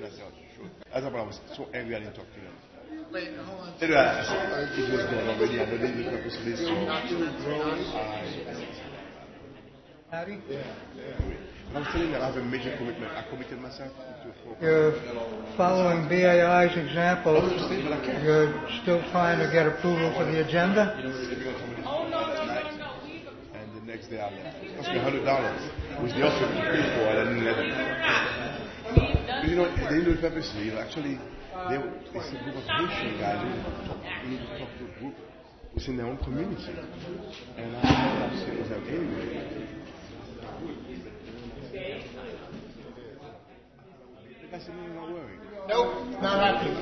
I said, sure. That's why I was so angry I didn't talk to them. Wait, hold on. Anyway, it was done already. I didn't even purposely, so Howdy? I was telling you that I have a major commitment. I committed myself to a program. You're following BAI's example. You're still trying to get approval for the agenda? Oh, no. And the next day I left. It cost me $100. Which they offered to pay for, and I didn't let them. But you know, they didn't do it purposely. Actually, it's a group of Haitian guys who need to talk to a group who's in their own community. And I have to sit with them anyway. I said, no, you're not worried. Nope, not happening.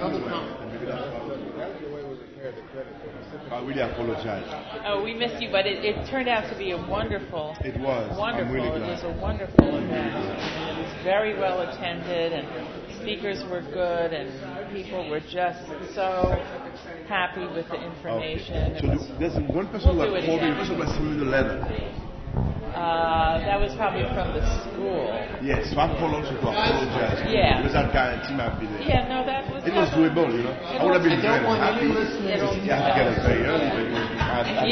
I really apologize. Oh, we missed you, but it turned out to be a wonderful. It was. Wonderful. I'm really glad. It was a wonderful event. It was very well attended, and speakers were good, and people were just so happy with the information. Okay. So there's one person who had called me, person who had sent me the letter. That was probably from the school. Yes, so I called also to apologize. Yeah. Because that guarantee might be there. Yeah, no, that was. It was doable, you know. I would have been very happy. You have to get us very early. But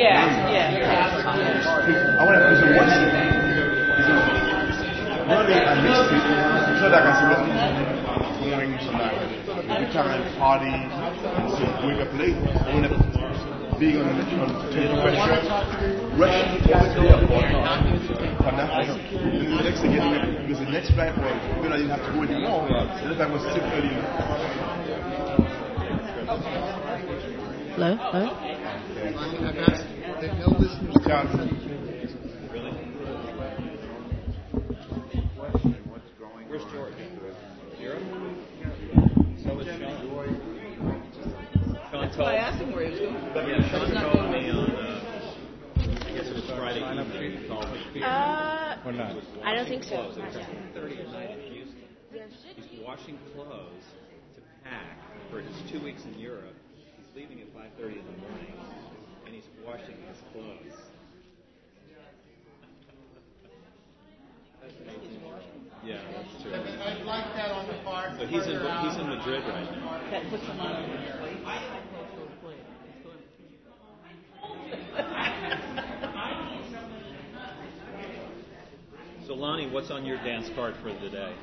I want to present one thing. Monday I missed it. So that I can see what going some time party and so wake up late. I want to being on pressure, rushing to the airport, but nothing. The next thing, because the next flight was, I didn't have to go anymore. The next flight was still early. Hello? Where's George? Europe? So is Sean. I asked him where he was going. Yeah, Sean told me on, I guess it was Friday evening, he called me. Or not? I don't think so. It's 7:30 at night in Houston. He's washing clothes to pack for his 2 weeks in Europe. He's leaving at 5:30 in the morning, and he's washing his clothes. Yeah, that's true. I'd like that on the part. So he's in Madrid right now. That puts him on a So Lonnie, what's on your dance card for the day?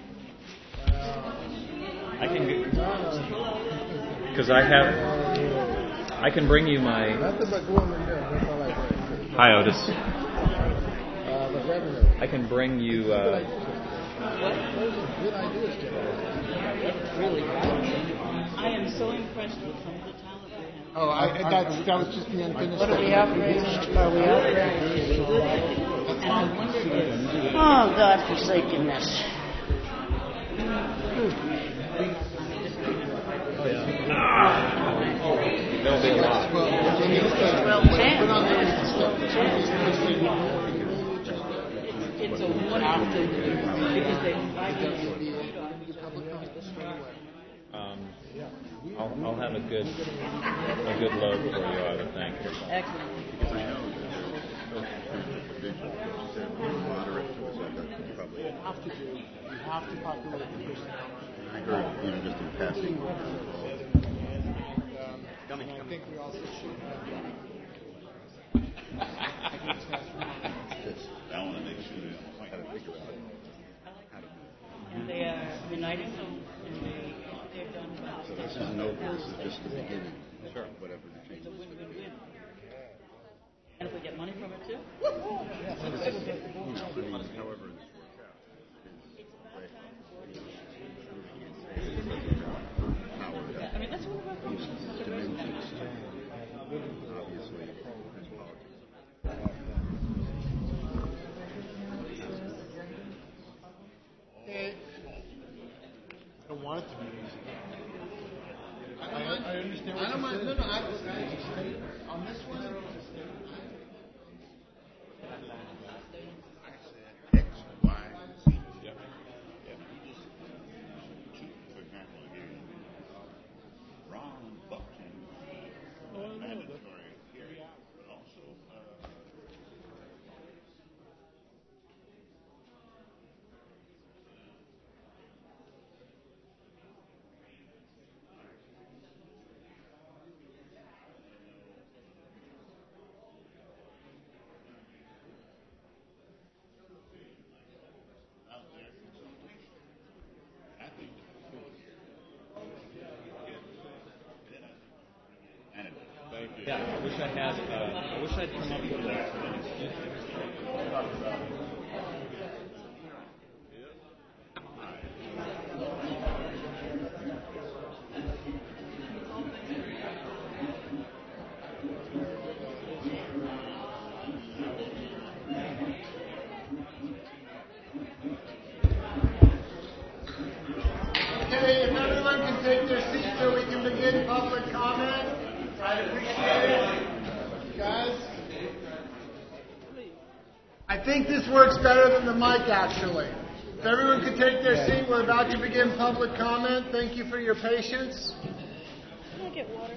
I can, because I can bring you my. Hi, Otis. I can bring you. really. I am so impressed with some of the talent we have. Oh, that was just the unfinished. What are we outraged? Are we outraged? And I wonder if... Oh, God forsakenness. No big loss. Well, It's a wonderful thing to do because they invite you. I'll have a good load for you, I would think. Excellent. Because I know moderate to probably. You have to populate the person. I heard even just in passing. I think we also should have. I want to make sure I got to figure out And they are uniting and they're done well. So this isn't over. This is just the beginning. Sure. Whatever the change It's a is. win-win-win. And if we get money from it too? However this works out. I mean, that's what we're about. Dimensions. Obviously, there's politics. I don't want it to be easy. I understand what you're saying. On this one, X, Y, Z. Yeah. For example, again, Ron Buckton, mandatory hearing, but also Yeah, I wish I'd come up with that. Okay, if everyone can take their seats so we can begin public comment, I'd appreciate it. Guys? I think this works better than the mic, actually. If everyone could take their seat, we're about to begin public comment. Thank you for your patience. Can I get water?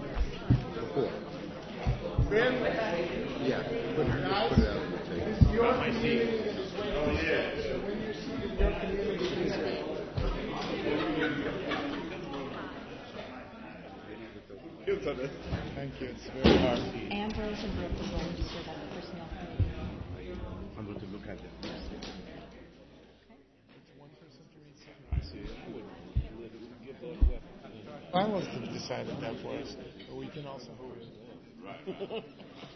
Ben? Yeah. Guys, this is your community that is waiting. So when you're seated, your community can speak. Thank you. It's very hard. Ambrose and Brooke are going to serve on the personnel committee. I'm going to look at them. Finalists have decided that for us, but we can also vote it. Right.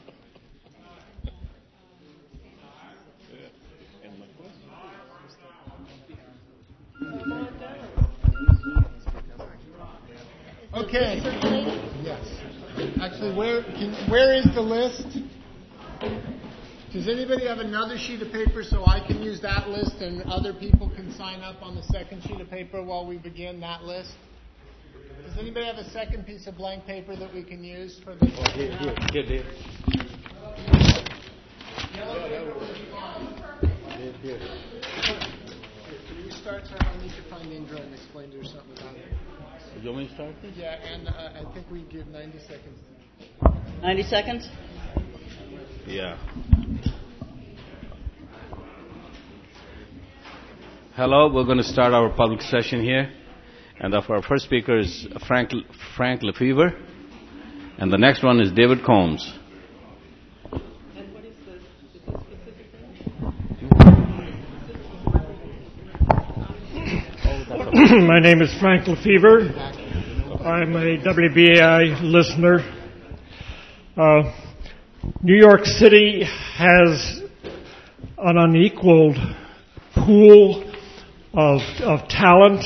Okay. Yes. Actually, where is the list? Does anybody have another sheet of paper so I can use that list and other people can sign up on the second sheet of paper while we begin that list? Does anybody have a second piece of blank paper that we can use for this? Here. Here. Can you start, sir? I need to find Indra and explain to her something about it. You want me to start? Yeah, and I think we give 90 seconds. 90 seconds? Yeah. Hello, we're going to start our public session here. And our first speaker is Frank Lefevre. And the next one is David Combs. And what is this specific thing? My name is Frank Lefevre. I'm a WBAI listener. New York City has an unequaled pool of talent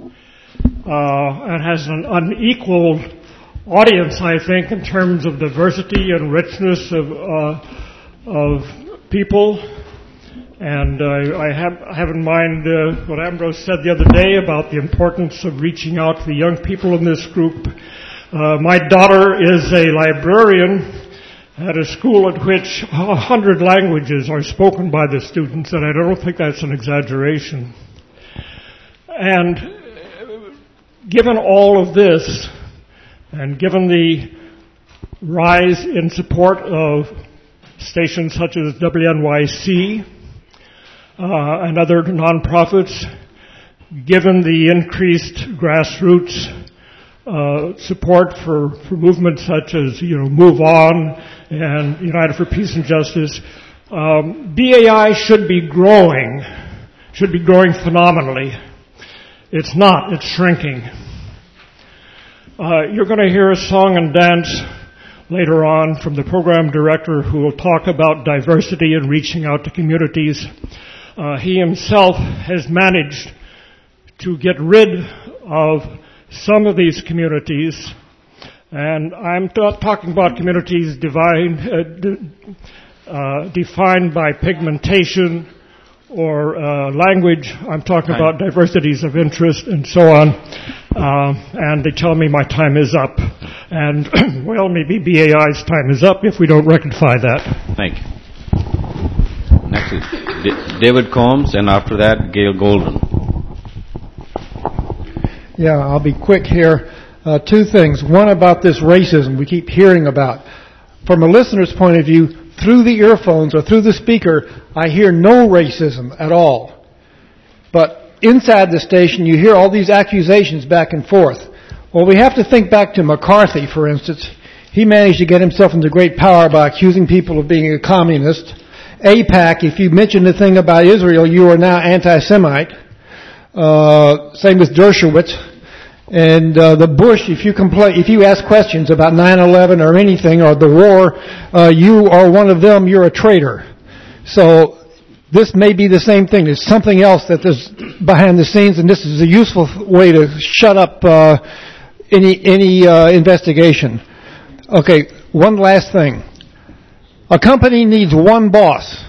and has an unequaled audience, I think, in terms of diversity and richness of people. And I have in mind what Ambrose said the other day about the importance of reaching out to the young people in this group. My daughter is a librarian at a school at which 100 languages are spoken by the students, and I don't think that's an exaggeration. And given all of this, and given the rise in support of stations such as WNYC and other nonprofits, given the increased grassroots support for movements such as, Move On and United for Peace and Justice, BAI should be growing phenomenally. It's not, it's shrinking. You're going to hear a song and dance later on from the program director who will talk about diversity and reaching out to communities. He himself has managed to get rid of some of these communities, and I'm not talking about communities defined by pigmentation or language. I'm talking about diversities of interest and so on. And they tell me my time is up. And, well, maybe BAI's time is up if we don't rectify that. Thank you. Next is David Combs, and after that, Gail Golden. Yeah, I'll be quick here. Two things. One about this racism we keep hearing about. From a listener's point of view, through the earphones or through the speaker, I hear no racism at all. But inside the station, you hear all these accusations back and forth. Well, we have to think back to McCarthy, for instance. He managed to get himself into great power by accusing people of being a communist. AIPAC, if you mention the thing about Israel, you are now anti-Semite. Same with Dershowitz. And the Bush, if you ask questions about 9/11 or anything or the war, you are one of them. You're a traitor. So this may be the same thing. There's something else that is behind the scenes, and this is a useful way to shut up any investigation. Okay, one last thing. A company needs one boss.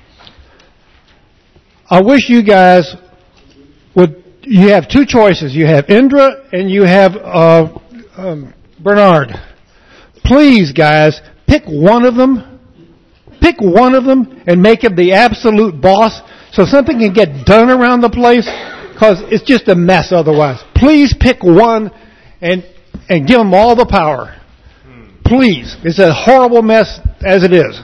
I wish you guys would. You have two choices. You have Indra and you have Bernard. Please, guys, pick one of them. Pick one of them and make him the absolute boss so something can get done around the place, because it's just a mess otherwise. Please pick one and give them all the power. Please. It's a horrible mess as it is.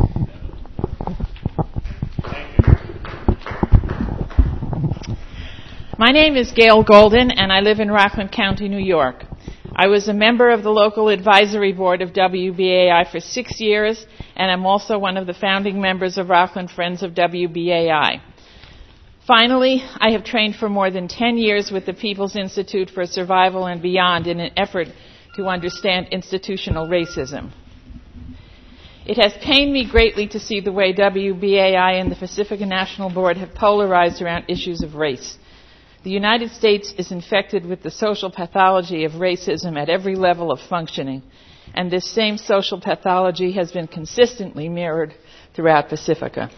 My name is Gail Golden, and I live in Rockland County, New York. I was a member of the local advisory board of WBAI for 6 years, and I'm also one of the founding members of Rockland Friends of WBAI. Finally, I have trained for more than 10 years with the People's Institute for Survival and Beyond in an effort to understand institutional racism. It has pained me greatly to see the way WBAI and the Pacifica National Board have polarized around issues of race. The United States is infected with the social pathology of racism at every level of functioning, and this same social pathology has been consistently mirrored throughout Pacifica.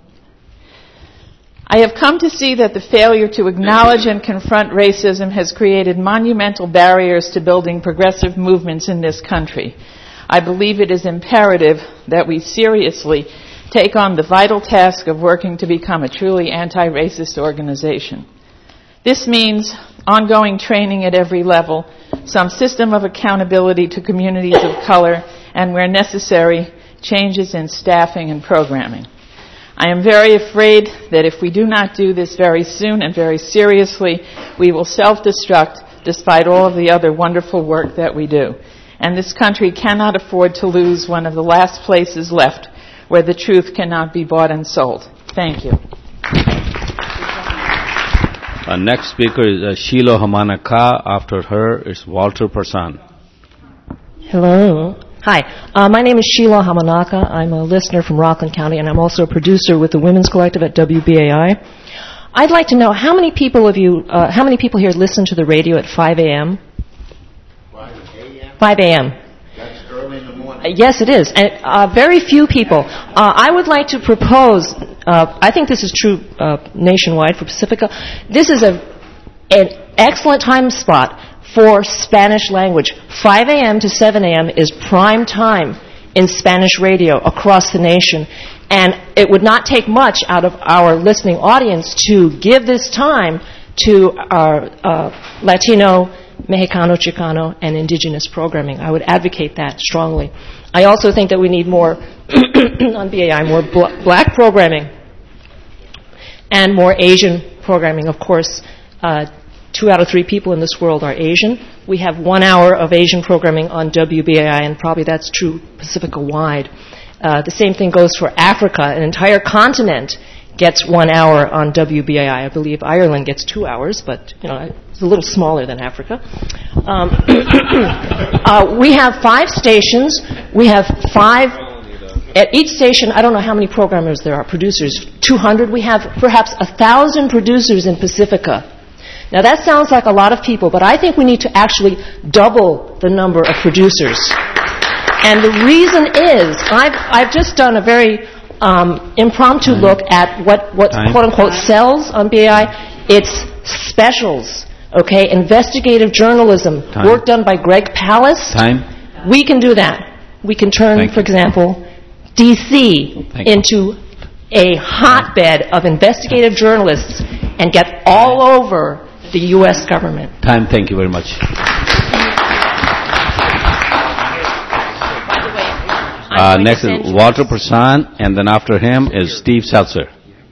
I have come to see that the failure to acknowledge and confront racism has created monumental barriers to building progressive movements in this country. I believe it is imperative that we seriously take on the vital task of working to become a truly anti-racist organization. This means ongoing training at every level, some system of accountability to communities of color, and where necessary, changes in staffing and programming. I am very afraid that if we do not do this very soon and very seriously, we will self-destruct despite all of the other wonderful work that we do. And this country cannot afford to lose one of the last places left where the truth cannot be bought and sold. Thank you. Next speaker is Sheila Hamanaka. After her is Walter Parsan. Hello. Hi. My name is Sheila Hamanaka. I'm a listener from Rockland County, and I'm also a producer with the Women's Collective at WBAI. I'd like to know how many people here listen to the radio at 5 a.m.? 5 a.m. That's early in the morning. Yes, it is. And very few people. I would like to propose, I think this is true nationwide for Pacifica, this is an excellent time spot for Spanish language. 5 a.m. to 7 a.m. is prime time in Spanish radio across the nation. And it would not take much out of our listening audience to give this time to our Latino, Mexicano, Chicano, and indigenous programming. I would advocate that strongly. I also think that we need more, on BAI, more black programming and more Asian programming. Of course, 2 out of 3 people in this world are Asian. We have 1 hour of Asian programming on WBAI, and probably that's true Pacifica-wide. The same thing goes for Africa. An entire continent gets 1 hour on WBAI. I believe Ireland gets 2 hours, but it's a little smaller than Africa. We have 5 stations. We have 5. At each station, I don't know how many programmers there are, producers. 200. We have perhaps 1,000 producers in Pacifica. Now that sounds like a lot of people, but I think we need to actually double the number of producers. And the reason is, I've just done a very impromptu look at what quote-unquote sells on BAI. It's specials, okay? Investigative journalism, work done by Greg Palast. We can do that. We can turn, for example, D.C. into a hotbed of investigative journalists and get all over the U.S. government. Thank you very much. Next is Walter Parsan, and then after him is Steve Seltzer.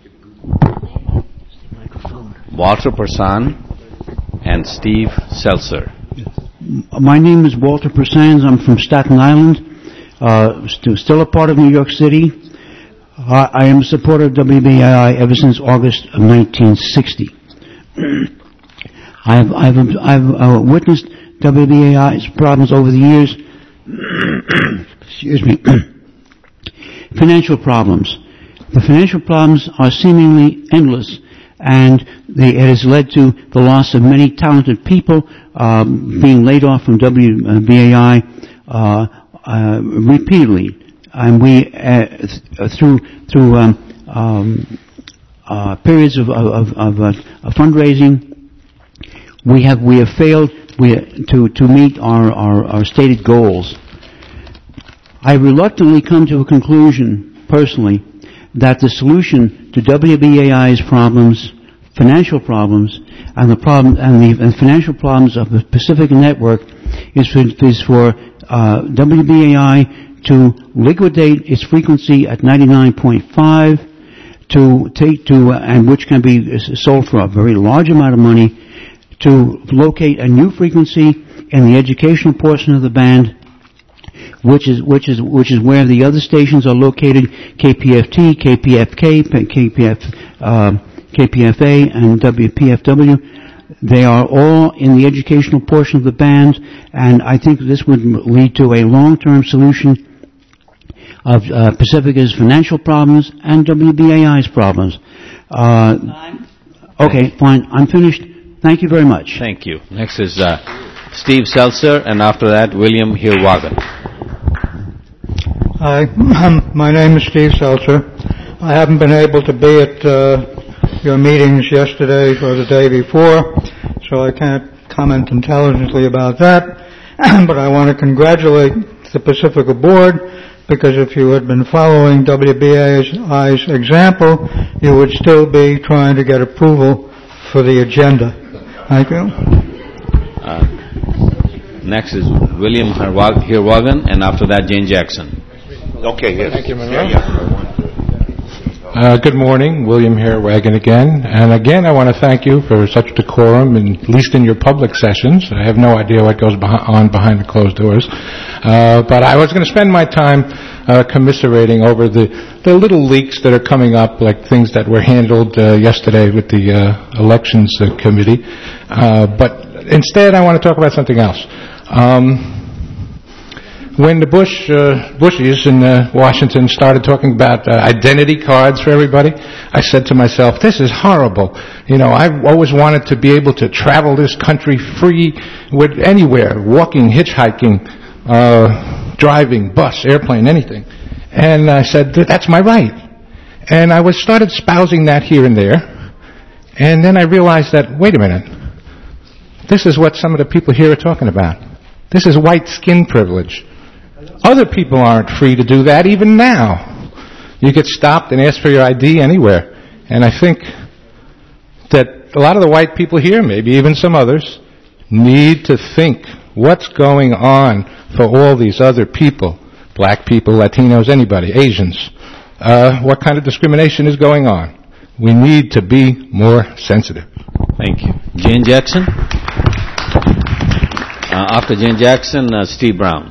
Walter Parsan and Steve Seltzer. My name is Walter Parsan. I'm from Staten Island, still a part of New York City. I am a supporter of WBAI ever since August of 1960. I've witnessed WBAI's problems over the years. Excuse me. Financial problems. The financial problems are seemingly endless, and it has led to the loss of many talented people being laid off from WBAI repeatedly. And we, through periods of fundraising, we have failed to meet our stated goals. I reluctantly come to a conclusion, personally, that the solution to WBAI's problems, financial problems, and the financial problems of the Pacifica Network is for WBAI to liquidate its frequency at 99.5, and which can be sold for a very large amount of money, to locate a new frequency in the educational portion of the band, which is where the other stations are located, KPFT, KPFK, KPFA, and WPFW. They are all in the educational portion of the band, and I think this would lead to a long-term solution of Pacifica's financial problems and WBAI's problems. Okay, fine. I'm finished. Thank you very much. Thank you. Next is Steve Seltzer, and after that, William Hirwagen. Hi, my name is Steve Seltzer. I haven't been able to be at your meetings yesterday or the day before, so I can't comment intelligently about that. But I want to congratulate the Pacifica Board, because if you had been following WBAI's example, you would still be trying to get approval for the agenda. Thank you. Next is William Hirwagen, and after that, Jane Jackson. Okay, yes. Thank you, Monroe. Good morning, William Hirwagen again. And again, I want to thank you for such decorum, at least in your public sessions. I have no idea what goes on behind the closed doors. But I was going to spend my time commiserating over the little leaks that are coming up, like things that were handled yesterday with the elections committee. But instead, I want to talk about something else. When the Bushies in Washington started talking about identity cards for everybody, I said to myself, this is horrible. You know, I've always wanted to be able to travel this country free with anywhere, walking, hitchhiking, driving, bus, airplane, anything. And I said, that's my right. And I started spousing that here and there. And then I realized that, wait a minute, this is what some of the people here are talking about. This is white skin privilege. Other people aren't free to do that even now. You get stopped and asked for your ID anywhere. And I think that a lot of the white people here, maybe even some others, need to think what's going on for all these other people, black people, Latinos, anybody, Asians. What kind of discrimination is going on? We need to be more sensitive. Thank you. Jane Jackson. After Jane Jackson, Steve Brown.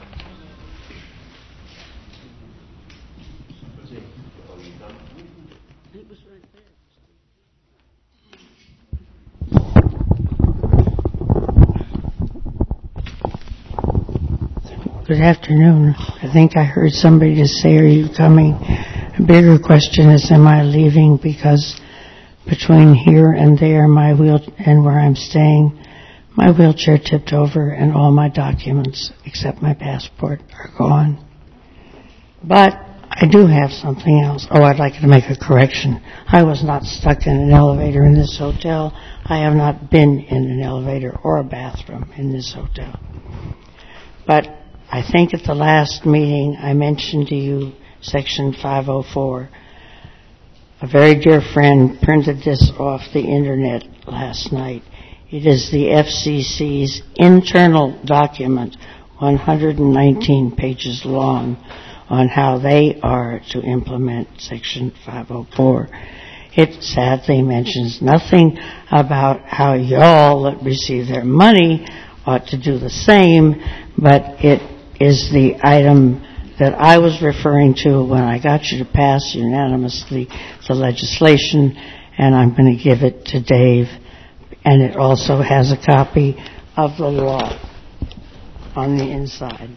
Good afternoon. I think I heard somebody just say, are you coming? A bigger question is, am I leaving? Because between here and there, and where I'm staying, my wheelchair tipped over and all my documents, except my passport, are gone. But I do have something else. Oh, I'd like to make a correction. I was not stuck in an elevator in this hotel. I have not been in an elevator or a bathroom in this hotel. But I think at the last meeting I mentioned to you Section 504. A very dear friend printed this off the internet last night. It is the FCC's internal document, 119 pages long, on how they are to implement Section 504. It sadly mentions nothing about how y'all that receive their money ought to do the same, but it is the item that I was referring to when I got you to pass unanimously the legislation, and I'm going to give it to Dave and it also has a copy of the law on the inside.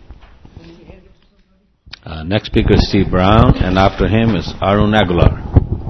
Next speaker is Steve Brown, and after him is Arun Aguilar.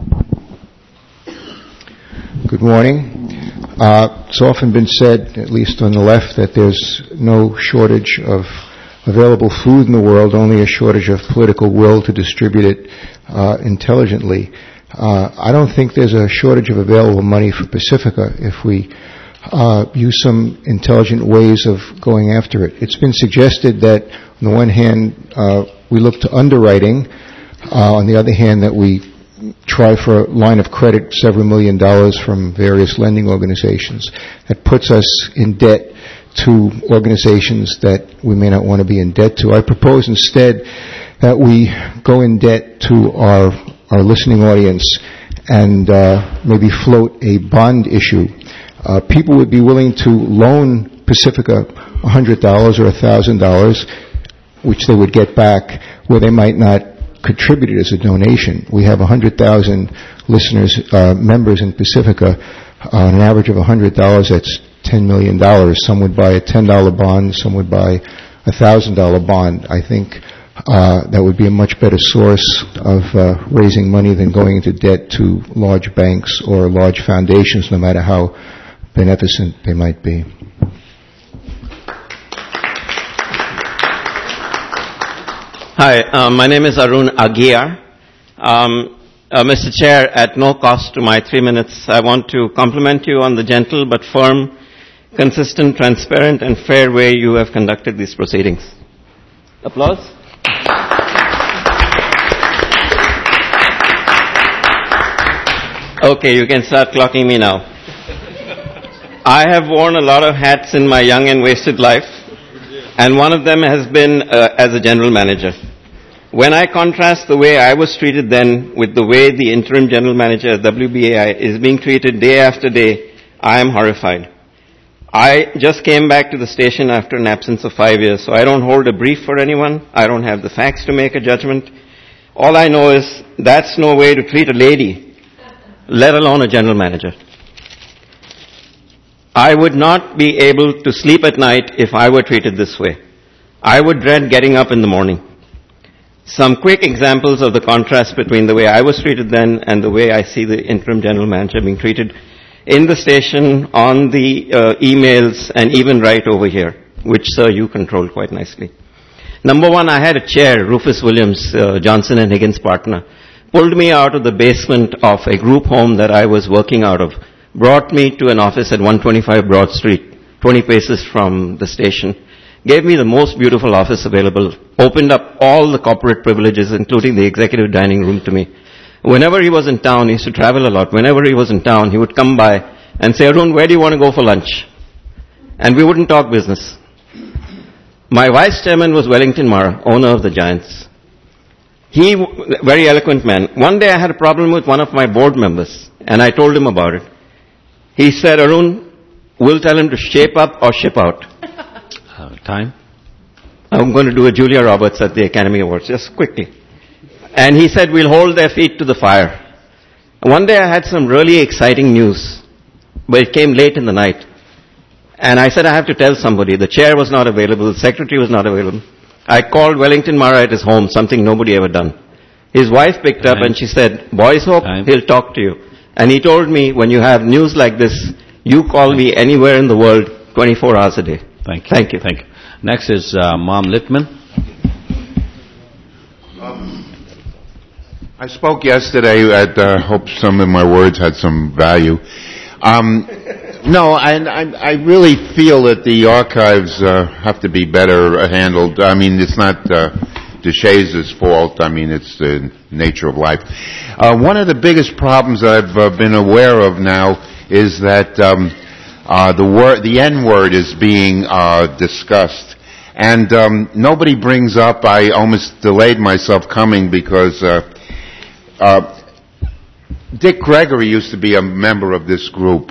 Good morning. It's often been said, at least on the left, that there's no shortage of available food in the world, only a shortage of political will to distribute it intelligently. I don't think there's a shortage of available money for Pacifica if we use some intelligent ways of going after it. It's been suggested that, on the one hand, we look to underwriting, on the other hand, that we try for a line of credit, several $1 million from various lending organizations. That puts us in debt to organizations that we may not want to be in debt to. I propose instead that we go in debt to our listening audience and maybe float a bond issue. People would be willing to loan Pacifica $100 or $1,000, which they would get back, where they might not contribute it as a donation. We have 100,000 listeners, members in Pacifica. On an average of $100, that's $10 million. Some would buy a $10 bond, some would buy a $1,000 bond. I think that would be a much better source of raising money than going into debt to large banks or large foundations, no matter how beneficent they might be. Hi, my name is Arun Aguilar. Mr. Chair, at no cost to my 3 minutes, I want to compliment you on the gentle but firm, consistent, transparent, and fair way you have conducted these proceedings. Applause. Okay, you can start clocking me now. I have worn a lot of hats in my young and wasted life, and one of them has been as a general manager. When I contrast the way I was treated then with the way the interim general manager at WBAI is being treated day after day, I am horrified. I just came back to the station after an absence of 5 years, so I don't hold a brief for anyone. I don't have the facts to make a judgment. All I know is that's no way to treat a lady, let alone a general manager. I would not be able to sleep at night if I were treated this way. I would dread getting up in the morning. Some quick examples of the contrast between the way I was treated then and the way I see the interim general manager being treated in the station, on the emails, and even right over here, which, sir, you control quite nicely. Number one, I had a chair, Rufus Williams, Johnson and Higgins partner, pulled me out of the basement of a group home that I was working out of, brought me to an office at 125 Broad Street, 20 paces from the station, gave me the most beautiful office available, opened up all the corporate privileges, including the executive dining room, to me. Whenever he was in town, he used to travel a lot. Whenever he was in town, he would come by and say, Arun, where do you want to go for lunch? And we wouldn't talk business. My vice chairman was Wellington Mara, owner of the Giants. He, very eloquent man. One day I had a problem with one of my board members, and I told him about it. He said, Arun, we'll tell him to shape up or ship out. Time? I'm going to do a Julia Roberts at the Academy Awards, just quickly. And he said, we'll hold their feet to the fire. One day I had some really exciting news, but it came late in the night. And I said, I have to tell somebody. The chair was not available, the secretary was not available. I called Wellington Mara at his home, something nobody ever done. His wife picked up and she said, Boys Hope, he'll talk to you. And he told me, when you have news like this, you call me anywhere in the world, 24 hours a day. Thank you. Thank you. Thank you. Next is Mom Littman. I spoke yesterday. I hope some of my words had some value. No, I really feel that the archives have to be better handled. I mean, it's not Duchesne's fault. I mean, it's the nature of life. One of the biggest problems that I've been aware of now is that the N-word is being discussed. And nobody brings up, I almost delayed myself coming because Dick Gregory used to be a member of this group.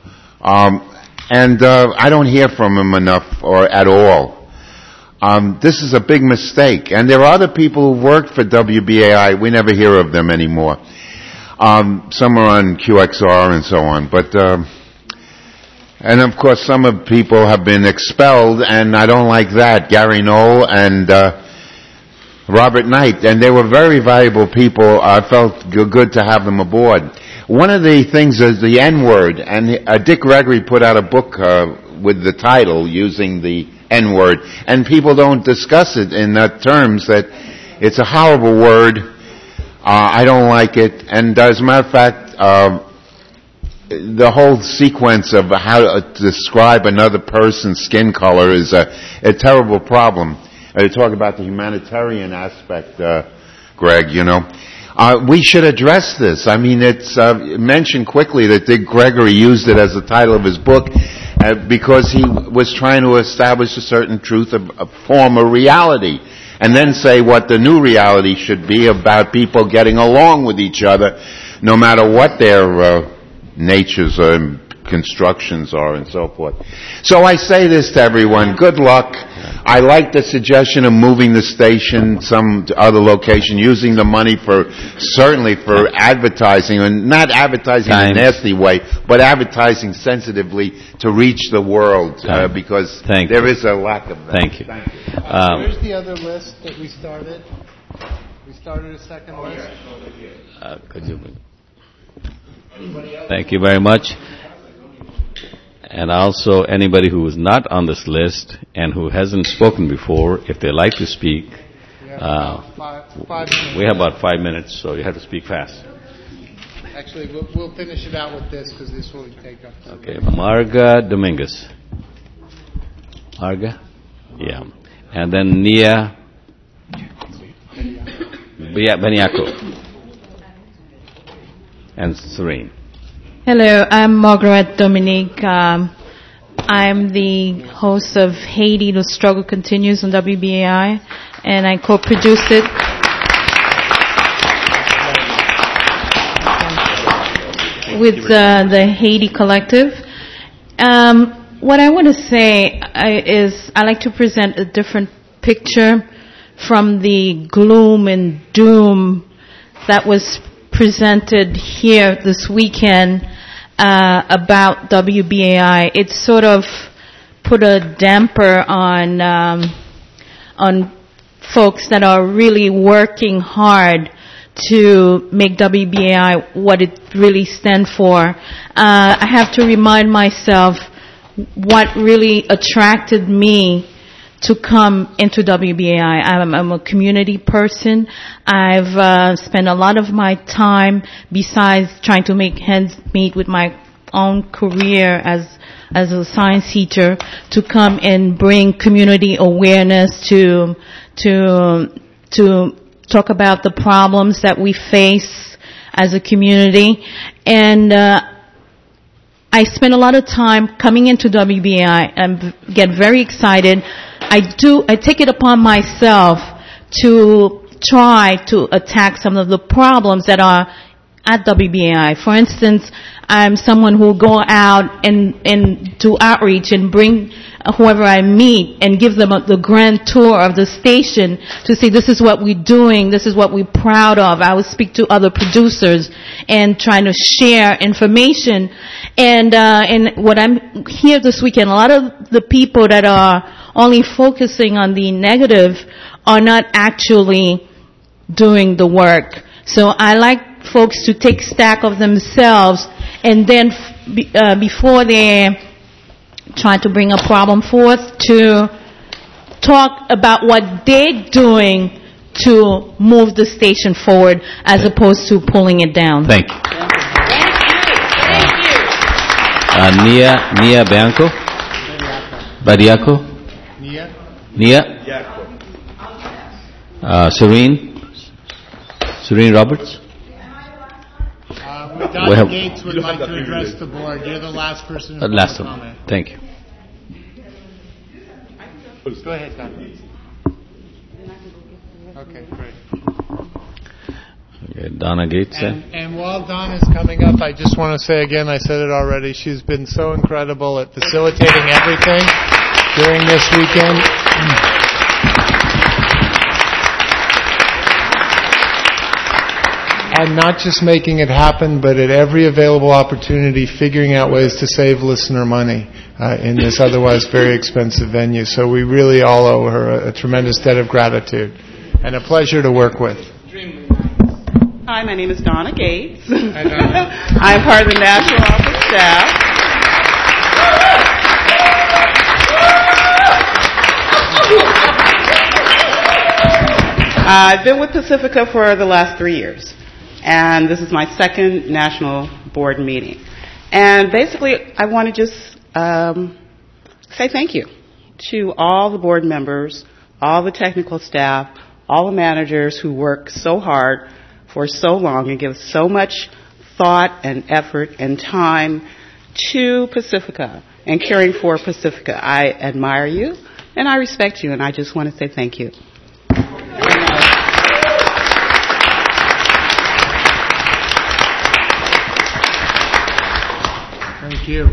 And I don't hear from him enough or at all. This is a big mistake. And there are other people who worked for WBAI. We never hear of them anymore. Some are on QXR and so on. But And of course, some of people have been expelled, and I don't like that. Gary Knoll and Robert Knight, and they were very valuable people. I felt good to have them aboard. One of the things is the N-word, and Dick Gregory put out a book with the title using the N-word, and people don't discuss it in terms that it's a horrible word. I don't like it, and as a matter of fact, the whole sequence of how to describe another person's skin color is a terrible problem. To talk about the humanitarian aspect, Greg, we should address this. I mean, it's mentioned quickly that Dick Gregory used it as the title of his book because he was trying to establish a certain truth of a form of reality, and then say what the new reality should be about people getting along with each other, no matter what their natures and constructions are and so forth. So I say this to everyone, good luck. I like the suggestion of moving the station some other location, using the money certainly for advertising, and not advertising in a nasty way, but advertising sensitively to reach the world, because there is a lack of that. Thank you. Where's the other list that we started? We started a second list. Could you? Thank you very much. And also, anybody who is not on this list and who hasn't spoken before, if they like to speak, we have about 5 minutes, so you have to speak fast. Actually, we'll finish it out with this because this will take up. Okay, Marga Dominguez. Marga? Yeah. And then Nia Beniaco. And Serene. Hello, I'm Margaret Dominique. I'm the host of Haiti, The Struggle Continues on WBAI, and I co-produce it. With the Haiti Collective. What I want to say is I like to present a different picture from the gloom and doom that was presented here this weekend about WBAI. It sort of put a damper on folks that are really working hard to make WBAI what it really stands for. I have to remind myself what really attracted me to come into WBAI. I'm a community person. I've spent a lot of my time, besides trying to make ends meet with my own career as a science teacher, to come and bring community awareness to talk about the problems that we face as a community. And I spend a lot of time coming into WBAI and get very excited. I take it upon myself to try to attack some of the problems that are at WBAI. For instance, I'm someone who will go out and do outreach and bring whoever I meet and give them the grand tour of the station to say, this is what we're doing, this is what we're proud of. I would speak to other producers and trying to share information. And what I'm here this weekend, a lot of the people that are only focusing on the negative are not actually doing the work. So I like folks to take stock of themselves, and then before they try to bring a problem forth, to talk about what they're doing to move the station forward as opposed to pulling it down. Thank you. Nia Bianco? Badiaco? Nia? Serene Roberts? Dr. Gates would like to address the board. You're the last person to comment. Thank you. Go ahead, Dr. Gates. Okay, great. Okay, Donna Gates. And while Donna's coming up, I just want to say again, I said it already, she's been so incredible at facilitating everything during this weekend. and not just making it happen, but at every available opportunity, figuring out ways to save listener money in this otherwise very expensive venue. So we really all owe her a tremendous debt of gratitude, and a pleasure to work with. Hi, my name is Donna Gates. I'm part of the National Office staff. I've been with Pacifica for the last 3 years, and this is my second national board meeting. And basically, I want to just say thank you to all the board members, all the technical staff, all the managers who work so hard for so long and give so much thought and effort and time to Pacifica and caring for Pacifica. I admire you and I respect you, and I just want to say thank you. Thank you.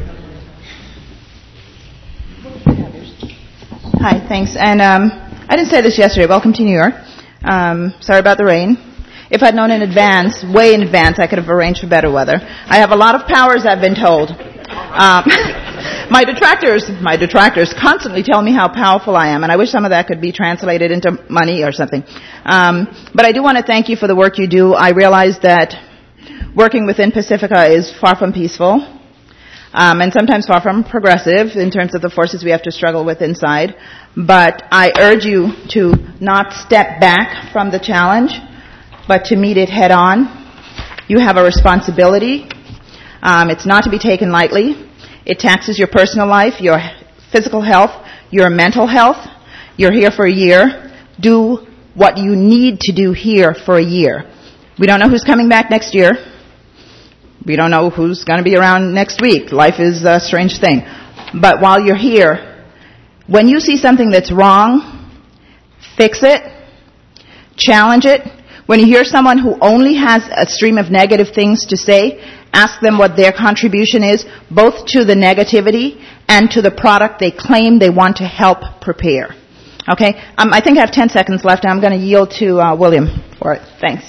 Hi, thanks. And I didn't say this yesterday. Welcome to New York. Sorry about the rain. If I'd known in advance, way in advance, I could have arranged for better weather. I have a lot of powers, I've been told. My detractors constantly tell me how powerful I am, and I wish some of that could be translated into money or something. But I do want to thank you for the work you do. I realize that working within Pacifica is far from peaceful, and sometimes far from progressive in terms of the forces we have to struggle with inside. But I urge you to not step back from the challenge, but to meet it head on. You have a responsibility. It's not to be taken lightly. It taxes your personal life, your physical health, your mental health. You're here for a year. Do what you need to do here for a year. We don't know who's coming back next year. We don't know who's going to be around next week. Life is a strange thing. But while you're here, when you see something that's wrong, fix it, challenge it. When you hear someone who only has a stream of negative things to say, ask them what their contribution is, both to the negativity and to the product they claim they want to help prepare. Okay? I think I have 10 seconds left, and I'm going to yield to William for it. Thanks.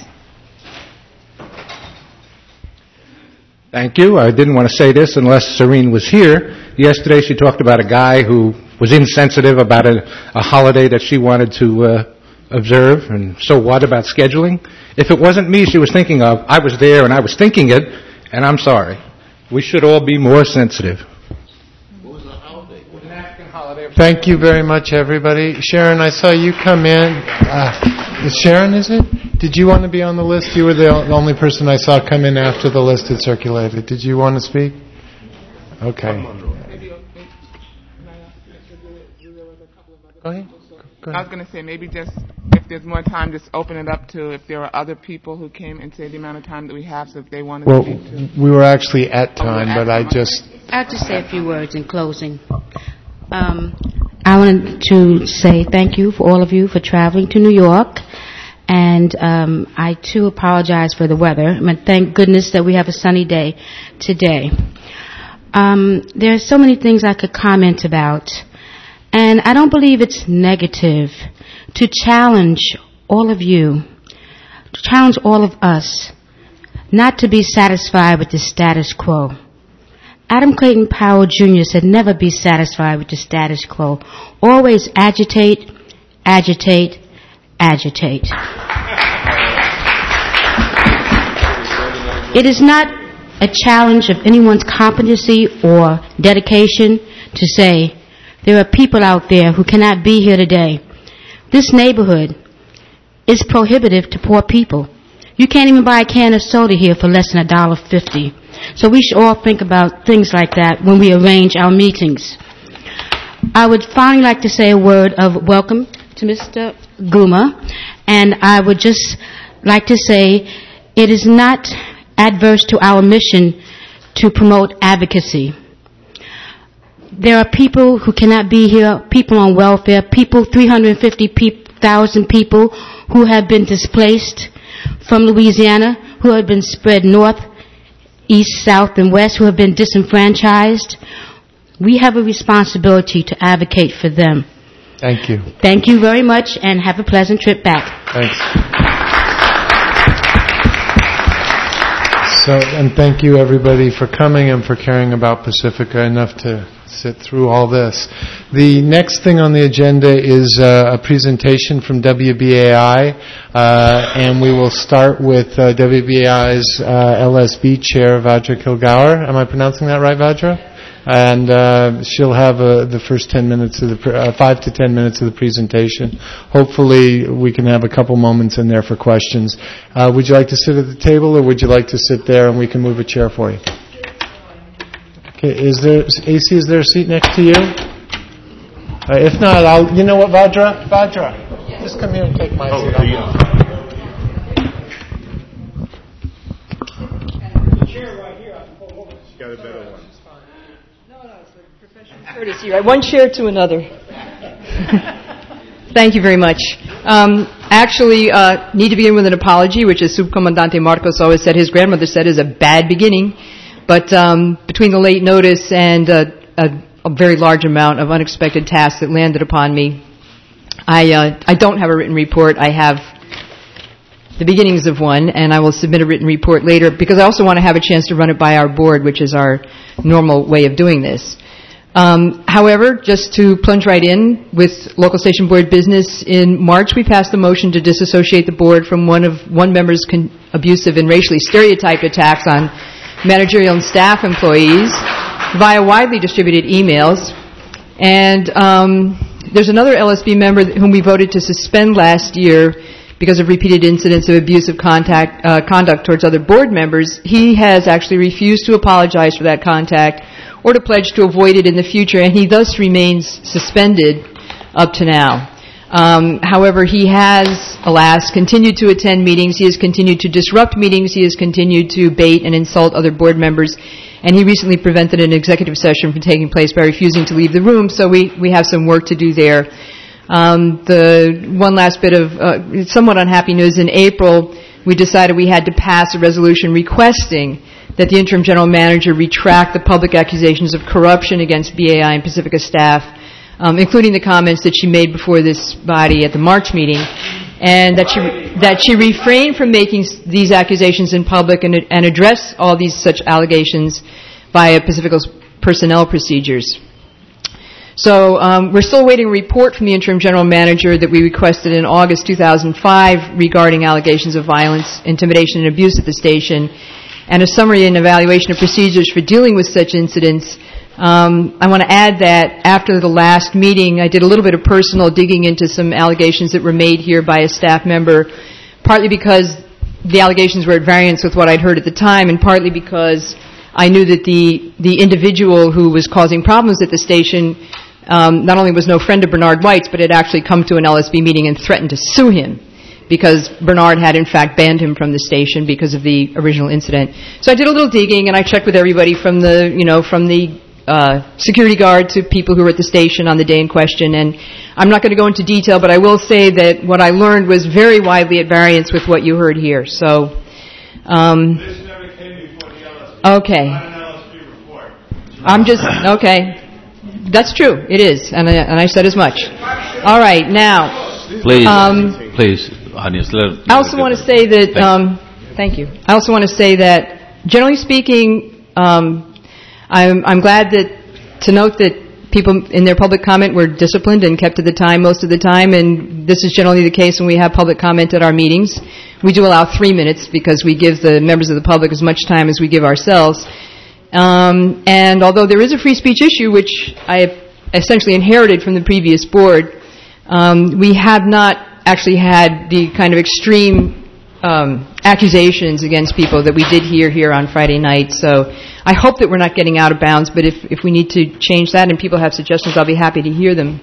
Thank you. I didn't want to say this unless Serene was here. Yesterday she talked about a guy who was insensitive about a holiday that she wanted to observe, and so what about scheduling? If it wasn't me she was thinking of, I was there and I was thinking it, and I'm sorry. We should all be more sensitive. What was the holiday? Thank you very much, everybody. Sharon, I saw you come in. Is Sharon, is it? Did you want to be on the list? You were the only person I saw come in after the list had circulated. Did you want to speak? Okay. Go ahead. I was going to say maybe just if there's more time, just open it up to if there are other people who came and say the amount of time that we have, so if they want to speak to. We were actually at time, but I just... I'll just say a few words in closing. I wanted to say thank you for all of you for traveling to New York. And I, too, apologize for the weather. But thank goodness that we have a sunny day today. There are so many things I could comment about. And I don't believe it's negative to challenge all of you, to challenge all of us, not to be satisfied with the status quo. Adam Clayton Powell Jr. said, never be satisfied with the status quo. Always agitate, agitate, agitate. It is not a challenge of anyone's competency or dedication to say, there are people out there who cannot be here today. This neighborhood is prohibitive to poor people. You can't even buy a can of soda here for less than $1.50. So we should all think about things like that when we arrange our meetings. I would finally like to say a word of welcome to Mr. Guma, and I would just like to say it is not adverse to our mission to promote advocacy. There are people who cannot be here, people on welfare, 350,000 people who have been displaced from Louisiana, who have been spread north, east, south, and west, who have been disenfranchised. We have a responsibility to advocate for them. Thank you. Thank you very much, and have a pleasant trip back. Thanks. And thank you everybody for coming and for caring about Pacifica enough to sit through all this. The next thing on the agenda is a presentation from WBAI, and we will start with WBAI's LSB chair, Vajra Kilgour. Am I pronouncing that right, Vajra? And she'll have the first 10 minutes of 5 to 10 minutes of the presentation. Hopefully we can have a couple moments in there for questions. Would you like to sit at the table, or would you like to sit there and we can move a chair for you? Okay, is there a seat next to you? If not, you know what, Vajra, just come here and take my seat. The chair right here, I can pull over. She's got a better one. No, it's a professional courtesy, right? One chair to another. Thank you very much. I actually need to begin with an apology, which, as Subcomandante Marcos always said, his grandmother said, is a bad beginning. But between the late notice and a very large amount of unexpected tasks that landed upon me, I don't have a written report. I have the beginnings of one, and I will submit a written report later because I also want to have a chance to run it by our board, which is our normal way of doing this. However, just to plunge right in with local station board business, in March we passed a motion to disassociate the board from one member's abusive and racially stereotyped attacks on managerial and staff employees via widely distributed emails. And there's another LSB member whom we voted to suspend last year because of repeated incidents of abusive conduct towards other board members. He has actually refused to apologize for that contact or to pledge to avoid it in the future, and he thus remains suspended up to now. However, he has, alas, continued to attend meetings. He has continued to disrupt meetings. He has continued to bait and insult other board members. And he recently prevented an executive session from taking place by refusing to leave the room. So we have some work to do there. The one last bit of somewhat unhappy news. In April, we decided we had to pass a resolution requesting that the interim general manager retract the public accusations of corruption against BAI and Pacifica staff, including the comments that she made before this body at the March meeting, and that she refrain from making these accusations in public and address all these such allegations via Pacifica's personnel procedures. So we're still awaiting a report from the interim general manager that we requested in August 2005 regarding allegations of violence, intimidation, and abuse at the station, and a summary and evaluation of procedures for dealing with such incidents. I want to add that after the last meeting, I did a little bit of personal digging into some allegations that were made here by a staff member, partly because the allegations were at variance with what I'd heard at the time, and partly because I knew that the individual who was causing problems at the station not only was no friend of Bernard White's, but had actually come to an LSB meeting and threatened to sue him because Bernard had in fact banned him from the station because of the original incident. So I did a little digging, and I checked with everybody from the security guard to people who were at the station on the day in question. And I'm not going to go into detail, but I will say that what I learned was very widely at variance with what you heard here. So, This never came before the LSB. Okay. Not an LSB report. Okay. That's true. It is, and I said as much. All right, now. Please, audience. I also want to say that. Thank you. I also want to say that, generally speaking, I'm glad to note that people in their public comment were disciplined and kept to the time most of the time, and this is generally the case when we have public comment at our meetings. We do allow 3 minutes because we give the members of the public as much time as we give ourselves. And although there is a free speech issue, which I essentially inherited from the previous board, we have not actually had the kind of extreme accusations against people that we did hear here on Friday night. So I hope that we're not getting out of bounds, but if we need to change that and people have suggestions, I'll be happy to hear them.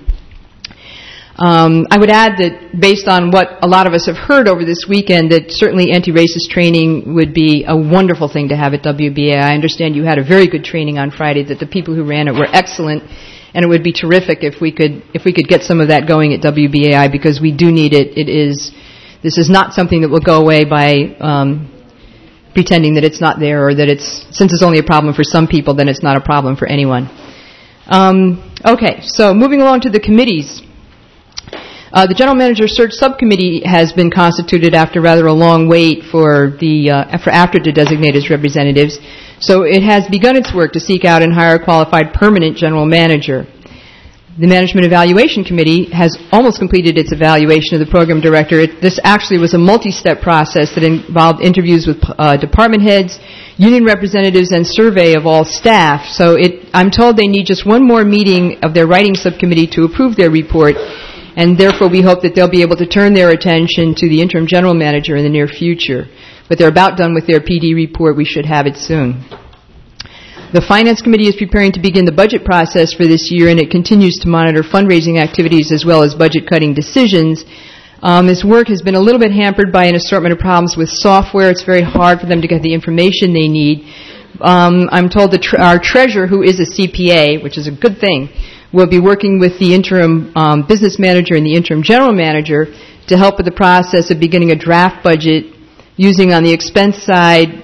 I would add that based on what a lot of us have heard over this weekend, that certainly anti-racist training would be a wonderful thing to have at WBA. I understand you had a very good training on Friday, that the people who ran it were excellent, and it would be terrific if we could get some of that going at WBAI, because we do need it. This is not something that will go away by pretending that it's not there, or that since it's only a problem for some people, then it's not a problem for anyone. Okay, so moving along to the committees. The General Manager Search Subcommittee has been constituted after rather a long wait for AFTRA to designate its representatives. So it has begun its work to seek out and hire a qualified permanent General Manager. The Management Evaluation Committee has almost completed its evaluation of the Program Director. This actually was a multi-step process that involved interviews with department heads, union representatives, and survey of all staff. So I'm told they need just one more meeting of their writing subcommittee to approve their report, and therefore we hope that they'll be able to turn their attention to the interim general manager in the near future. But they're about done with their PD report. We should have it soon. The Finance Committee is preparing to begin the budget process for this year, and it continues to monitor fundraising activities as well as budget-cutting decisions. This work has been a little bit hampered by an assortment of problems with software. It's very hard for them to get the information they need. I'm told that our treasurer, who is a CPA, which is a good thing, will be working with the interim business manager and the interim general manager to help with the process of beginning a draft budget using on the expense side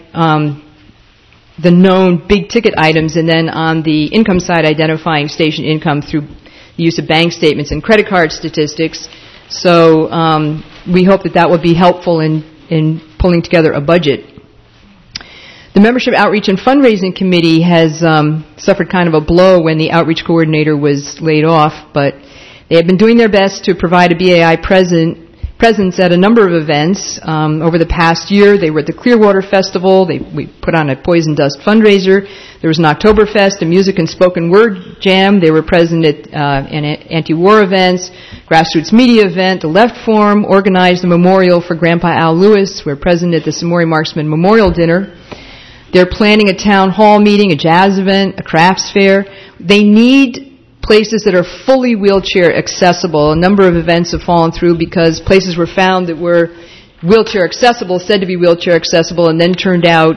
the known big-ticket items, and then on the income side identifying station income through the use of bank statements and credit card statistics. So we hope that will be helpful in pulling together a budget. The Membership Outreach and Fundraising Committee has suffered kind of a blow when the outreach coordinator was laid off, but they have been doing their best to provide a BAI presence at a number of events. Over the past year, they were at the Clearwater Festival. We put on a Poison Dust fundraiser. There was an Oktoberfest, a music and spoken word jam. They were present at anti-war events, grassroots media event, the Left Forum, organized the memorial for Grandpa Al Lewis. We're present at the Samori Marksman Memorial Dinner. They're planning a town hall meeting, a jazz event, a crafts fair. They need places that are fully wheelchair accessible. A number of events have fallen through because places were found that were wheelchair accessible, said to be wheelchair accessible, and then turned out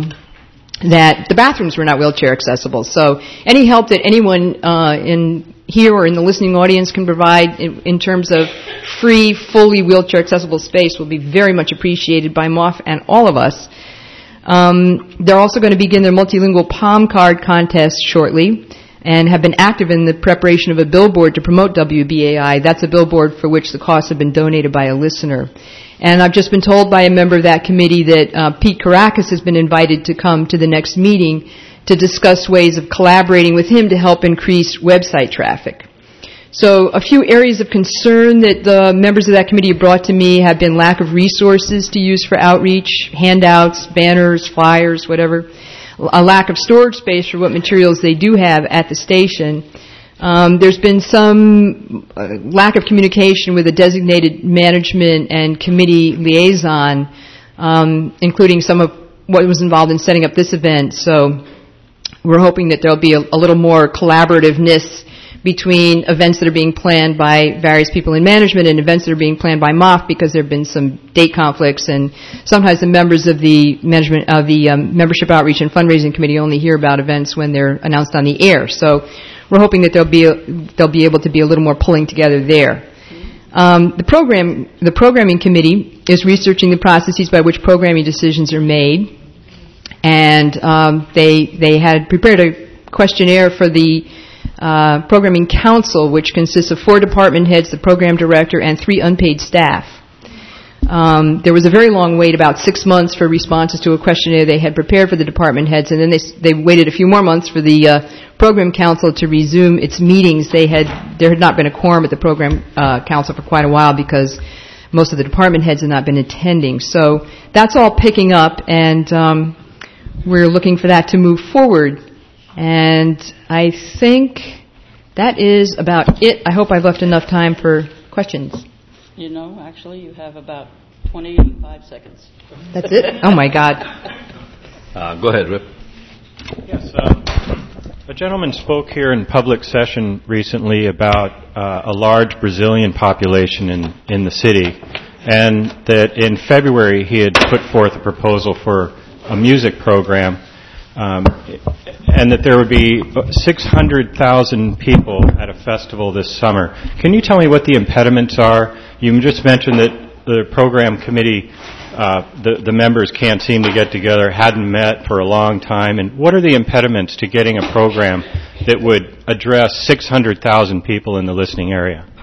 that the bathrooms were not wheelchair accessible. So any help that anyone in here or in the listening audience can provide in terms of free, fully wheelchair accessible space will be very much appreciated by MOF and all of us. They're also going to begin their multilingual palm card contest shortly, and have been active in the preparation of a billboard to promote WBAI. That's a billboard for which the costs have been donated by a listener. And I've just been told by a member of that committee that Pete Caracas has been invited to come to the next meeting to discuss ways of collaborating with him to help increase website traffic. So a few areas of concern that the members of that committee have brought to me have been lack of resources to use for outreach, handouts, banners, flyers, whatever. A lack of storage space for what materials they do have at the station. There's been some lack of communication with a designated management and committee liaison, including some of what was involved in setting up this event. So we're hoping that there'll be a little more collaborativeness between events that are being planned by various people in management and events that are being planned by MOF, because there have been some date conflicts, and sometimes the members of the management of the Membership Outreach and Fundraising Committee only hear about events when they're announced on the air. So we're hoping that they'll be able to be a little more pulling together there. The Programming Committee is researching the processes by which programming decisions are made, and they had prepared a questionnaire for the Programming Council, which consists of 4 department heads, the program director, and 3 unpaid staff. There was a very long wait, about 6 months, for responses to a questionnaire they had prepared for the department heads, and then they waited a few more months for the Program Council to resume its meetings. There had not been a quorum at the Program Council for quite a while because most of the department heads had not been attending. So that's all picking up, and we're looking for that to move forward. And I think that is about it. I hope I've left enough time for questions. You know, actually, you have about 25 seconds. That's it? Oh, my God. Go ahead, Rip. Yes. A gentleman spoke here in public session recently about a large Brazilian population in the city, and that in February he had put forth a proposal for a music program, and that there would be 600,000 people at a festival this summer. Can you tell me what the impediments are? You just mentioned that the program committee, the members can't seem to get together, hadn't met for a long time, and what are the impediments to getting a program that would address 600,000 people in the listening area?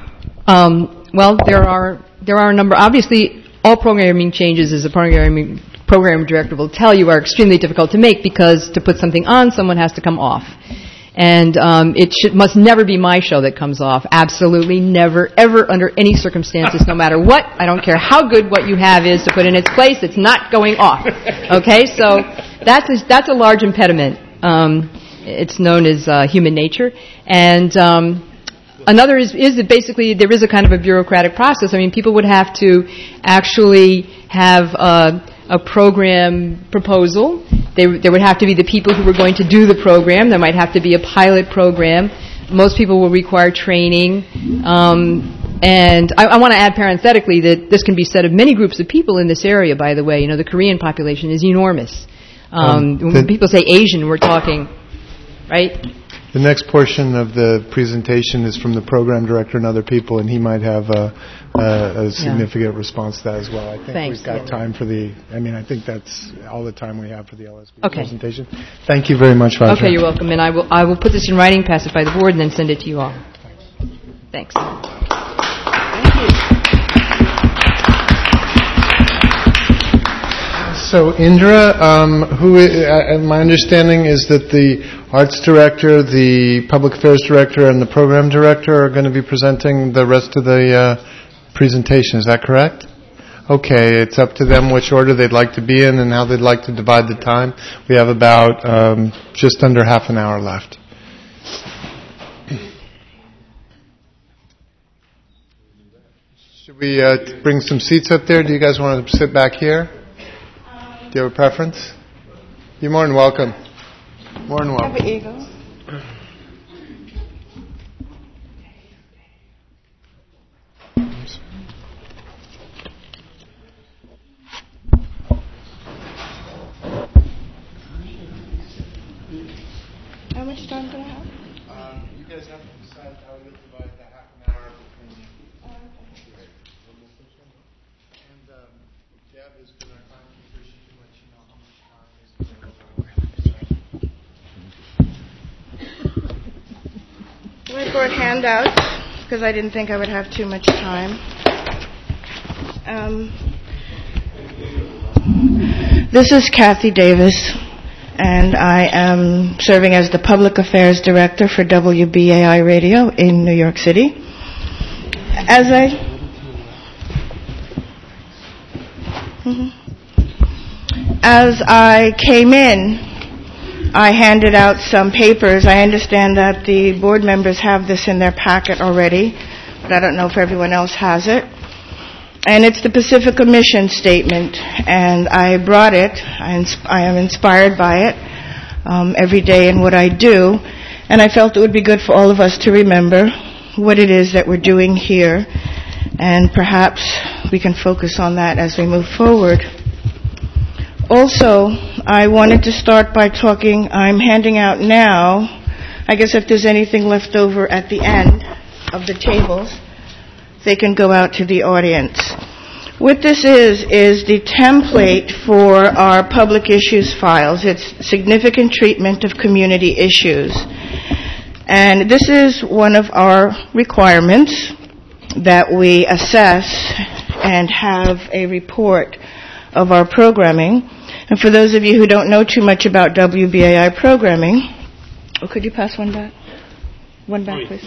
Well, there are a number. Obviously, all programming changes, as a program director will tell you, are extremely difficult to make because to put something on, someone has to come off. And must never be my show that comes off. Absolutely never, ever, under any circumstances, no matter what. I don't care how good what you have is to put in its place. It's not going off. Okay, so that's a large impediment. It's known as human nature. And another is that basically there is a kind of a bureaucratic process. I mean, people would have to actually have a program proposal. There would have to be the people who were going to do the program. There might have to be a pilot program. Most people will require training. And I want to add parenthetically that this can be said of many groups of people in this area, by the way. You know, the Korean population is enormous. When people say Asian, we're talking, right? The next portion of the presentation is from the program director and other people, and he might have a significant response to that as well. I think we've got time for I think that's all the time we have for the LSB presentation. Thank you very much, Roger. Okay, you're welcome. And I will put this in writing, pass it by the board, and then send it to you all. Thanks. So, Indra, my understanding is that the arts director, the public affairs director, and the program director are going to be presenting the rest of the presentation. Is that correct? Okay, it's up to them which order they'd like to be in and how they'd like to divide the time. We have about just under half an hour left. Should we bring some seats up there? Do you guys want to sit back here? Do you have a preference? You're more than welcome. More than welcome. Have an eagle. How much time do I have? You guys have to decide how you'll divide the half an hour between you. And Deb has been our time teacher. She can let you know how much time is available. I brought handouts because I didn't think I would have too much time. This is Kathy Davis, and I am serving as the Public Affairs Director for WBAI Radio in New York City. As I came in, I handed out some papers. I understand that the board members have this in their packet already, but I don't know if everyone else has it. And it's the Pacifica Mission Statement, and I brought it. I am inspired by it every day in what I do, and I felt it would be good for all of us to remember what it is that we're doing here, and perhaps we can focus on that as we move forward. Also, I wanted to start by I'm handing out now, I guess if there's anything left over at the end of the tables, they can go out to the audience. What this is the template for our public issues files. It's significant treatment of community issues. And this is one of our requirements that we assess and have a report of our programming. And for those of you who don't know too much about WBAI programming, could you pass one back? One back, please.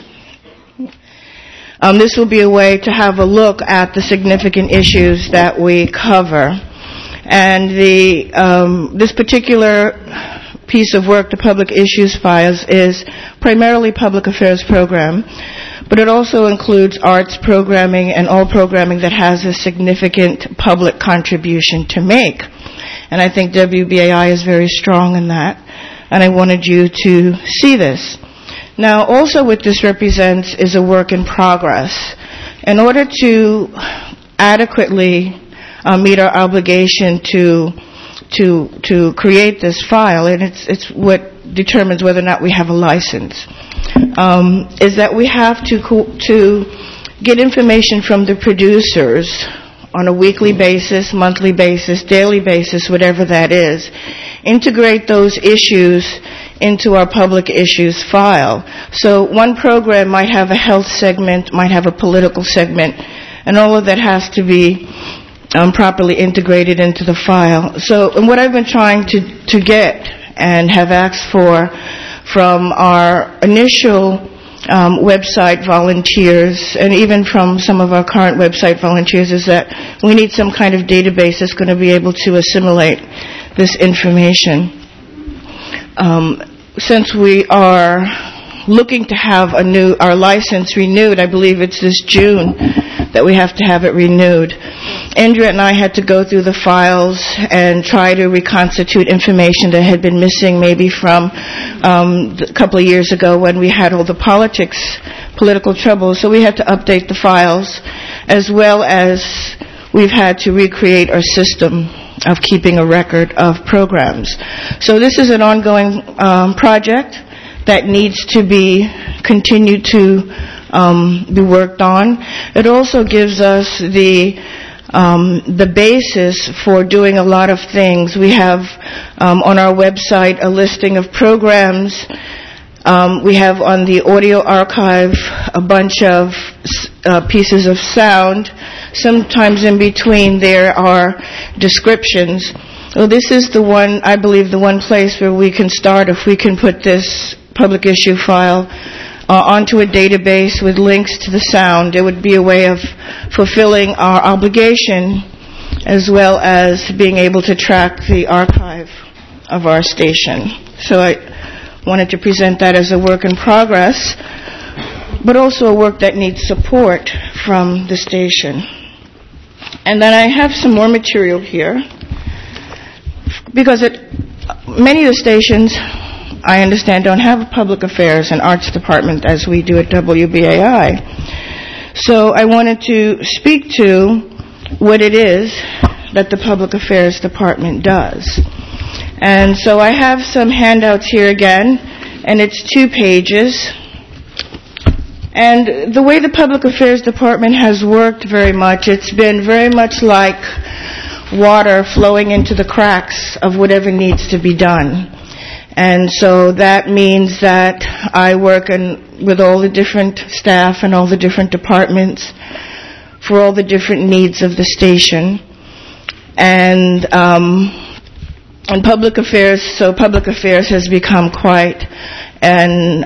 This will be a way to have a look at the significant issues that we cover. And this particular piece of work, the Public Issues Files, is primarily public affairs program, but it also includes arts programming and all programming that has a significant public contribution to make. And I think WBAI is very strong in that, and I wanted you to see this. Now, also what this represents is a work in progress. In order to adequately meet our obligation to create this file, and it's what determines whether or not we have a license, is that we have to get information from the producers on a weekly basis, monthly basis, daily basis, whatever that is. Integrate those issues into our public issues file. So one program might have a health segment, might have a political segment, and all of that has to be properly integrated into the file. So and what I've been trying to get and have asked for from our initial website volunteers and even from some of our current website volunteers is that we need some kind of database that's going to be able to assimilate this information. Since we are looking to have our license renewed, I believe it's this June that we have to have it renewed. Andrea and I had to go through the files and try to reconstitute information that had been missing maybe from a couple of years ago when we had all the political troubles. So we had to update the files, as well as we've had to recreate our system of keeping a record of programs. So this is an ongoing project that needs to be continued to be worked on. It also gives us the basis for doing a lot of things. We have on our website a listing of programs. We have on the audio archive a bunch of pieces of sound. Sometimes in between there are descriptions. Well, this is the one, I believe, the one place where we can start if we can put this public issue file onto a database with links to the sound. It would be a way of fulfilling our obligation as well as being able to track the archive of our station. So I wanted to present that as a work in progress, but also a work that needs support from the station. And then I have some more material here, because many of the stations, I understand, don't have a public affairs and arts department as we do at WBAI. So I wanted to speak to what it is that the public affairs department does. And so I have some handouts here again, and it's 2 pages. And the way the public affairs department has worked very much, it's been very much like water flowing into the cracks of whatever needs to be done. And so that means that I work with all the different staff and all the different departments for all the different needs of the station. And public affairs, so public affairs has become quite an,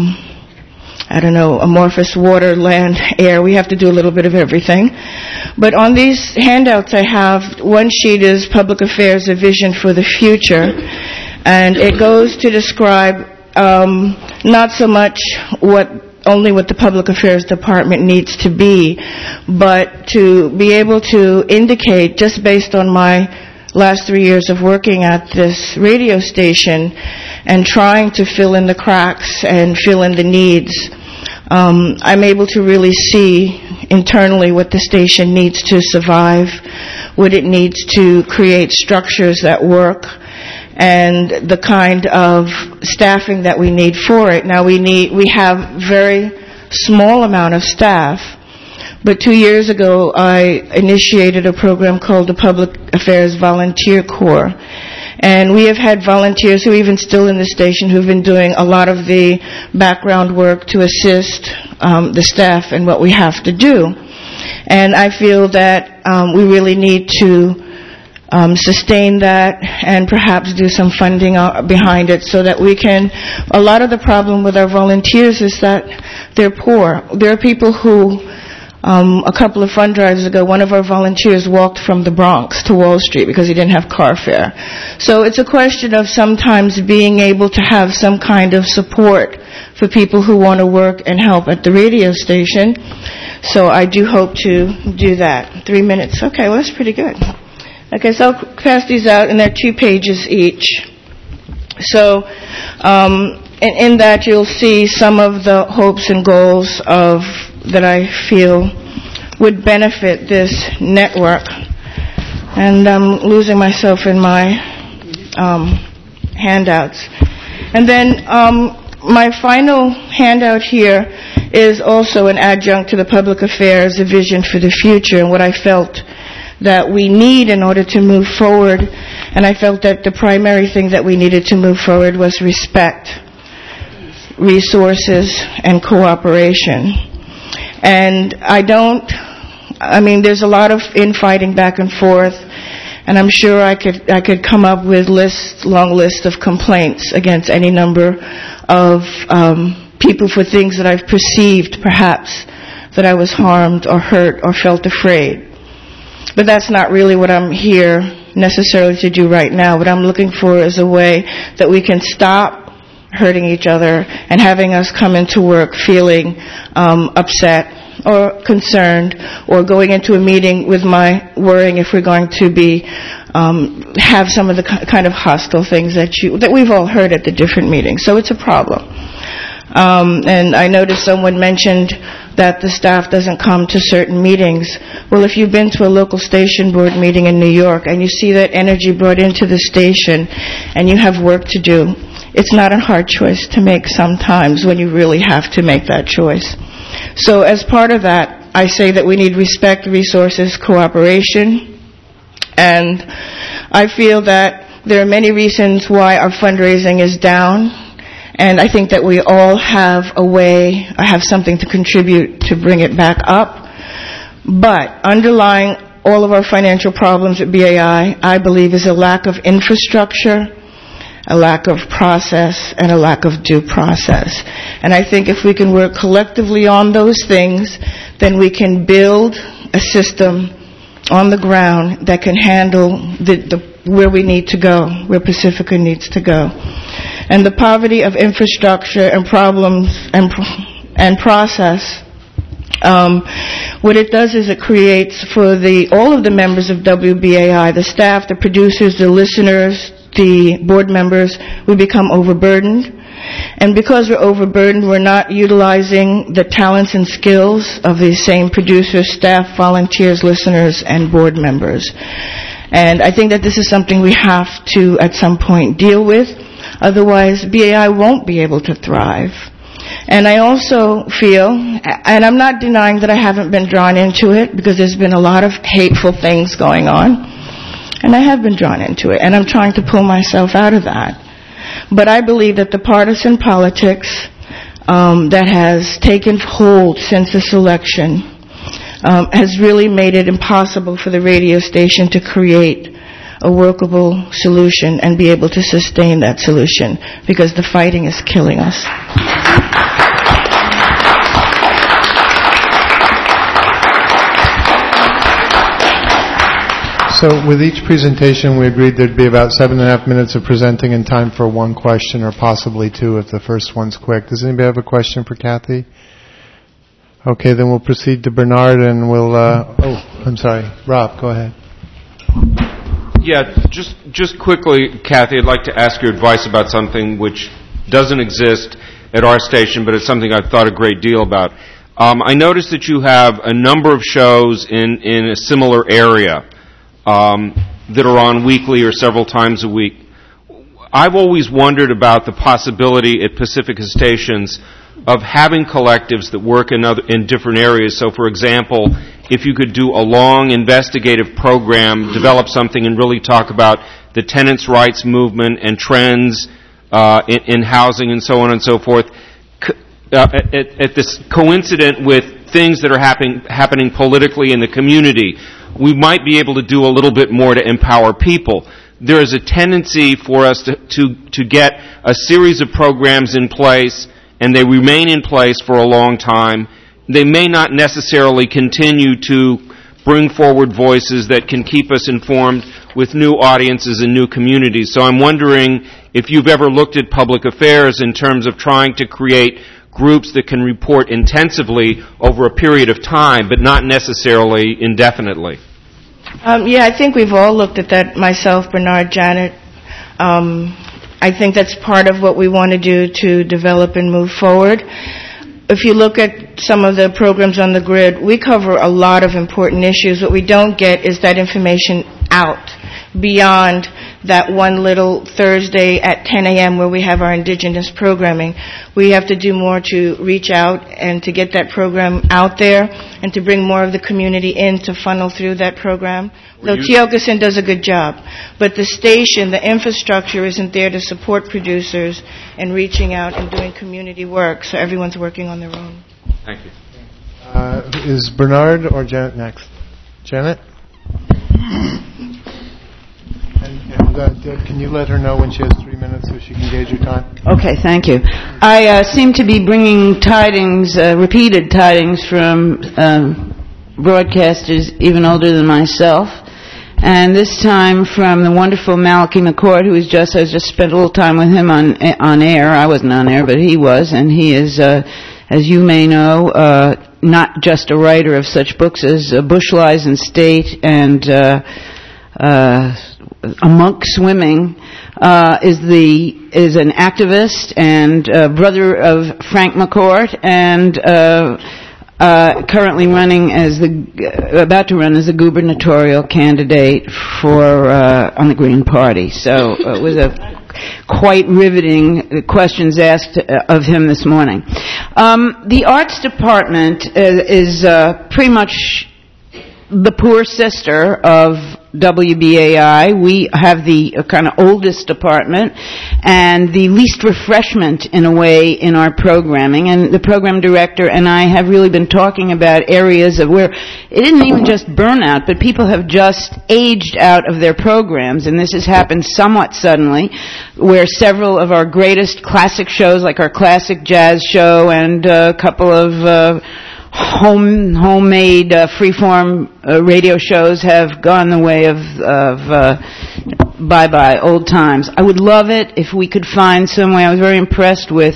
amorphous water, land, air. We have to do a little bit of everything. But on these handouts I have, one sheet is Public Affairs, A Vision for the Future. And it goes to describe not so much only what the Public Affairs Department needs to be, but to be able to indicate, just based on my last 3 years of working at this radio station and trying to fill in the cracks and fill in the needs, I'm able to really see internally what the station needs to survive, what it needs to create structures that work, and the kind of staffing that we need for it. Now we have very small amount of staff, but 2 years ago I initiated a program called the Public Affairs Volunteer Corps. And we have had volunteers who are even still in the station who've been doing a lot of the background work to assist the staff in what we have to do. And I feel that we really need to sustain that and perhaps do some funding behind it so that we can. A lot of the problem with our volunteers is that they're poor. There are people who, a couple of fund drives ago, one of our volunteers walked from the Bronx to Wall Street because he didn't have car fare. So it's a question of sometimes being able to have some kind of support for people who want to work and help at the radio station. So I do hope to do that. 3 minutes. Okay, well, that's pretty good. Okay, so I'll pass these out, and they're 2 pages each. So in that you'll see some of the hopes and goals that I feel would benefit this network. And I'm losing myself in my handouts. And then my final handout here is also an adjunct to the Public Affairs, A Vision for the Future, and what I felt that we need in order to move forward And I felt that the primary thing that we needed to move forward was respect, resources, and cooperation. And there's a lot of infighting back and forth, and I'm sure I could come up with long list of complaints against any number of people for things that I've perceived, perhaps, that I was harmed or hurt or felt afraid. But that's not really what I'm here necessarily to do right now. What I'm looking for is a way that we can stop hurting each other and having us come into work feeling upset or concerned, or going into a meeting with worrying if we're going to be have some of the kind of hostile things that we've all heard at the different meetings. So it's a problem. And I noticed someone mentioned that the staff doesn't come to certain meetings. Well, if you've been to a local station board meeting in New York and you see that energy brought into the station and you have work to do, it's not a hard choice to make sometimes when you really have to make that choice. So as part of that, I say that we need respect, resources, cooperation, and I feel that there are many reasons why our fundraising is down, and I think that we all have have something to contribute to bring it back up. But underlying all of our financial problems at BAI, I believe, is a lack of infrastructure, a lack of process, and a lack of due process. And I think if we can work collectively on those things, then we can build a system on the ground that can handle where we need to go, where Pacifica needs to go. And the poverty of infrastructure and problems and process, what it does is it creates for all of the members of WBAI, the staff, the producers, the listeners, the board members, we become overburdened. And because we're overburdened, we're not utilizing the talents and skills of these same producers, staff, volunteers, listeners, and board members. And I think that this is something we have to, at some point, deal with. Otherwise, BAI won't be able to thrive. And I also feel, and I'm not denying that I haven't been drawn into it, because there's been a lot of hateful things going on, and I have been drawn into it, and I'm trying to pull myself out of that. But I believe that the partisan politics that has taken hold since this election has really made it impossible for the radio station to create a workable solution and be able to sustain that solution, because the fighting is killing us. So with each presentation, we agreed there'd be about 7.5 minutes of presenting and time for one question, or possibly two if the first one's quick. Does anybody have a question for Kathy? Okay, then we'll proceed to Bernard, and we'll... I'm sorry. Rob, go ahead. Yeah, just quickly, Kathy, I'd like to ask your advice about something which doesn't exist at our station, but it's something I've thought a great deal about. I noticed that you have a number of shows in a similar area that are on weekly or several times a week. I've always wondered about the possibility at Pacifica stations of having collectives that work in different areas. So, for example, if you could do a long investigative program, develop something and really talk about the tenants' rights movement and trends in housing and so on and so forth, at this coincident with things that are happening politically in the community, we might be able to do a little bit more to empower people. There is a tendency for us to get a series of programs in place, and they remain in place for a long time. They may not necessarily continue to bring forward voices that can keep us informed with new audiences and new communities. So I'm wondering if you've ever looked at public affairs in terms of trying to create groups that can report intensively over a period of time, but not necessarily indefinitely. Yeah, I think we've all looked at that, myself, Bernard, Janet. I think that's part of what we want to do to develop and move forward. If you look at some of the programs on the grid, we cover a lot of important issues. What we don't get is that information out beyond that one little Thursday at 10 a.m. where we have our indigenous programming. We have to do more to reach out and to get that program out there and to bring more of the community in to funnel through that program. Though Tiokasin does a good job. But the station, the infrastructure isn't there to support producers in reaching out and doing community work, so everyone's working on their own. Thank you. Is Bernard or Janet next? Janet? Can you let her know when she has 3 minutes so she can gauge your time? Okay, thank you. I seem to be bringing tidings, repeated tidings from broadcasters even older than myself, and this time from the wonderful Malachi McCord, who is I just spent a little time with him on air. I wasn't on air, but he was, and he is, as you may know, not just a writer of such books as Bush Lies in State and A Monk Swimming, is an activist and brother of Frank McCourt, and currently about to run as a gubernatorial candidate on the Green Party. So it was quite riveting questions asked of him this morning. The arts department is pretty much the poor sister of WBAI. We have the kind of oldest department and the least refreshment in a way in our programming, and the program director and I have really been talking about areas of where it isn't even just burnout, but people have just aged out of their programs, and this has happened somewhat suddenly, where several of our greatest classic shows, like our classic jazz show and a couple of homemade freeform radio shows have gone the way of bye-bye old times. I would love it if we could find some way. I was very impressed with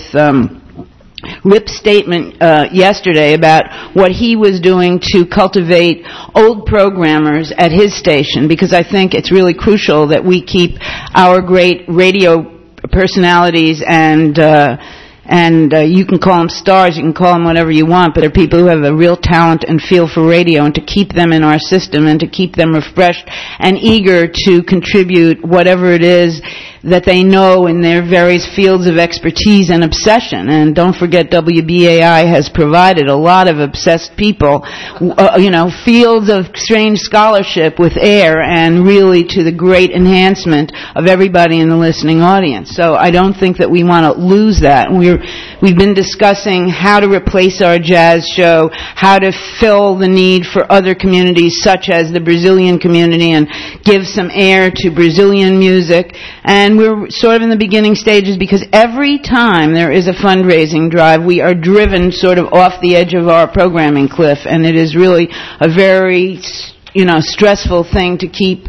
Rip's statement yesterday about what he was doing to cultivate old programmers at his station, because I think it's really crucial that we keep our great radio personalities and you can call them stars, you can call them whatever you want, but they're people who have a real talent and feel for radio, and to keep them in our system and to keep them refreshed and eager to contribute whatever it is that they know in their various fields of expertise and obsession. And don't forget, WBAI has provided a lot of obsessed people, fields of strange scholarship with air, and really to the great enhancement of everybody in the listening audience. So I don't think that we want to lose that. We've been discussing how to replace our jazz show, how to fill the need for other communities such as the Brazilian community and give some air to Brazilian music. And we're sort of in the beginning stages, because every time there is a fundraising drive, we are driven sort of off the edge of our programming cliff, and it is really a very, stressful thing to keep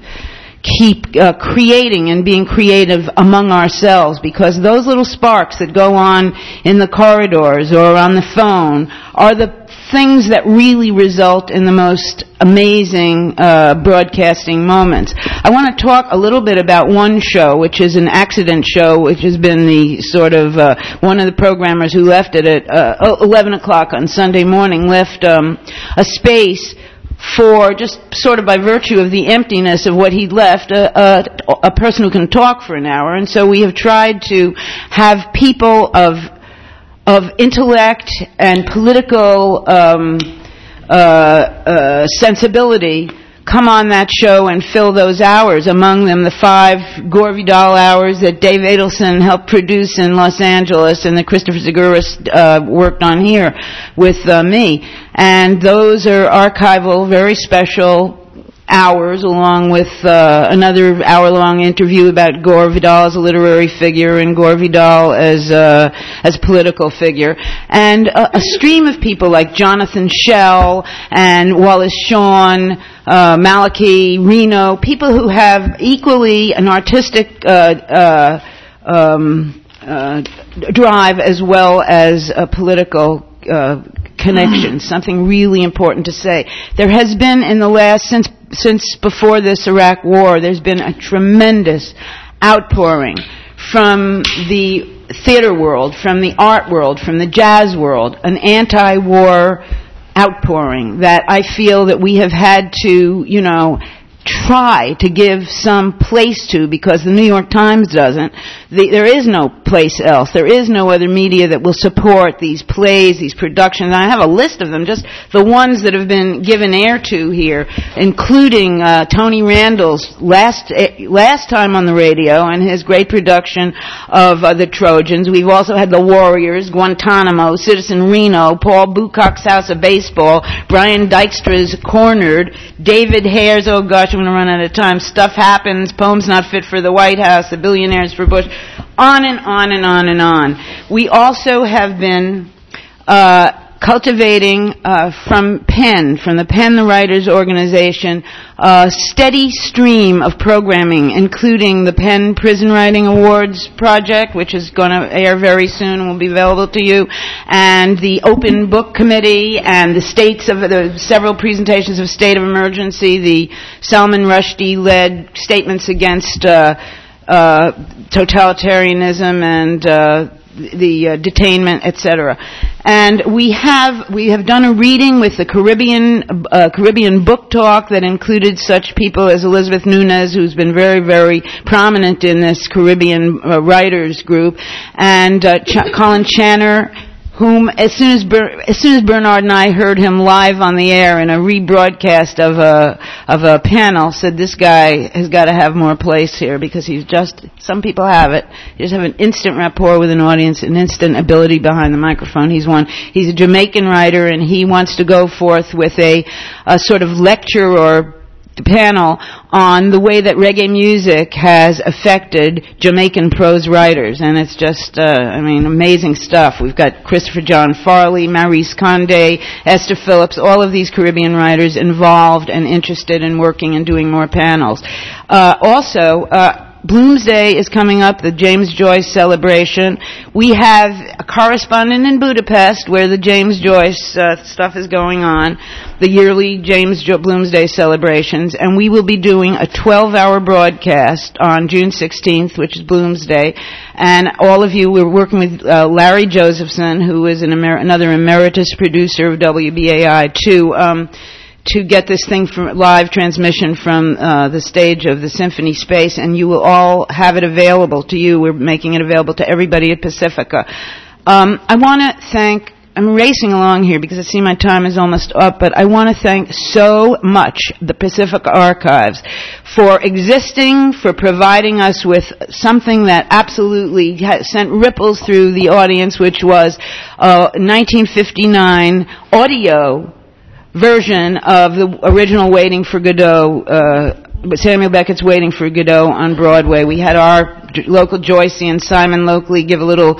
creating and being creative among ourselves, because those little sparks that go on in the corridors or on the phone are the things that really result in the most amazing broadcasting moments. I want to talk a little bit about one show, which is an accident show, which has been the sort of one of the programmers who left it at 11 o'clock on Sunday morning, left a space for, just sort of by virtue of the emptiness of what he'd left, a person who can talk for an hour. And so we have tried to have people of intellect and political sensibility come on that show and fill those hours. Among them, the 5 Gore Vidal hours that Dave Adelson helped produce in Los Angeles and that Christopher Zaguris worked on here with me. And those are archival, very special hours, along with another hour-long interview about Gore Vidal as a literary figure and Gore Vidal as a political figure, and a stream of people like Jonathan Schell and Wallace Shawn, Malachi, Reno, people who have equally an artistic drive as well as a political connection. Something really important to say. There has been in the last, since before this Iraq war, there's been a tremendous outpouring from the theater world, from the art world, from the jazz world, an anti-war outpouring that I feel that we have had to, try to give some place to, because the New York Times doesn't. There is no place else. There is no other media that will support these plays, these productions. And I have a list of them, just the ones that have been given air to here, including Tony Randall's last time on the radio and his great production of the Trojans. We've also had The Warriors, Guantanamo, Citizen Reno, Paul Bucock's House of Baseball, Brian Dykstra's Cornered, David Hare's, oh gosh, I'm going to run out of time, Stuff Happens, Poems Not Fit for the White House, The Billionaires for Bush, on and on and on and on. We also have been cultivating from the PEN, the Writers Organization, a steady stream of programming, including the PEN Prison Writing Awards project, which is going to air very soon and will be available to you, and the Open Book Committee, and the several presentations of state of emergency, the Salman Rushdie-led statements against totalitarianism and the detainment, etc. And we have done a reading with the Caribbean Book Talk that included such people as Elizabeth Nunes, who's been very, very prominent in this Caribbean writers group, and Colin Channer, whom as soon as Bernard and I heard him live on the air in a rebroadcast of a panel, said this guy has got to have more place here, because some people have it. You just have an instant rapport with an audience, an instant ability behind the microphone. He's a Jamaican writer, and he wants to go forth with a sort of lecture or panel on the way that reggae music has affected Jamaican prose writers, and it's just, amazing stuff. We've got Christopher John Farley, Maurice Condé, Esther Phillips, all of these Caribbean writers involved and interested in working and doing more panels. Bloomsday is coming up, the James Joyce celebration. We have a correspondent in Budapest where the James Joyce stuff is going on, the yearly Bloomsday celebrations, and we will be doing a 12-hour broadcast on June 16th, which is Bloomsday. And all of you, we're working with Larry Josephson, who is another emeritus producer of WBAI, to get this thing from live transmission from the stage of the Symphony Space, and you will all have it available to you. We're making it available to everybody at Pacifica. I want to thank, I'm racing along here because I see my time is almost up, but I want to thank so much the Pacifica Archives for existing, for providing us with something that absolutely sent ripples through the audience, which was 1959 audio version of the original Waiting for Godot, Samuel Beckett's Waiting for Godot on Broadway. We had our local Joycey and Simon Locally give a little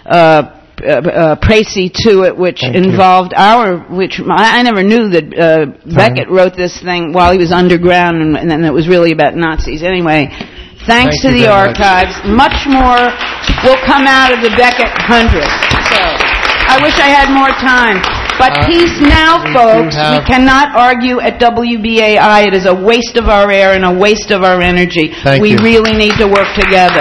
précis to it, which involved I never knew that Beckett wrote this thing while he was underground, and then it was really about Nazis. Anyway, thanks to the archives. Much more will come out of the Beckett 100. So, I wish I had more time. But peace now, folks. We cannot argue at WBAI. It is a waste of our air and a waste of our energy. We really need to work together.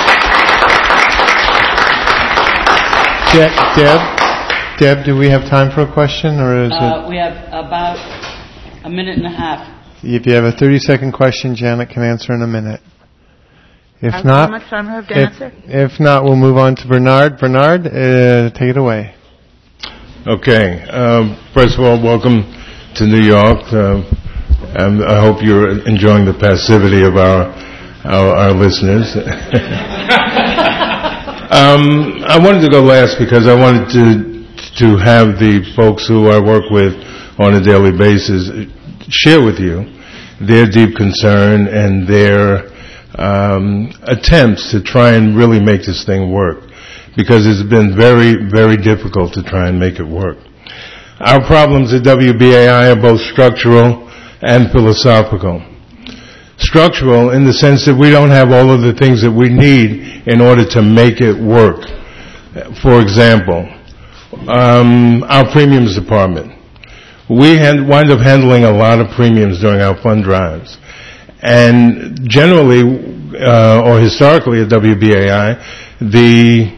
Deb, do we have time for a question, or is it? We have about a minute and a half. If you have a 30-second question, Janet can answer in a minute. If not, how much time do I have to answer? If not, we'll move on to Bernard. Bernard, take it away. Okay. First of all, welcome to New York. And I hope you're enjoying the passivity of our listeners. I wanted to go last because I wanted to have the folks who I work with on a daily basis share with you their deep concern and their attempts to try and really make this thing work, because it's been very, very difficult to try and make it work. Our problems at WBAI are both structural and philosophical. Structural in the sense that we don't have all of the things that we need in order to make it work. For example, our premiums department. We wind up handling a lot of premiums during our fund drives. And generally, or historically at WBAI, the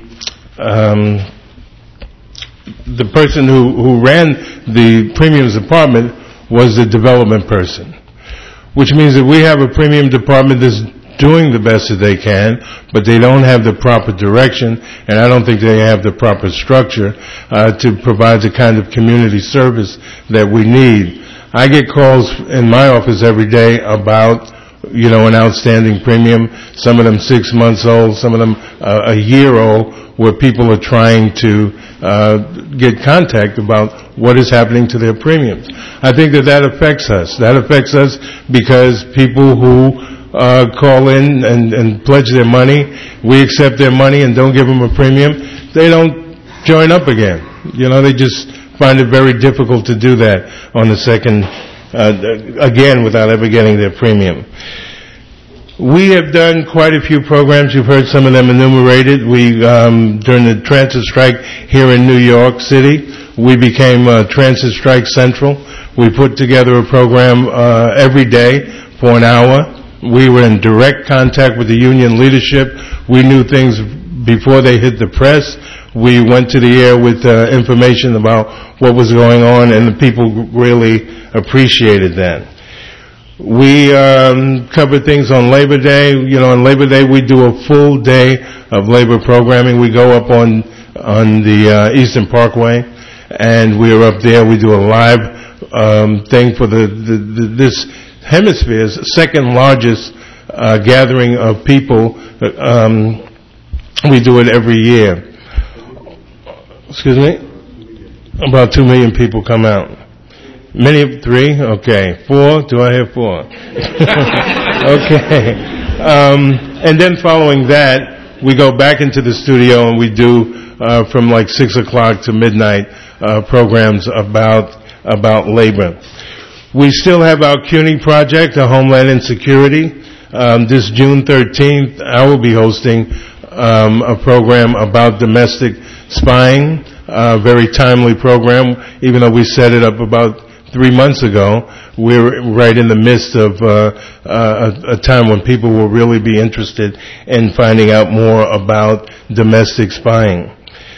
person who ran the premiums department was the development person, which means that we have a premium department that's doing the best that they can, but they don't have the proper direction, and I don't think they have the proper structure to provide the kind of community service that we need. I get calls in my office every day about an outstanding premium, some of them 6 months old, some of them a year old, where people are trying to get contact about what is happening to their premiums. I think that affects us. That affects us because people who call in and pledge their money, we accept their money and don't give them a premium, they don't join up again. They just find it very difficult to do that on the second again without ever getting their premium. We have done quite a few programs. You've heard some of them enumerated. We, during the transit strike here in New York City, we became Transit Strike Central. We put together a program every day for an hour. We were in direct contact with the union leadership. We knew things before they hit the press. We went to the air with information about what was going on, and the people really appreciated that. We cover things on Labor Day. On Labor Day we do a full day of labor programming. We go up on the Eastern Parkway, and we're up there. We do a live thing for this hemisphere's second largest gathering of people. We do it every year. Excuse me? About 2 million people come out. Many, 3? Okay. 4? Do I have 4? Okay. And then following that, we go back into the studio and we do from like 6 o'clock to midnight programs about labor. We still have our CUNY project, the Homeland Insecurity. This June 13th, I will be hosting a program about domestic spying, a very timely program. Even though we set it up about 3 months ago, we're right in the midst of a time when people will really be interested in finding out more about domestic spying.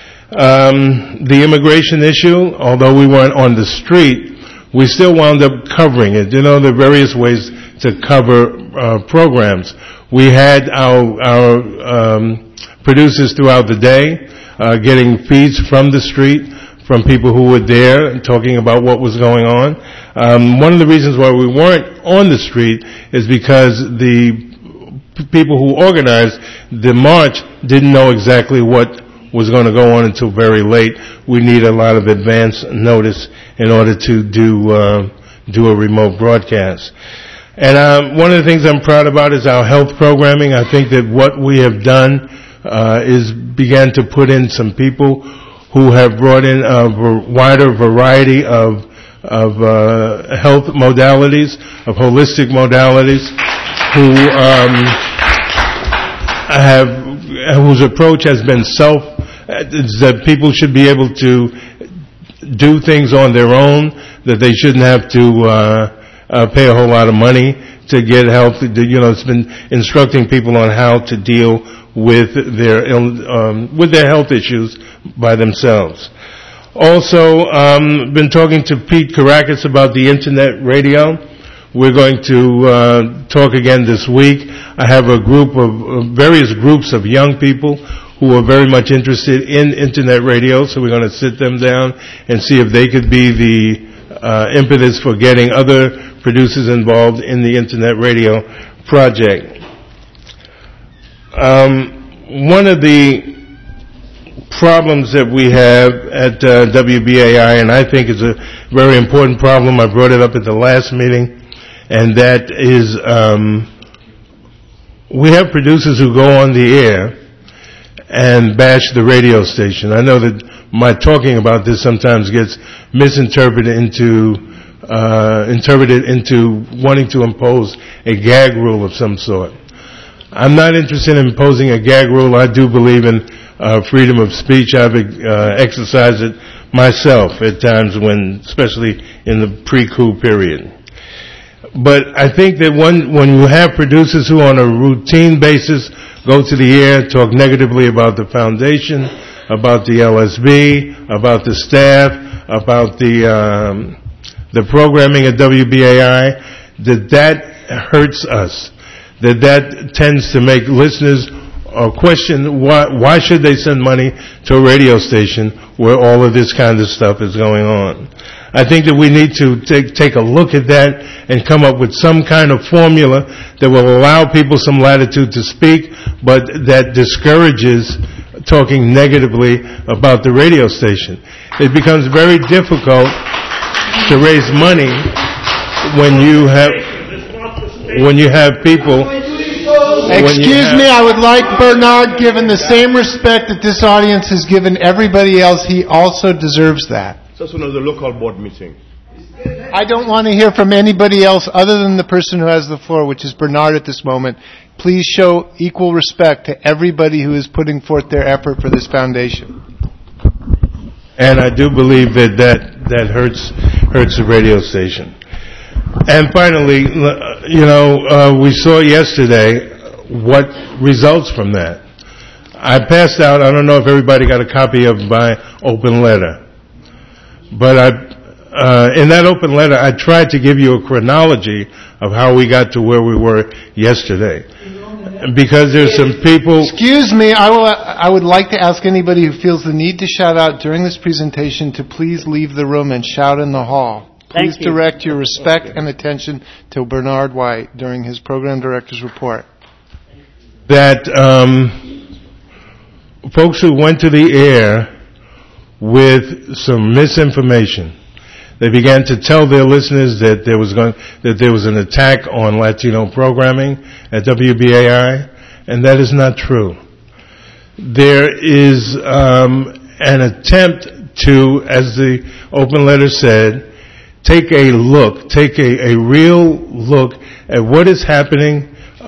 The immigration issue, although we weren't on the street, we still wound up covering it. There are various ways to cover programs. We had our producers throughout the day getting feeds from the street, from people who were there and talking about what was going on. One of the reasons why we weren't on the street is because the people who organized the march didn't know exactly what was going to go on until very late. We need a lot of advance notice in order to do a remote broadcast. And one of the things I'm proud about is our health programming. I think that what we have done is began to put in some people who have brought in a wider variety of health modalities, of holistic modalities, whose approach has been that people should be able to do things on their own, that they shouldn't have to pay a whole lot of money to get help. It's been instructing people on how to deal with their health issues by themselves. Also, been talking to Pete Kourakis about the internet radio. We're going to talk again this week. I have a group of various groups of young people who are very much interested in internet radio, so we're going to sit them down and see if they could be the impetus for getting other producers involved in the internet radio project. One of the problems that we have at WBAI, and I think is a very important problem, I brought it up at the last meeting, and that is we have producers who go on the air and bash the radio station. I know that my talking about this sometimes gets misinterpreted into wanting to impose a gag rule of some sort. I'm not interested in imposing a gag rule. I do believe in freedom of speech. I've exercised it myself at times especially in the pre-coup period. But I think that when you have producers who on a routine basis go to the air, talk negatively about the foundation, about the LSB, about the staff, about the programming at WBAI, that hurts us. that tends to make listeners question why should they send money to a radio station where all of this kind of stuff is going on. I think that we need to take a look at that and come up with some kind of formula that will allow people some latitude to speak, but that discourages talking negatively about the radio station. It becomes very difficult to raise money when you have people. Excuse me, I would like Bernard given the same respect that this audience has given everybody else. He also deserves that. Just another local board meeting. I don't want to hear from anybody else other than the person who has the floor, which is Bernard at this moment. Please show equal respect to everybody who is putting forth their effort for this foundation. And I do believe that hurts the radio station. And finally, we saw yesterday what results from that. I passed out, I don't know if everybody got a copy of my open letter, but in that open letter I tried to give you a chronology of how we got to where we were yesterday. Because there's some people... Excuse me, I would like to ask anybody who feels the need to shout out during this presentation to please leave the room and shout in the hall. Please direct your respect and attention to Bernard White during his program director's report. That folks who went to the air with some misinformation, they began to tell their listeners that there was an attack on Latino programming at WBAI, and that is not true. There is an attempt to, as the open letter said, take a real look at what is happening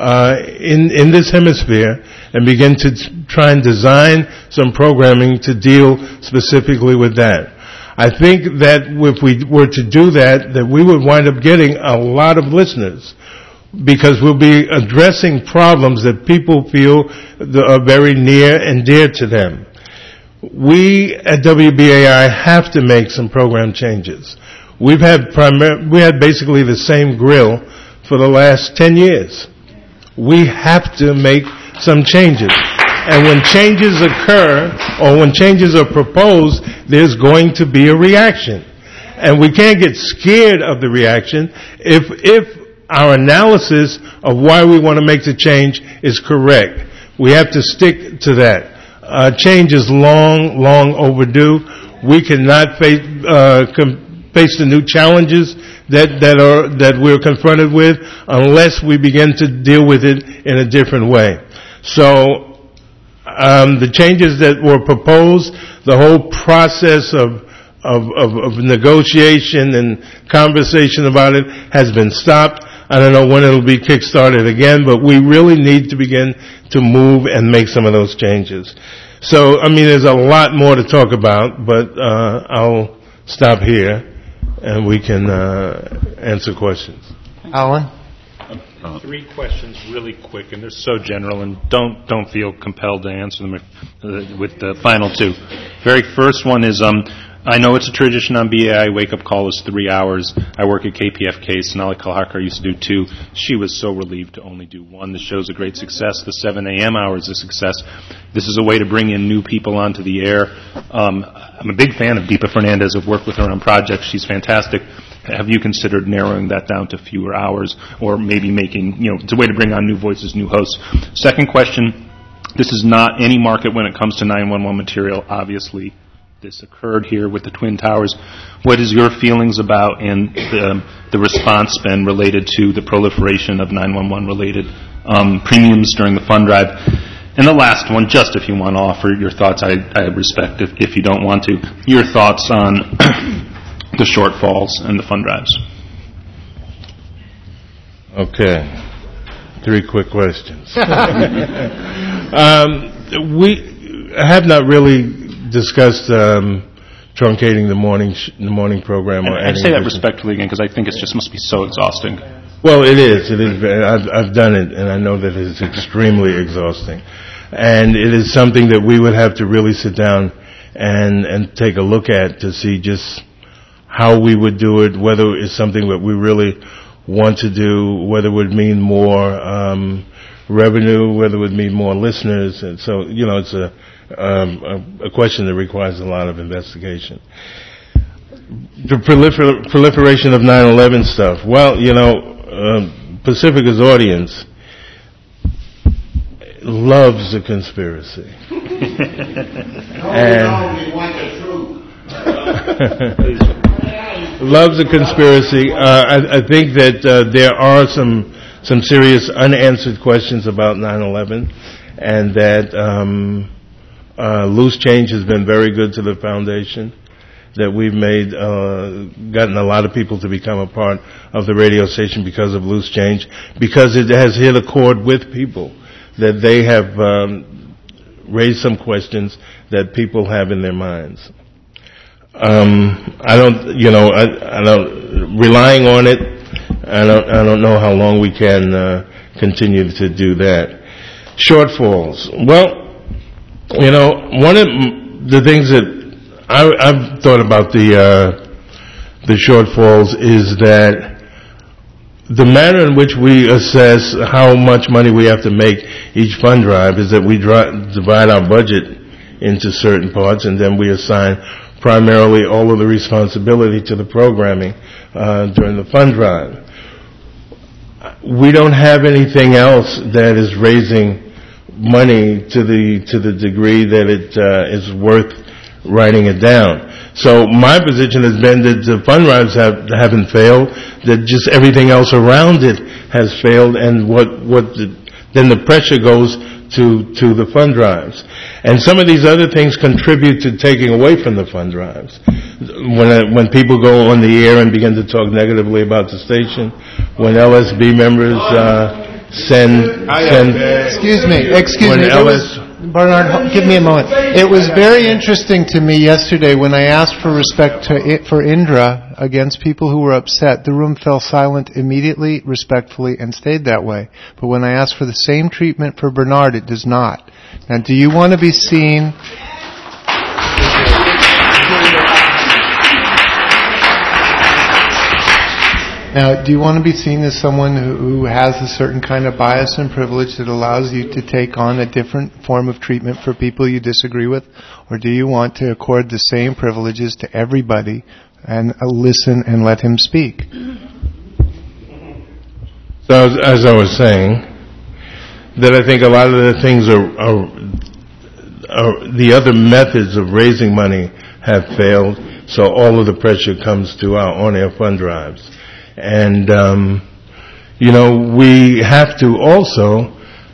in this hemisphere and begin to try and design some programming to deal specifically with that. I think that if we were to do that we would wind up getting a lot of listeners, because we'll be addressing problems that people feel are very near and dear to them. We at WBAI have to make some program changes. We had basically the same grill for the last 10 years. We have to make some changes. And when changes occur, or when changes are proposed, there's going to be a reaction. And we can't get scared of the reaction if our analysis of why we want to make the change is correct. We have to stick to that. Change is long overdue. We cannot face the new challenges that we're confronted with unless we begin to deal with it in a different way. So the changes that were proposed, the whole process of negotiation and conversation about it has been stopped. I don't know when it'll be kick-started again, but we really need to begin to move and make some of those changes. So, there's a lot more to talk about, but I'll stop here and we can answer questions. Alan? 3 questions really quick, and they're so general, and don't feel compelled to answer them with the final 2. Very first one is, I know it's a tradition on BAI, wake-up call is 3 hours. I work at KPFK, Sonali Kalhakar used to do 2. She was so relieved to only do 1. The show's a great success. The 7 a.m. hour is a success. This is a way to bring in new people onto the air. I'm a big fan of Deepa Fernandez. I've worked with her on projects. She's fantastic. Have you considered narrowing that down to fewer hours, or maybe making, it's a way to bring on new voices, new hosts? Second question, this is not any market when it comes to 911 material, obviously. This occurred here with the Twin Towers. What is your feelings about and the response been related to the proliferation of 911-related premiums during the fund drive? And the last one, just if you want to offer your thoughts, I respect if you don't want to, your thoughts on the shortfalls and the fund drives. Okay. 3 quick questions. We have not really discussed truncating the morning program. And I say that respectfully again because I think it just must be so exhausting. Well, it is. I've done it, and I know that it's extremely exhausting. And it is something that we would have to really sit down and take a look at to see just how we would do it, whether it's something that we really want to do, whether it would mean more revenue, whether it would mean more listeners. And so, it's a question that requires a lot of investigation. The proliferation of 9/11 stuff. Well, Pacifica's audience loves a conspiracy. Loves a conspiracy. I think that there are some serious unanswered questions about 9/11, and that Loose Change has been very good to the foundation. That we've gotten a lot of people to become a part of the radio station because of Loose Change, because it has hit a chord with people, that they have raised some questions that people have in their minds. Relying on it, I don't know how long we can continue to do that. Shortfalls. Well, one of the things that I've thought about the shortfalls is that the manner in which we assess how much money we have to make each fund drive is that we divide our budget into certain parts, and then we assign primarily all of the responsibility to the programming during the fund drive. We don't have anything else that is raising money to the degree that it is worth writing it down. So my position has been that the fund drives haven't failed, that just everything else around it has failed, and then the pressure goes to the fund drives. And some of these other things contribute to taking away from the fund drives. When people go on the air and begin to talk negatively about the station, when LSB members send Excuse me. Bernard, give me a moment. It was very interesting to me yesterday when I asked for respect for Indra against people who were upset. The room fell silent immediately, respectfully, and stayed that way. But when I asked for the same treatment for Bernard, it does not. Now, do you want to be seen... Now, do you want to be seen as someone who has a certain kind of bias and privilege that allows you to take on a different form of treatment for people you disagree with? Or do you want to accord the same privileges to everybody and listen and let him speak? So, as I was saying, that I think a lot of the things are the other methods of raising money have failed, so all of the pressure comes to our on-air fund drives. And, we have to also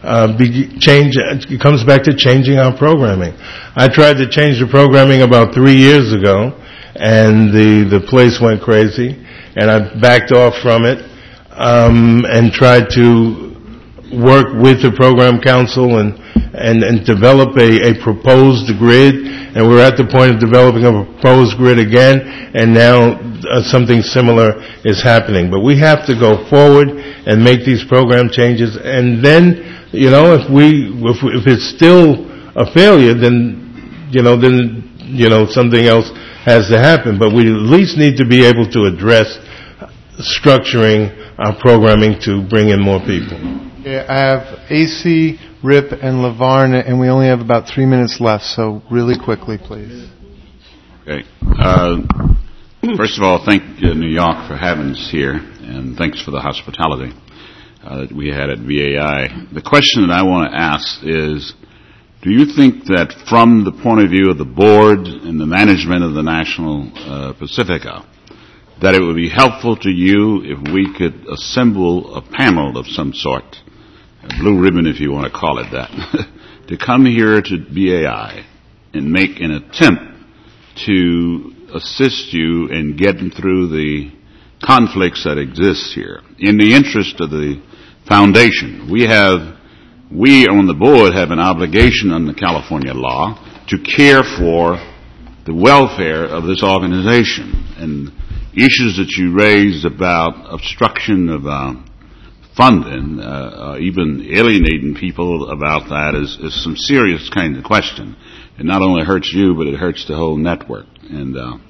it comes back to changing our programming. I tried to change the programming about 3 years ago, and the place went crazy, and I backed off from it, and tried to work with the program council and develop a proposed grid, and we're at the point of developing a proposed grid again, and now something similar is happening. But we have to go forward and make these program changes, and then, if it's still a failure, then something else has to happen. But we at least need to be able to address structuring our programming to bring in more people. Okay, I have AC, Rip, and LeVar, and we only have about 3 minutes left, so really quickly, please. Okay. First of all, thank New York for having us here, and thanks for the hospitality that we had at VAI. The question that I want to ask is, do you think that from the point of view of the board and the management of the National Pacifica, that it would be helpful to you if we could assemble a panel of some sort, a blue ribbon if you want to call it that, to come here to BAI and make an attempt to assist you in getting through the conflicts that exist here. In the interest of the foundation, we on the board have an obligation under California law to care for the welfare of this organization. And issues that you raised about obstruction of funding, even alienating people about that is some serious kind of question. It not only hurts you, but it hurts the whole network. And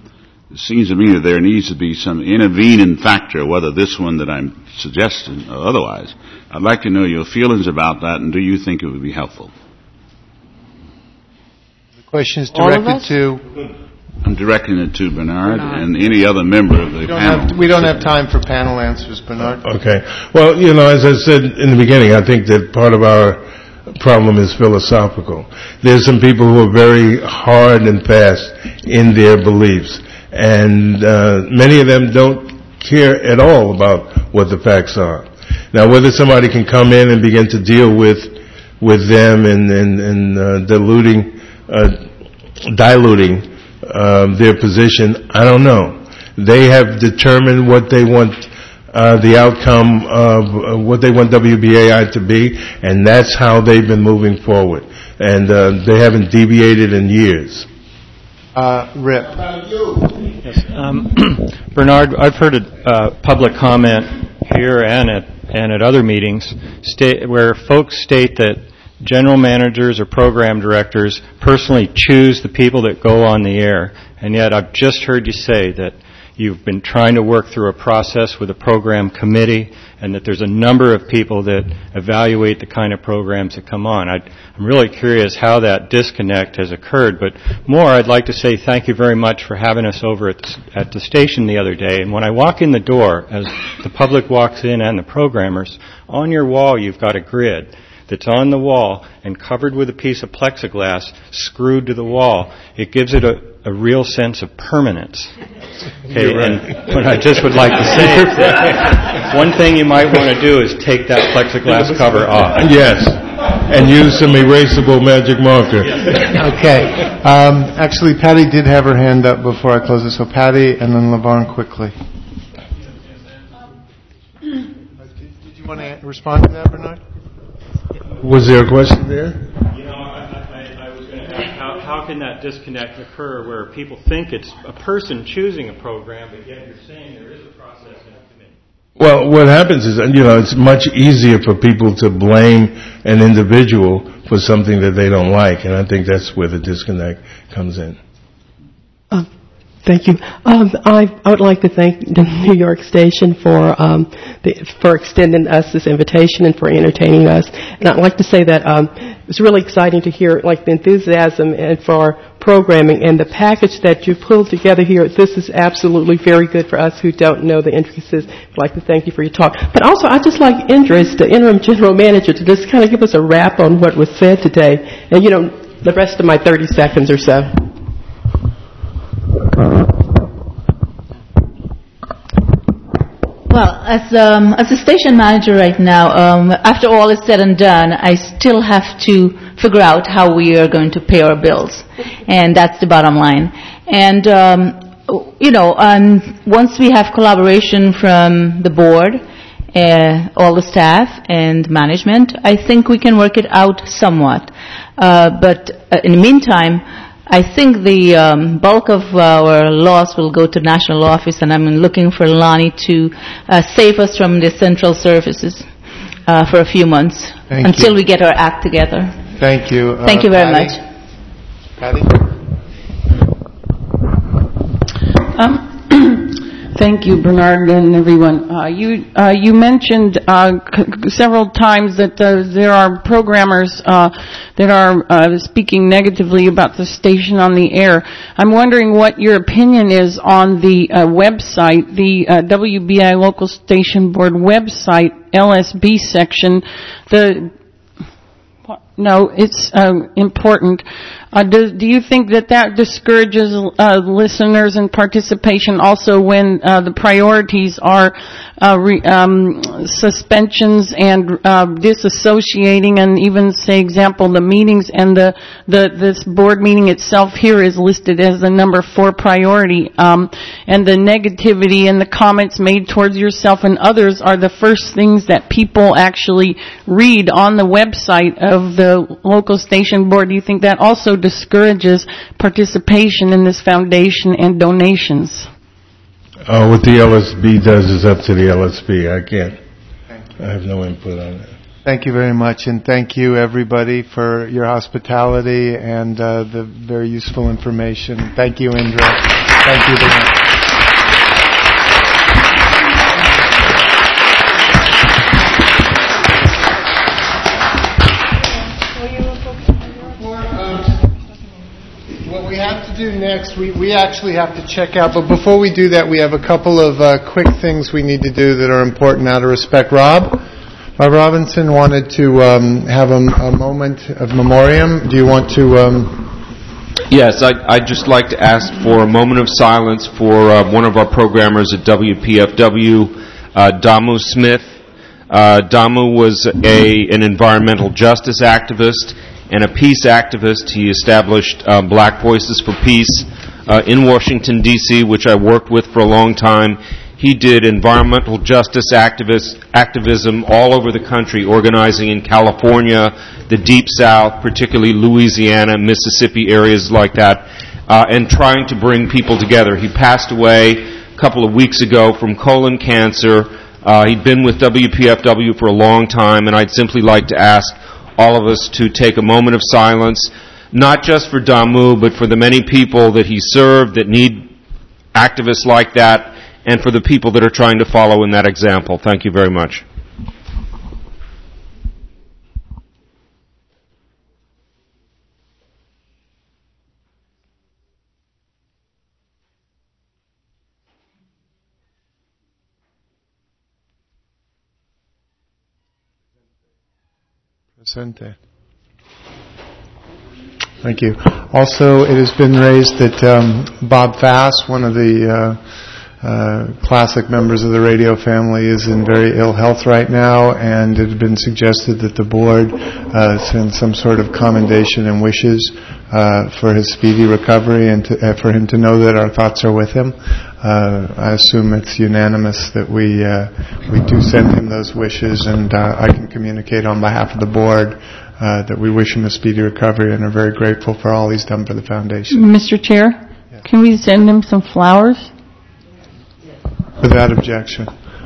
it seems to me that there needs to be some intervening factor, whether this one that I'm suggesting or otherwise. I'd like to know your feelings about that, and do you think it would be helpful? The question is directed to... I'm directing it to Bernard and any other member of the panel. We don't have time for panel answers, Bernard. Okay. Well, as I said in the beginning, I think that part of our problem is philosophical. There's some people who are very hard and fast in their beliefs, and many of them don't care at all about what the facts are. Now, whether somebody can come in and begin to deal with them and diluting their position, I don't know. They have determined what they want, the outcome of what they want WBAI to be, and that's how they've been moving forward. And they haven't deviated in years. Rip. Yes. Bernard, I've heard a public comment here and at other meetings where folks state that general managers or program directors personally choose the people that go on the air. And yet I've just heard you say that you've been trying to work through a process with a program committee and that there's a number of people that evaluate the kind of programs that come on. I'm really curious how that disconnect has occurred. But more, I'd like to say thank you very much for having us over at the station the other day. And when I walk in the door, as the public walks in and the programmers, on your wall you've got a grid that's on the wall and covered with a piece of plexiglass screwed to the wall. It gives it a real sense of permanence. Okay, right. And what I just would like to say is that one thing you might want to do is take that plexiglass cover off. Yes, and use some erasable magic marker. Okay. Actually, Patty did have her hand up before I close it, so Patty and then LaVarn quickly. Did you want to respond to that, Bernard? Was there a question there? I was going to ask, how can that disconnect occur where people think it's a person choosing a program, but yet you're saying there is a process in a committee? Well, what happens is, it's much easier for people to blame an individual for something that they don't like, and I think that's where the disconnect comes in. Thank you. I would like to thank the New York station for extending us this invitation and for entertaining us. And I'd like to say that it's really exciting to hear the enthusiasm and for programming and the package that you pulled together here. This is absolutely very good for us who don't know the intricacies. I'd like to thank you for your talk. But also, I'd just like Indris, the interim general manager, to just kind of give us a wrap on what was said today. And the rest of my 30 seconds or so. Well, as a station manager right now, after all is said and done, I still have to figure out how we are going to pay our bills, and that's the bottom line. And once we have collaboration from the board, all the staff and management, I think we can work it out somewhat. But in the meantime, I think the bulk of our loss will go to national office, and I'm looking for Lonnie to save us from the central services for a few months until we get our act together. Thank you. Thank you very much. Patty? Thank you, Bernard, and everyone. You mentioned several times that there are programmers that are speaking negatively about the station on the air. I'm wondering what your opinion is on the website, the WBI Local Station Board website, LSB section. No, it's important. Do you think that discourages listeners and participation also when the priorities are suspensions and disassociating, and even, say, example, the meetings and this board meeting itself here is listed as the number 4 priority, and the negativity and the comments made towards yourself and others are the first things that people actually read on the website of the local station board? Do you think that also discourages participation in this foundation and donations? What the LSB does is up to the LSB. I have no input on that. Thank you very much, and thank you everybody for your hospitality and the very useful information. Thank you, Indra. Thank you very much. What we have to do next, we actually have to check out, but before we do that, we have a couple of quick things we need to do that are important out of respect. Rob Robinson wanted to have a moment of memoriam. Do you want to... Yes, I'd just like to ask for a moment of silence for one of our programmers at WPFW, Damu Smith. Damu was an environmental justice activist and a peace activist. He established Black Voices for Peace in Washington, D.C., which I worked with for a long time. He did environmental justice activism all over the country, organizing in California, the Deep South, particularly Louisiana, Mississippi, areas like that, and trying to bring people together. He passed away a couple of weeks ago from colon cancer. He'd been with WPFW for a long time, and I'd simply like to ask all of us to take a moment of silence, not just for Damu, but for the many people that he served that need activists like that, and for the people that are trying to follow in that example. Thank you very much. Presente. Thank you. Also, it has been raised that Bob Fass, one of the classic members of the radio family, is in very ill health right now, and it had been suggested that the board send some sort of commendation and wishes for his speedy recovery and for him to know that our thoughts are with him. I assume it's unanimous that we do send him those wishes, and I can communicate on behalf of the board that we wish him a speedy recovery and are very grateful for all he's done for the foundation. Mr. Chair, can we send him some flowers? Without objection.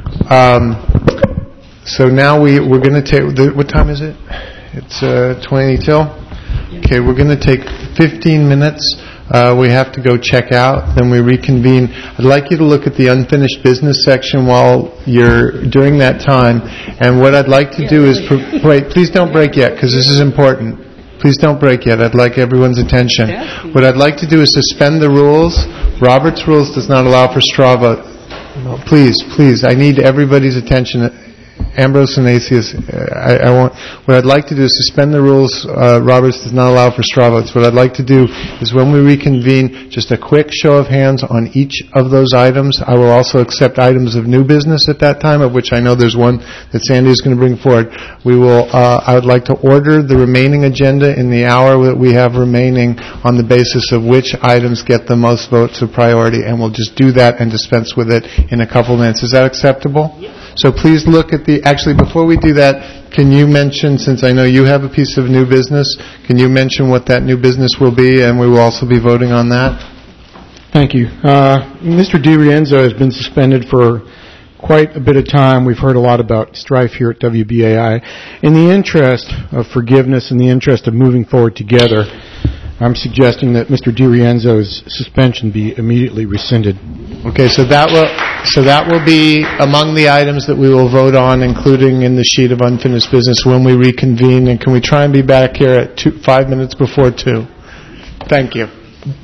So now we're going to take... what time is it? It's 20 till? Okay, we're going to take 15 minutes. We have to go check out. Then we reconvene. I'd like you to look at the unfinished business section while you're during that time. And what I'd like to do is... wait, please don't break yet, because this is important. Please don't break yet. I'd like everyone's attention. What I'd like to do is suspend the rules. Robert's rules does not allow for straw vote. No, please, I need everybody's attention. Ambrose and Atheus, what I'd like to do is suspend the rules. Roberts does not allow for straw votes. What I'd like to do is when we reconvene, just a quick show of hands on each of those items. I will also accept items of new business at that time, of which I know there's one that Sandy is going to bring forward. I would like to order the remaining agenda in the hour that we have remaining on the basis of which items get the most votes of priority, and we'll just do that and dispense with it in a couple minutes. Is that acceptable? So please look at actually before we do that, can you mention, since I know you have a piece of new business, can you mention what that new business will be, and we will also be voting on that? Thank you. Mr. DiRienzo has been suspended for quite a bit of time. We've heard a lot about strife here at WBAI. In the interest of forgiveness, in the interest of moving forward together, I'm suggesting that Mr. DiRienzo's suspension be immediately rescinded. Okay, so that will be among the items that we will vote on, including in the sheet of unfinished business when we reconvene. And can we try and be back here at 5 minutes before 2? Thank you.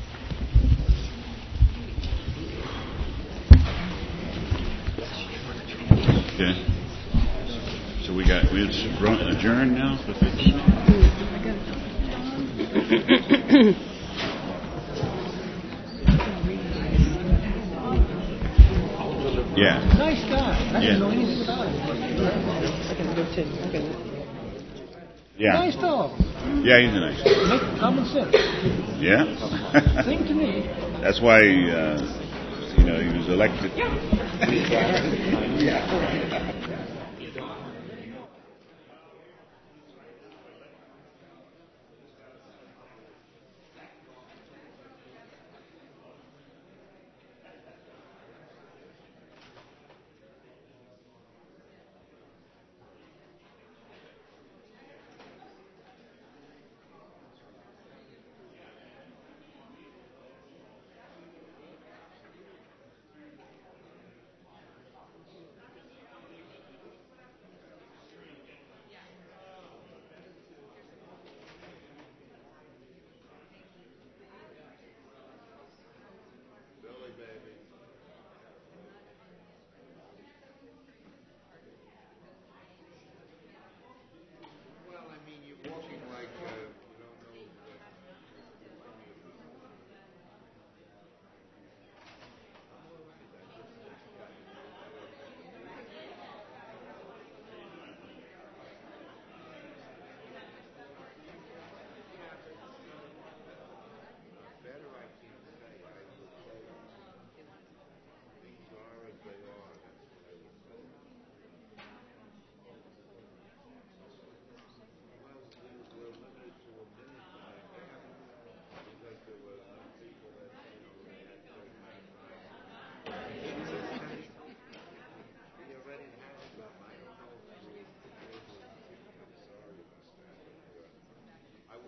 Okay. So we adjourn now for 15 minutes? Yeah. Nice guy. I didn't know anything about him. Yeah. Nice fellow. Yeah, he's a nice guy. Make common sense. Yeah. Seemed to me. That's why, he was elected.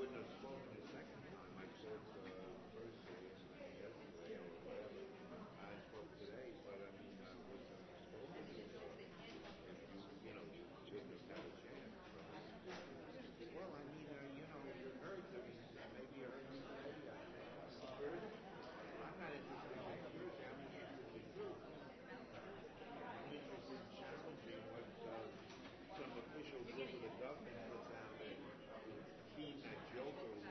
wouldn't have spoken the second time. I spoke Thursday and yesterday or whatever. I spoke today, but I mean, I wouldn't have spoken if you wouldn't have had a chance. Well, I mean, you heard them. Maybe you heard them today. I'm not interested in conspiracy. I'm interested in truth. I'm interested in challenging what some official group of the government puts out there. Being that joker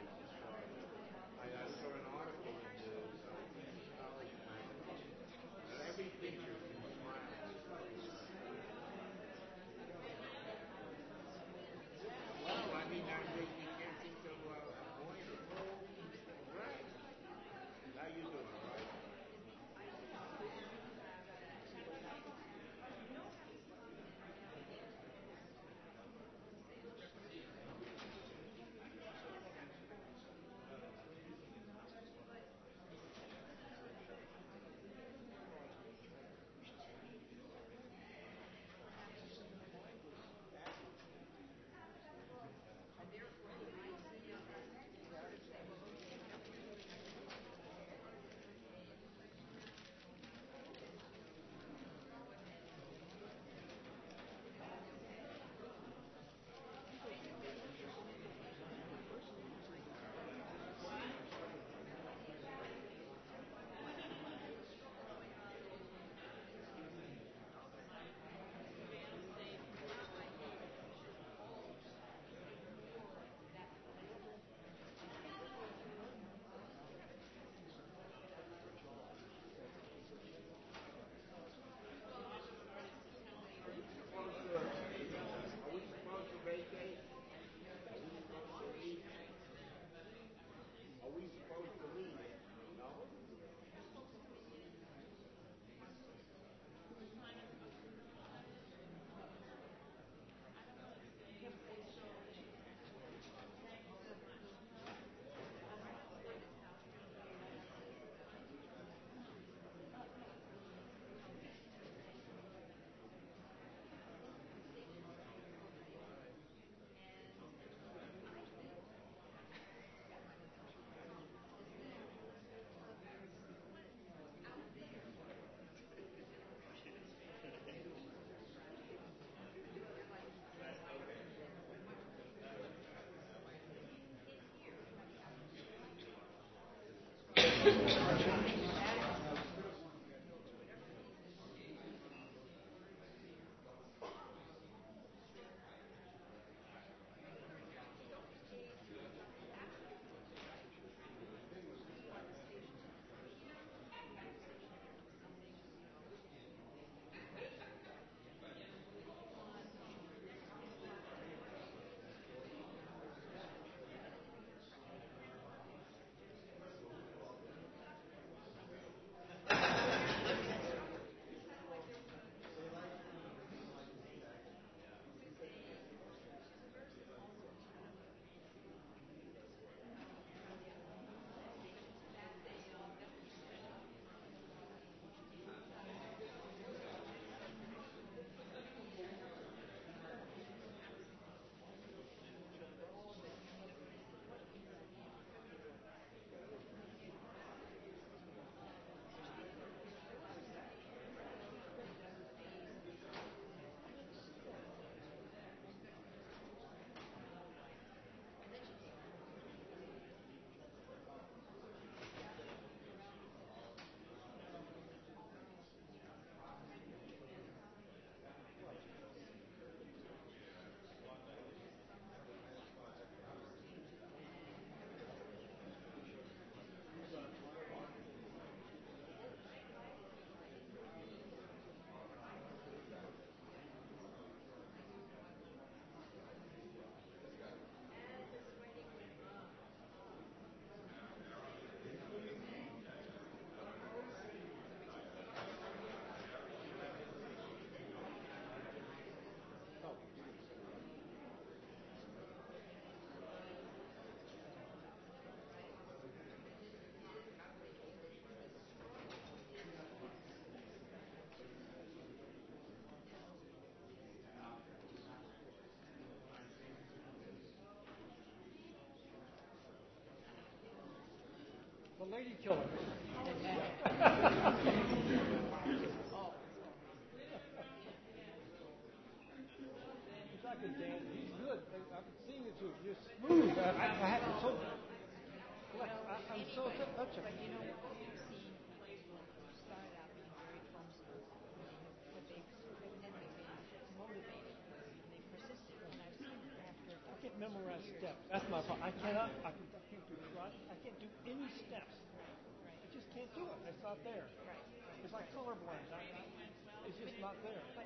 lady killer. He's not good, Dan. He's good. I've been seeing it too. You're smooth. I haven't told you. I'm so touchable. But you know, we've seen players who started out being very clumsy, but they've evidently been motivated and they persisted. And I've seen it after. I can't memorize steps. That's my problem. I can't do trot. I can't do any steps. I just can't do it. It's not there. It's like colorblind. It's just not there. But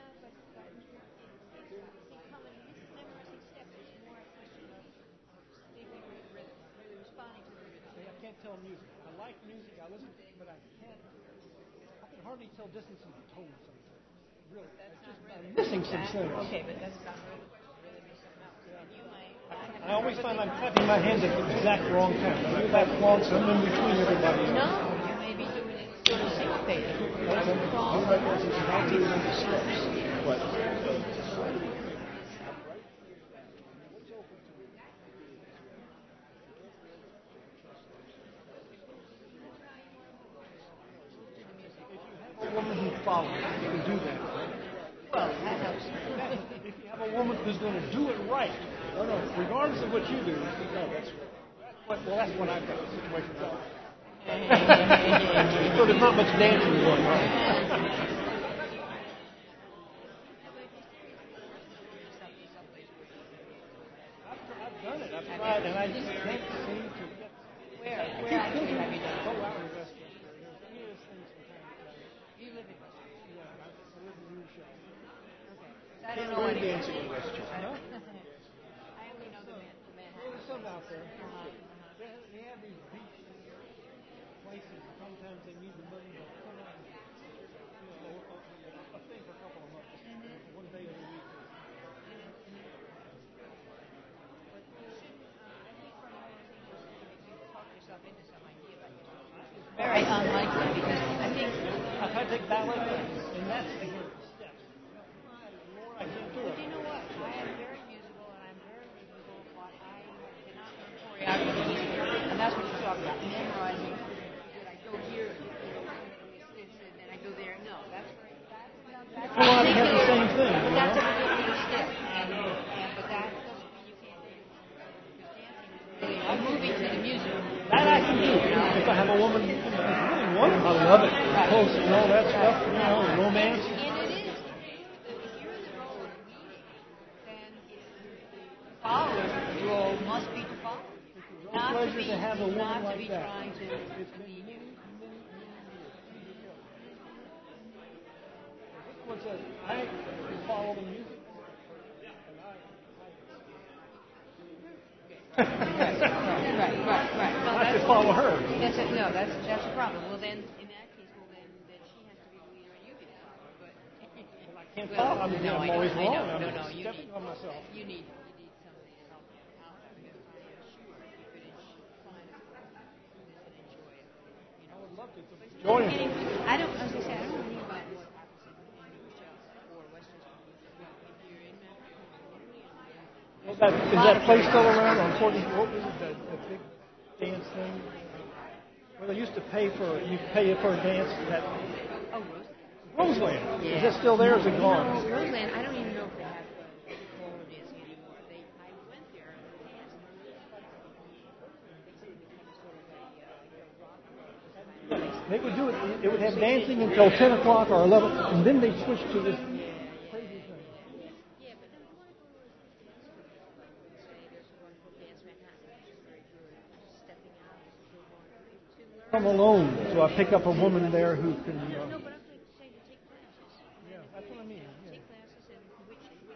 memorizing steps is more a question of sticking with the rhythm, really responding to the rhythm. I can't tell music. I like music. I listen to it, but I can't. I can hardly tell distance in tone sometimes. Really, I'm missing some things. Okay, but that's not rhythm. Rhythm is something else. And you might. I always find I'm clapping my hands at the exact wrong time. I do that wrong, so I'm in between everybody. No, you may be doing it sort of syncopated. What? A woman who follows, you can do that. Well, that helps. If you have a woman who's going to do it right, regardless of what you do, that's what I've got the situation going. So there's not much dancing going on. I've done it. I've tried, and I just can't seem to get. Where actually have you done it? Oh, out in Westchester. There's things from time to time. You live in Westchester? Yeah, I live in New York. Okay. I don't know any dancing in Westchester. No? I only know the Manhattan. There's some out there. They have these beach places. Sometimes they need the money to come out and a thing for a couple of months. One day of the week. Very unlikely because I think if I take ballet and that's the steps. My Lord, I can't do it. But you know what? I am very musical and I'm very musical, but I cannot learn choreography, and that's what you talk about. Memorizing. Did I go here? And then I go there. No, that's great. That's a lot of the same thing. But that's a particular step, but that doesn't mean you can't dance. Because dancing is really I'm moving to the music. That I can do. If I have a woman who's really wonderful, I love it. Close and all that stuff, romance. And it is. If you're in the role of leading, then the follower's role must be to follow. Not to be, have a woman not like to be that. Trying to lead you. What's that? I follow the music. Right. Well, I have to follow her. That's a problem. Well, then in that case, then she has to be the leader and you can follow. But I can't follow. I'm always wrong. No. You need somebody to help you out because I am sure you could find this and enjoy it. I would love to. Join it. I don't. As I say, I don't know anything about what happens in New Chelsea or Westchester. If you're in is that place still around on 40? What was it? The big dance thing? Well, they used to pay for a dance. That Roseland. Yeah. Is that still there? Or is it gone? No, Roseland. I don't even know if they have roller dancing anymore. I went there and danced. They would do it. It would have dancing until 10 o'clock or 11, and then they switched to this. I'm alone, so I pick up a woman there who can. No, but I'm saying to take classes. Yeah, that's what I mean. Yeah. Take classes and which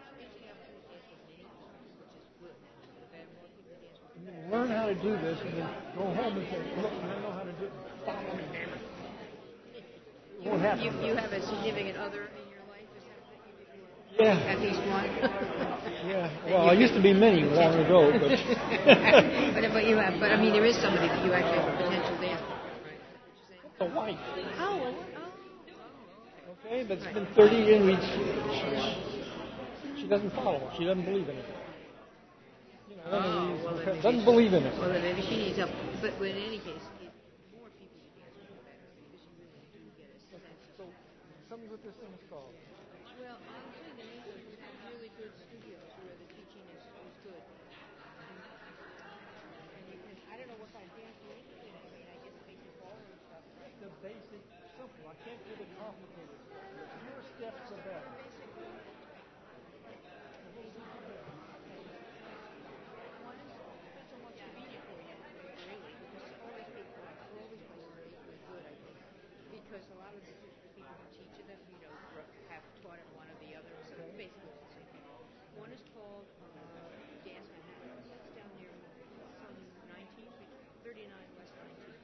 learn how to do this, and then go home and say, "Look, I know how to do it. Follow me, damn it." It won't happen. You have a significant other in your life, is that yeah. At least one. Yeah. Well, I used to be many long ago, but. but you have. But I mean, there is somebody that you actually have a potential dance. A wife. Oh. Okay, but it's been 30 years. She doesn't follow it. She doesn't believe in it. Doesn't believe in it. Well, then maybe she needs help. But in any case, Tell me what this thing is called. Well, honestly, the nature is really good studios where the teaching is good. And you can, I don't know what kind of dance you're interested in. I mean, I guess basic ballroom stuff, right? The basic, simple. I can't get it complicated. The fewer steps, the better. One is so much convenient for you, really, because all these people are always really good, I think. Because a lot of the people who teach them, have taught at one or the other, so it's basically the same thing. One is called Dance Manhattan. It's down near, it's on 19th, 39 West 19th.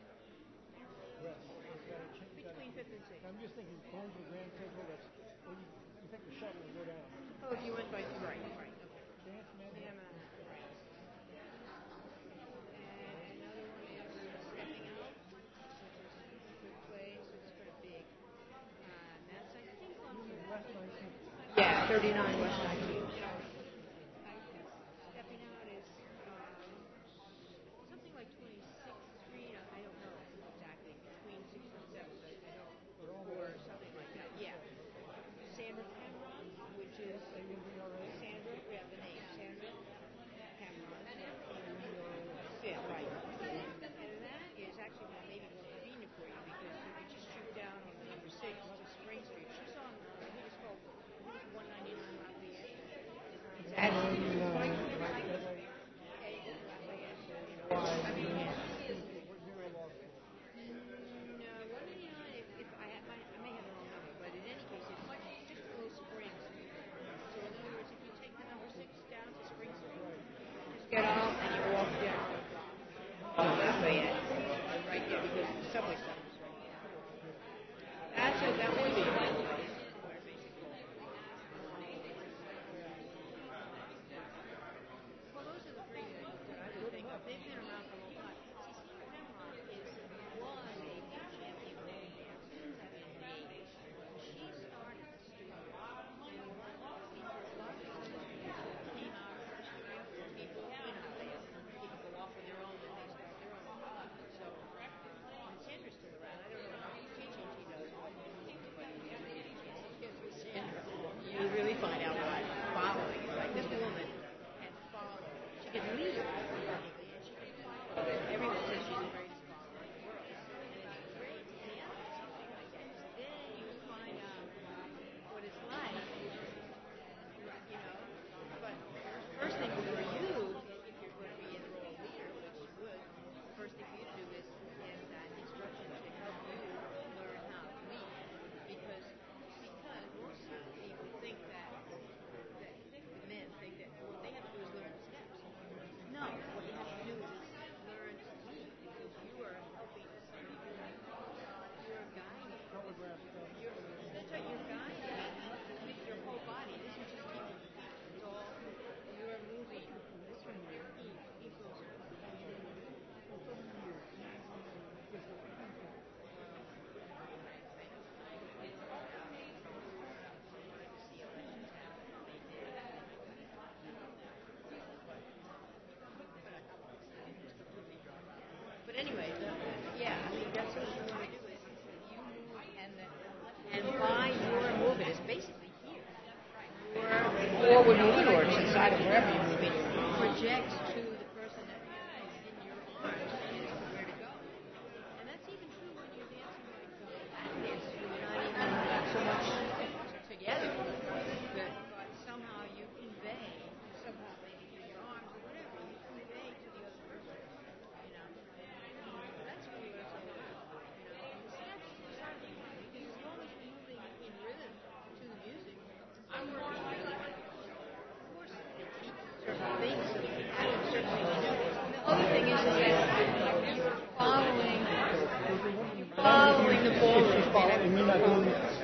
Between 5th and 6th. I'm just thinking, going to the grand table, you think the shuttle will go down. Oh, if you went by, right. Dance Manhattan. Right. And another one is Stepping Out, which is a good place. It's sort of big. And that's, I think, on West 19th. Yeah, 39 West 19th. Stepping Out is something like 26th Street. I don't know exactly. Between 6th and 7th. I don't. Or something like that. Yeah. Sandra Cameron, which is Sandra. We have the name Sandra Cameron. Yeah, right. And that is actually maybe more convenient for you because you can just shoot down on the number 6 to Spring Street. She's on, I think it's called 199 Lafayette. It's actually quite Lafayette. No, 199, if I may have the wrong number, but in any case, it's just below Spring Street. So in other words, if you take the number 6 down to Spring Street, just get off and you walk down Lafayette, right there, because the subway stop is right there. That would be one place where basically. Well, those are the three that I would think of. They've been around for a long time. See, Cameron was a champion ballroom dancer in the 80s. She started the studio. And a lot of people came out of her studio. People, people go off on their own and they start their own. So, Sandra's still around. I don't know how much teaching she does. You really find out by following. It's like this woman can follow. She can lead, and she can follow. Everyone says she's the greatest follower in the world. And it's great to see something like that. Then you find out what it's like, But the first thing for you, if you're going to be in the role of leader, which you would, the first thing for you to do is get that instruction to help you learn how to lead. Because most people think that the men think that what they have to do is learn the steps. No, what you have to do is learn to lead because you are helping somebody. You're guiding. That's right. You're guiding with your whole body. This is just keeping the feet. It's all you're moving. This one, your feet. But anyway, that's what you want to do is you move and by your movement is basically here. Your forward movement or to the side of wherever you're moving projects to the person that is in your arms is where to go. And that's even true when you're dancing like Latin dancing. You're not even so much together, but somehow you convey, maybe through your arms or whatever, you convey to the other person. That's really what it's all about. Because as long as you're moving in rhythm to the music, I'm working really hard. Of course, they teach certain things so that you can do certain things you do. And the other thing is that you're following the ballroom.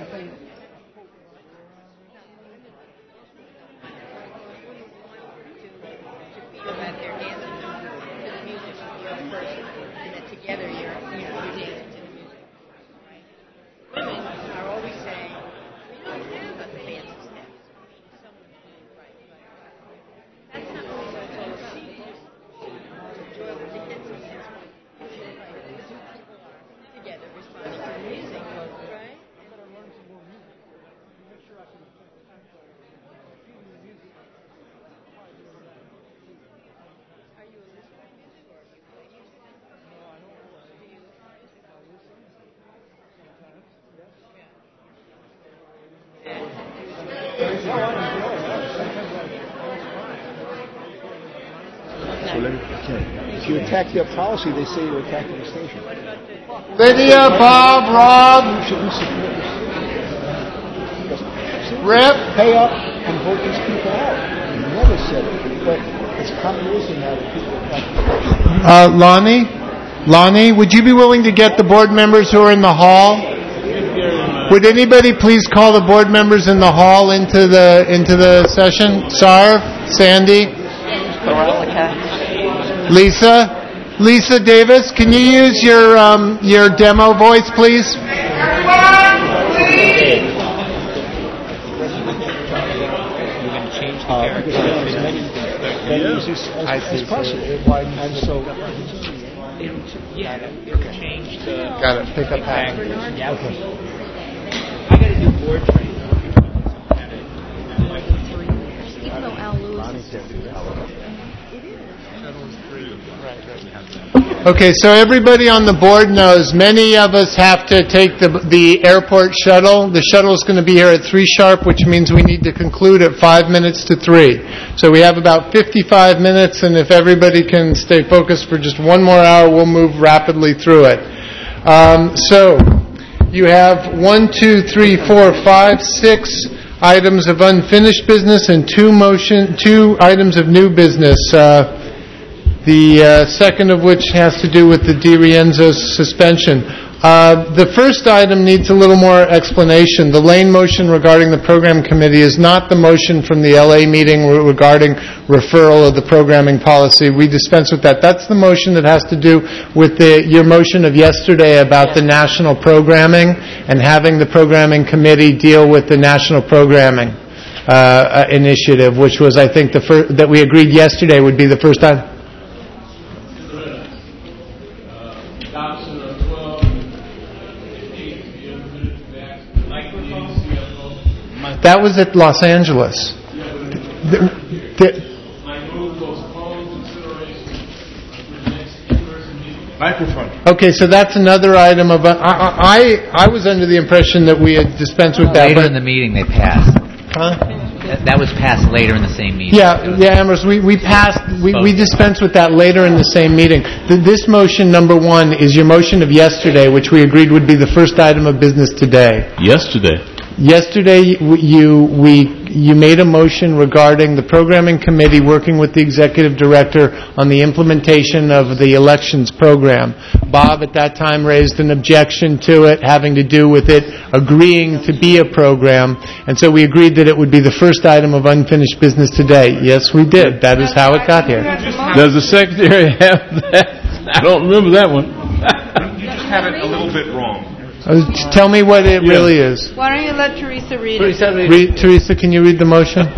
To feel that they're dancing to the music of the other person, and that together you're dancing to the music. Right? Women are always saying, we don't care about the fancy steps. Someone right. That's not really what it's all about. They just enjoy the dancing. That's what the two people are together responding to the music, right? I better learn some more music. So let me. If you attack their policy, they say you're attacking the station. Lydia, Bob, Rob, Rip, pay up and vote these people out. You never said it, but it's common wisdom now that people attack the station. Lonnie, would you be willing to get the board members who are in the hall? Would anybody please call the board members in the hall into the session? Sarv, Sandy, Lisa Davis, can you use your demo voice, please? As possible. And so, change the. Got it. Pick up back. Yeah. Okay. I got to do board training. Even though Al Lewis Okay, so everybody on the board knows many of us have to take the airport shuttle. The shuttle is going to be here at 3 sharp, which means we need to conclude at 5 minutes to 3. So we have about 55 minutes, and if everybody can stay focused for just one more hour, we'll move rapidly through it. So you have 1, 2, 3, 4, 5, 6 items of unfinished business and 2 items of new business. The second of which has to do with the DiRienzo's suspension. The first item needs a little more explanation. The Lane motion regarding the program committee is not the motion from the LA meeting regarding referral of the programming policy. We dispense with that. That's the motion that has to do with your motion of yesterday about the national programming and having the programming committee deal with the national programming initiative, which was, I think, that we agreed yesterday would be the first time. That was at Los Angeles. Microphone. Okay, so that's another item of. I was under the impression that we had dispensed with that. Later in the meeting, they passed. Huh? That was passed later in the same meeting. Yeah, Ambrose, we passed. We dispensed with that later in the same meeting. This motion, number 1, is your motion of yesterday, which we agreed would be the first item of business today. Yesterday, you made a motion regarding the programming committee working with the executive director on the implementation of the elections program. Bob at that time raised an objection to it, having to do with it agreeing to be a program, and so we agreed that it would be the first item of unfinished business today. Yes, we did. That is how it got here. Does the secretary have that? I don't remember that one. You just have it a little bit wrong. Tell me what it really is. Why don't you let Teresa read it? Teresa, can you read the motion?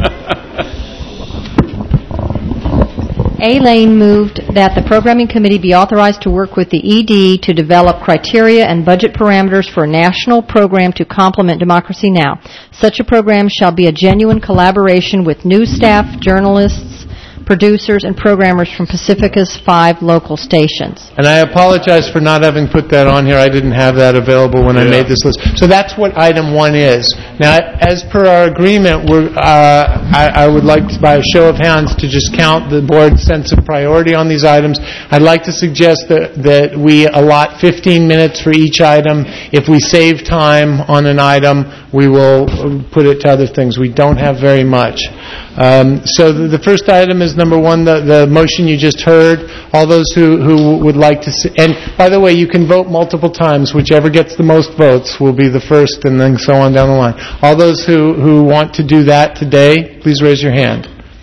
A. Lane moved that the programming committee be authorized to work with the ED to develop criteria and budget parameters for a national program to complement Democracy Now! Such a program shall be a genuine collaboration with news staff, journalists, producers, and programmers from Pacifica's 5 local stations. And I apologize for not having put that on here. I didn't have that available when I made this list. So that's what item 1 is. Now, as per our agreement, I would like to, by a show of hands, to just count the board's sense of priority on these items. I'd like to suggest that we allot 15 minutes for each item. If we save time on an item, we will put it to other things. We don't have very much. So the first item is number 1, the motion you just heard. All those who would like to see, and by the way, you can vote multiple times. Whichever gets the most votes will be the first, and then so on down the line. All those who want to do that today, please raise your hand.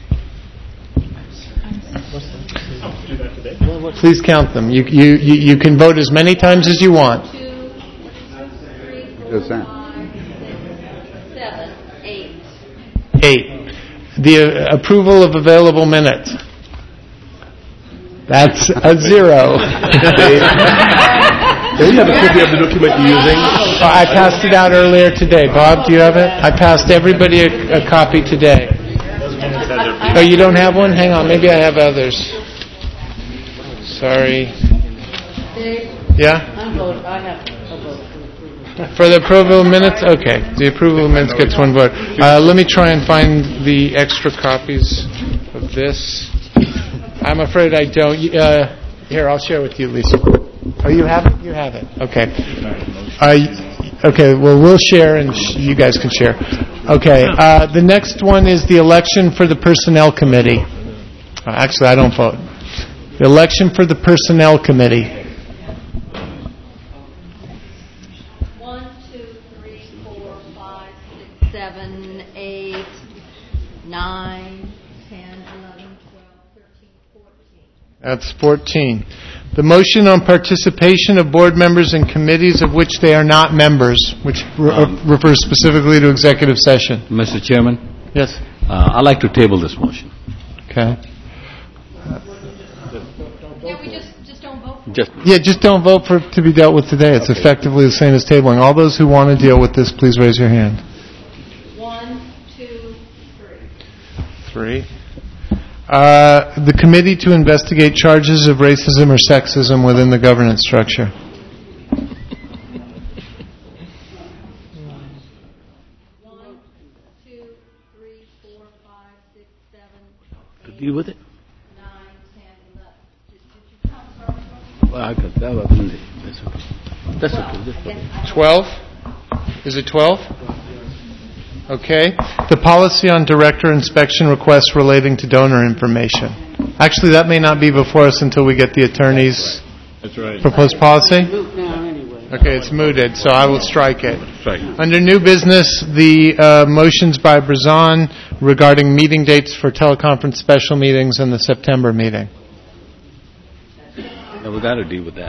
Please count them. You can vote as many times as you want. 2, 3, 4, 5, 7, 8. 8. The approval of available minutes. That's a 0. Do you have a copy of the document you're using? I passed it out earlier today. Bob, do you have it? I passed everybody a copy today. Oh, you don't have one? Hang on. Maybe I have others. Sorry. Yeah? I have a vote. For the approval of minutes? Okay. The approval of minutes gets 1 vote. Let me try and find the extra copies of this. I'm afraid I don't. Here, I'll share with you, Lisa. Oh, you have it? You have it. Okay. Okay, well, we'll share and you guys can share. Okay, the next one is the election for the Personnel Committee. Actually, I don't vote. The election for the Personnel Committee. 1, 2, 3, 4, 5, 6, 7, 8, 9, 10, 11, 12, 13, 14. That's 14. The motion on participation of board members in committees of which they are not members, which refers specifically to executive session. Mr. Chairman? Yes. I'd like to table this motion. Okay. Yeah, we just don't vote. Just don't vote for it to be dealt with today. It's effectively the same as tabling. All those who want to deal with this, please raise your hand. 1, 2, 3. 3. The committee to investigate charges of racism or sexism within the governance structure. To deal with it? 9, 10, 11. Well, I could that was Monday. That's okay. 12? Is it 12? Okay. The policy on director inspection requests relating to donor information. Actually, that may not be before us until we get the attorney's proposed policy. Okay, it's mooted, so I will strike it. Under new business, the motions by Brazon regarding meeting dates for teleconference special meetings and the September meeting. Yeah, we got to deal with that.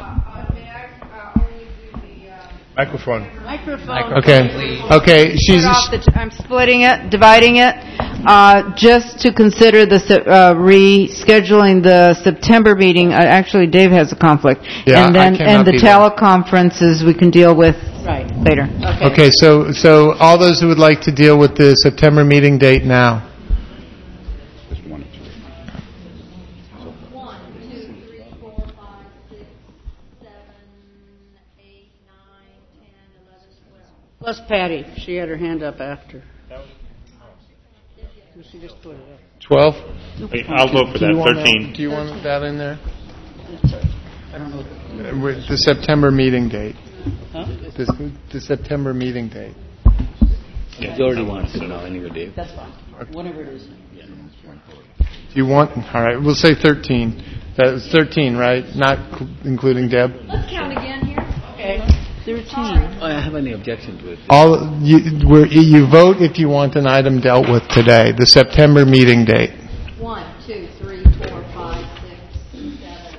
Microphone. Okay. I'm splitting it, dividing it, just to consider the rescheduling the September meeting. Actually, Dave has a conflict, Yeah, and the teleconferences we can deal with later. Okay. So all those who would like to deal with the September meeting date now. 1, 2, 3, 4, 5, 6, 7, 8, 9, 10, 11, 12. Plus Patty. She had her hand up after. She just put it up. 12? I'll vote for that. 13. Do you want that in there? I don't know. With the September meeting date. Huh? The September meeting date. Majority wants it now anyway, Dave. That's fine. Whatever it is. Do you want? All right, we'll say 13. That's 13, right? Not including Deb. Let's count again here. Okay. 13. I don't have any objection to it. You vote if you want an item dealt with today. The September meeting date. 1, 2, 3, 4, 5, 6, 7,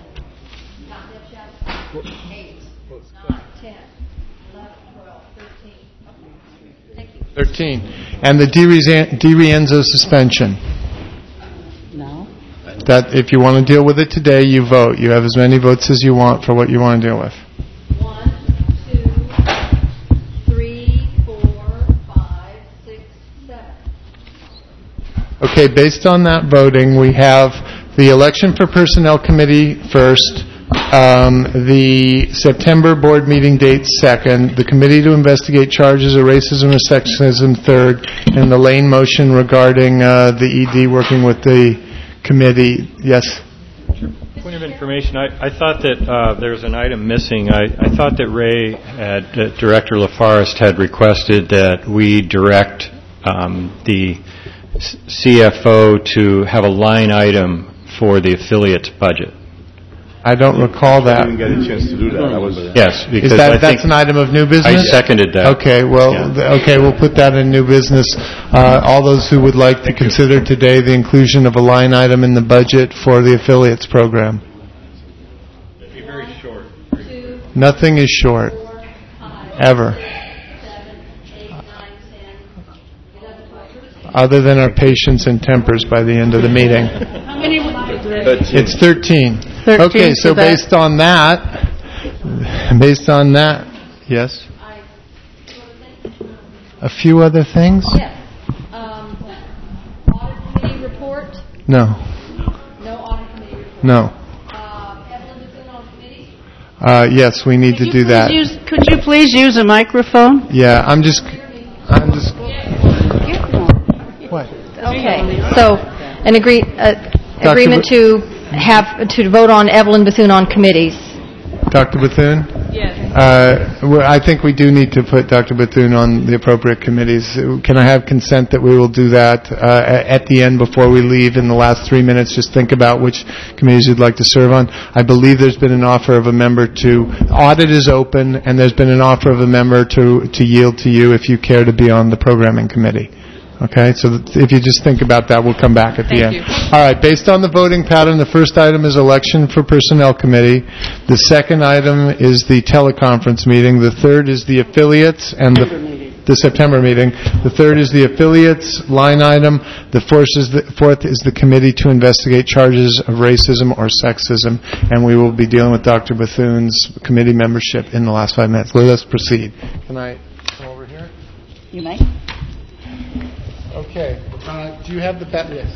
8, 9, 10, 11, 12, 13. Thank you. 13. And the Di Rienzo suspension. No. That if you want to deal with it today, you vote. You have as many votes as you want for what you want to deal with. 1, 2, 3, 4, 5, 6, 7. Okay, based on that voting, we have the election for Personnel Committee first, the September board meeting date second, the committee to investigate charges of racism or sexism third, and the Lane motion regarding the ED working with the committee. Yes? Point of information, I thought that there was an item missing. I thought that Director LaForest had requested that we direct the CFO to have a line item for the affiliate's budget. I don't recall that. I didn't get a chance to do that. Yes, because that's an item of new business? I seconded that. Okay, we'll put that in new business. All those who would like to consider today the inclusion of a line item in the budget for the affiliates program. It'd be very short. Nothing is short. Ever. Other than our patience and tempers by the end of the meeting. How many would It's 13. 13 Okay, so for that. based on that, yes? A few other things? Yes. Audit committee report? No. No audit committee report? No. Evelyn Ducoon on committee? Yes, we need to do that. Could you please use a microphone? Yeah, I'm just. Okay, so an agreement to to vote on Evelyn Bethune on committees. Dr. Bethune? Yes. I think we do need to put Dr. Bethune on the appropriate committees. Can I have consent that we will do that at the end before we leave in the last 3 minutes? Just think about which committees you'd like to serve on. I believe there's been an offer of a member to, audit is open, and there's been an offer of a member to yield to you if you care to be on the programming committee. Okay, so if you just think about that, we'll come back at the end. All right, based on the voting pattern, the first item is election for Personnel Committee. The second item is the teleconference meeting. The third is the affiliates and the September meeting. The third is the affiliates line item. The fourth is the committee to investigate charges of racism or sexism. And we will be dealing with Dr. Bethune's committee membership in the last 5 minutes. Let us proceed. Can I come over here? You may. Okay. Do you have the list?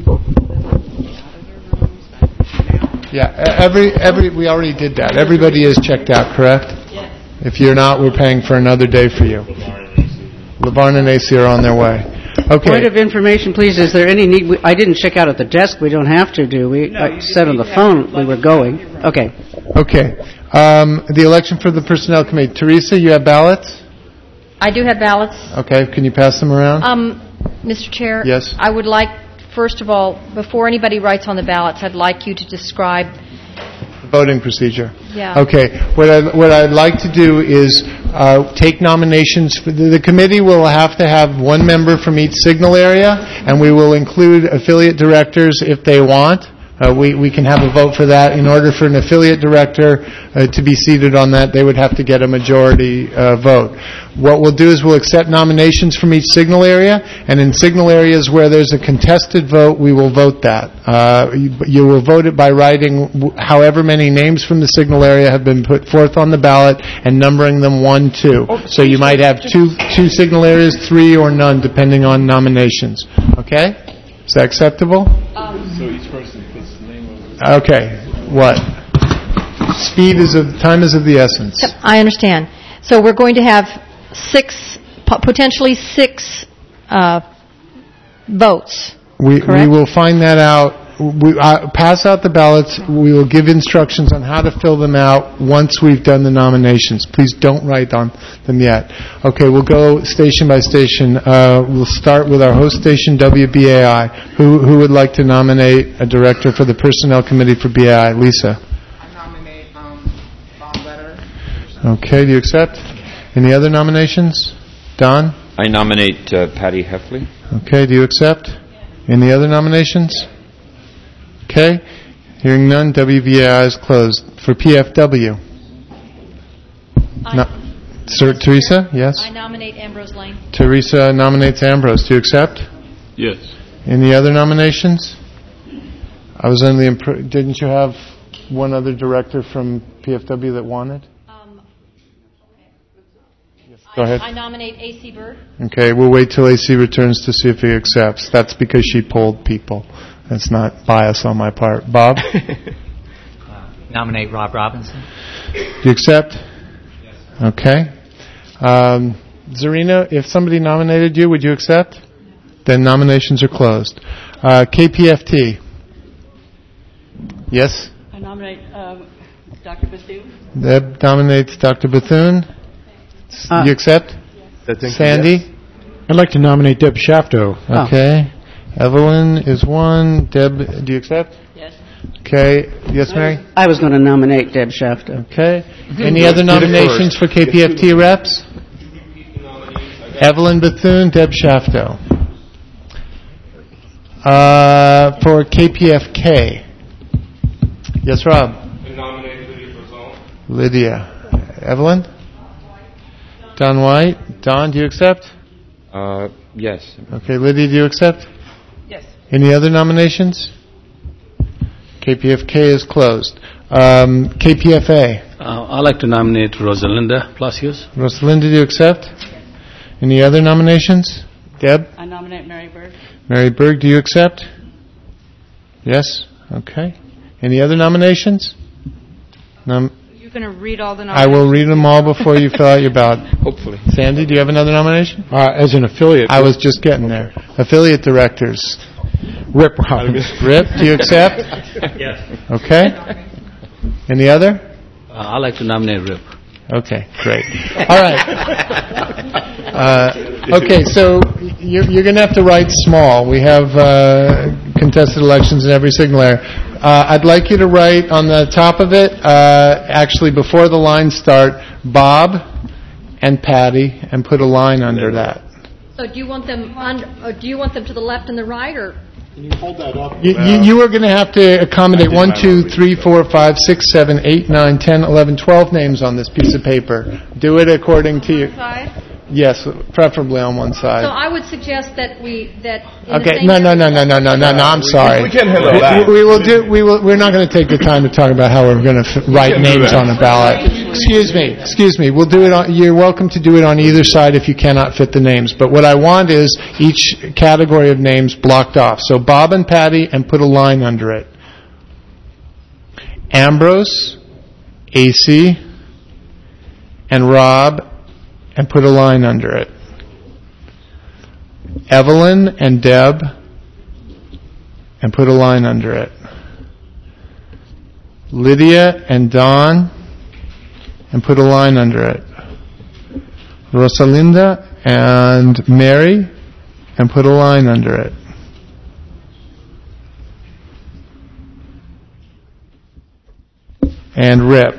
Yeah. We already did that. Everybody is checked out, correct? Yes. If you're not, we're paying for another day for you. LeBarn and AC are on their way. Okay. Point of information, please. Is there any need? I didn't check out at the desk. We don't have to, do we? I said on the phone we were going. Okay. Okay. The election for the Personnel Committee. Teresa, you have ballots? I do have ballots. Okay. Can you pass them around? Mr. Chair? Yes. I would like, first of all, before anybody writes on the ballots, I'd like you to describe the voting procedure. Yeah. Okay. What I'd like to do is take nominations. The committee will have to have one member from each signal area, and we will include affiliate directors if they want. We can have a vote for that. In order for an affiliate director to be seated on that, they would have to get a majority vote. What we'll do is we'll accept nominations from each signal area, and in signal areas where there's a contested vote, we will vote that. You will vote it by writing however many names from the signal area have been put forth on the ballot and numbering them 1, 2. So you might have two signal areas, 3, or none, depending on nominations. Okay? Is that acceptable? So each person puts the name of it. Okay. What? Time is of the essence. I understand. So we're going to have potentially six votes. We will find that out. We pass out the ballots. We will give instructions on how to fill them out once we've done the nominations. Please don't write on them yet. Okay, we'll go station by station. We'll start with our host station, WBAI. Who would like to nominate a director for the Personnel Committee for BAI? Lisa. I nominate Bob Letter. Okay, do you accept? Any other nominations? Don? I nominate Patty Heffley. Okay, do you accept? Any other nominations? Okay. Hearing none, WBAI is closed. For PFW. Teresa, yes? I nominate Ambrose Lane. Teresa nominates Ambrose. Do you accept? Yes. Any other nominations? I was under the didn't you have one other director from PFW that wanted? Go ahead. I nominate A.C. Bird. Okay, we'll wait till AC returns to see if he accepts. That's because she polled people. That's not bias on my part. Bob? Nominate Rob Robinson. Do you accept? Yes. Okay. Zarina, if somebody nominated you, would you accept? Then nominations are closed. KPFT. Yes? I nominate Dr. Bethune. Deb nominates Dr. Bethune. You accept? Sandy? Yes. I'd like to nominate Deb Shafto. Okay. Evelyn is one. Deb, do you accept? Yes. Okay. Yes, Mary? I was going to nominate Deb Shafto. Okay. Any other nominations for KPFT reps? Evelyn Bethune, Deb Shafto. For KPFK. Yes, Rob? I nominate Lydia Brazil. Lydia. Evelyn? Don White. Don, do you accept? Yes. Okay, Lydia, do you accept? Yes. Any other nominations? KPFK is closed. KPFA. I'd like to nominate Rosalinda Plasius. Rosalinda, do you accept? Any other nominations? Deb? I nominate Mary Berg. Mary Berg, do you accept? Yes? Okay. Any other nominations? You're going to read all the I will read them all before you fill out your ballot. Hopefully. Sandy, do you have another nomination? As an affiliate. I was just getting there. Affiliate directors. Rip Robbins. Rip, do you accept? Yes. Okay. Any other? I'd like to nominate Rip. Okay, great. All right. Okay, so you're going to have to write small. We have contested elections in every signal area. I'd like you to write on the top of it, actually before the lines start, Bob and Patty, and put a line under that. So do you want them to the left and the right, or? Can you hold that up? You are going to have to accommodate 1, 2, 3, 4, 5, 6, 7, 8, 9, 10, 11, 12 names on this piece of paper. Do it according to you. Yes, preferably on one side. So I would suggest that Okay, no, I'm sorry. We can't handle that. We're not going to take the time to talk about how we're going to write names on a ballot. Excuse me. We'll do it you're welcome to do it on either side if you cannot fit the names. But what I want is each category of names blocked off. So Bob and Patty, and put a line under it. Ambrose, AC, and Rob, and put a line under it. Evelyn and Deb, and put a line under it. Lydia and Don, and put a line under it. Rosalinda and Mary, and put a line under it. And Rip.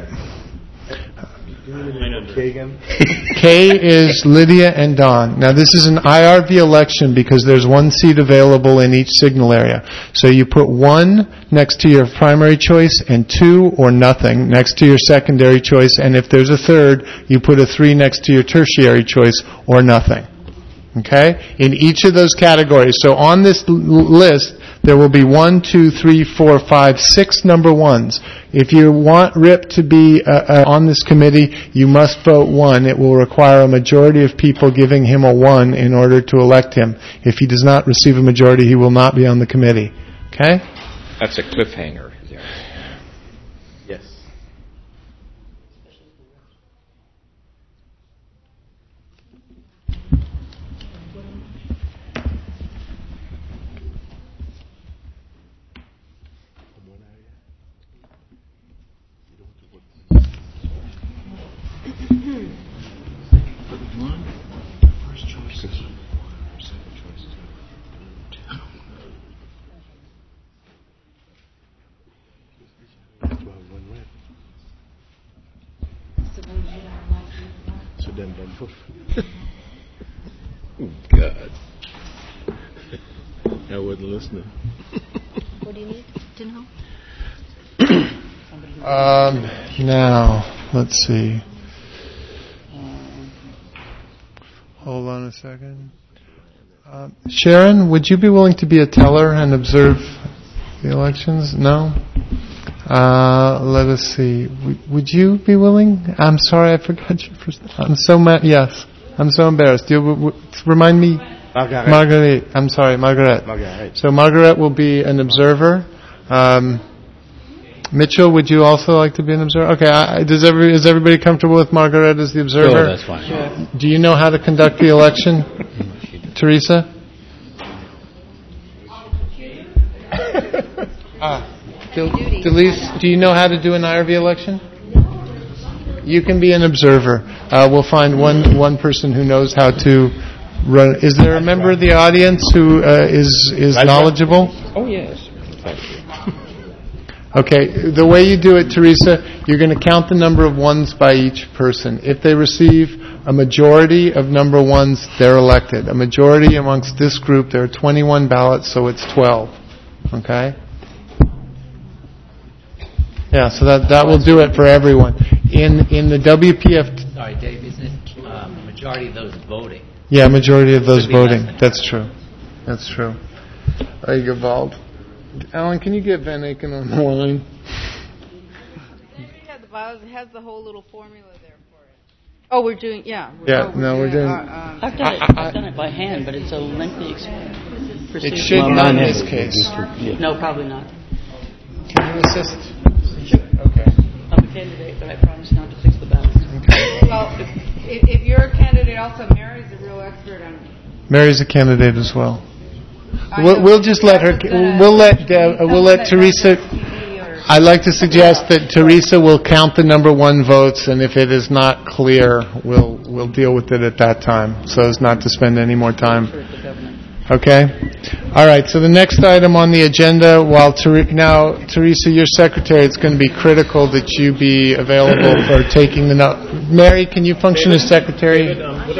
K is Lydia and Don. Now this is an IRV election because there's one seat available in each signal area. So you put 1 next to your primary choice and 2 or nothing next to your secondary choice, and if there's a third, you put a 3 next to your tertiary choice or nothing. Okay? In each of those categories. So on this list, there will be 1, 2, 3, 4, 5, 6 number ones. If you want Rip to be on this committee, you must vote 1. It will require a majority of people giving him a 1 in order to elect him. If he does not receive a majority, he will not be on the committee. Okay? That's a cliffhanger. Yes. God. I wasn't listening. What do you need to know? Now, let's see. Hold on a second. Sharon, would you be willing to be a teller and observe the elections? No? Let us see. Would you be willing? I'm sorry, I forgot your first name. Yes. I'm so embarrassed. Remind me. Marguerite. I'm sorry, Margaret. So Margaret will be an observer. Mitchell, would you also like to be an observer? Okay. Is everybody comfortable with Margaret as the observer? Sure, that's fine. Sure. Do you know how to conduct the election, Teresa? Delise, do you know how to do an IRV election? You can be an observer. We'll find one person who knows how to run. Is there a member of the audience who is knowledgeable? Oh, yes. Okay, the way you do it, Teresa, you're going to count the number of ones by each person. If they receive a majority of number ones, they're elected. A majority amongst this group, there are 21 ballots, so it's 12. Okay? Yeah, so that will do it for everyone. In the WPF... Sorry, Dave, isn't it majority of those voting? Yeah, majority of those voting. That's true. That's true. Are you involved? Alan, can you get Van Aken on the line? It has the whole little formula there for it. Oh, we're doing, we're doing... I've done it by hand, but it's a lengthy procedure. It should not in this case. No, probably not. Can you assist? Okay. I'm a candidate, but I promise not to fix the balance. Okay. Well, if you're a candidate also, Mary's a real expert on it. Mary's a candidate as well. We'll just let her. We'll let Teresa. I'd like to suggest that Teresa will count the number one votes, and if it is not clear, we'll deal with it at that time, so as not to spend any more time. Okay? All right, so the next item on the agenda, now, Teresa, your secretary, it's going to be critical that you be available for taking the note. Mary, can you function as secretary?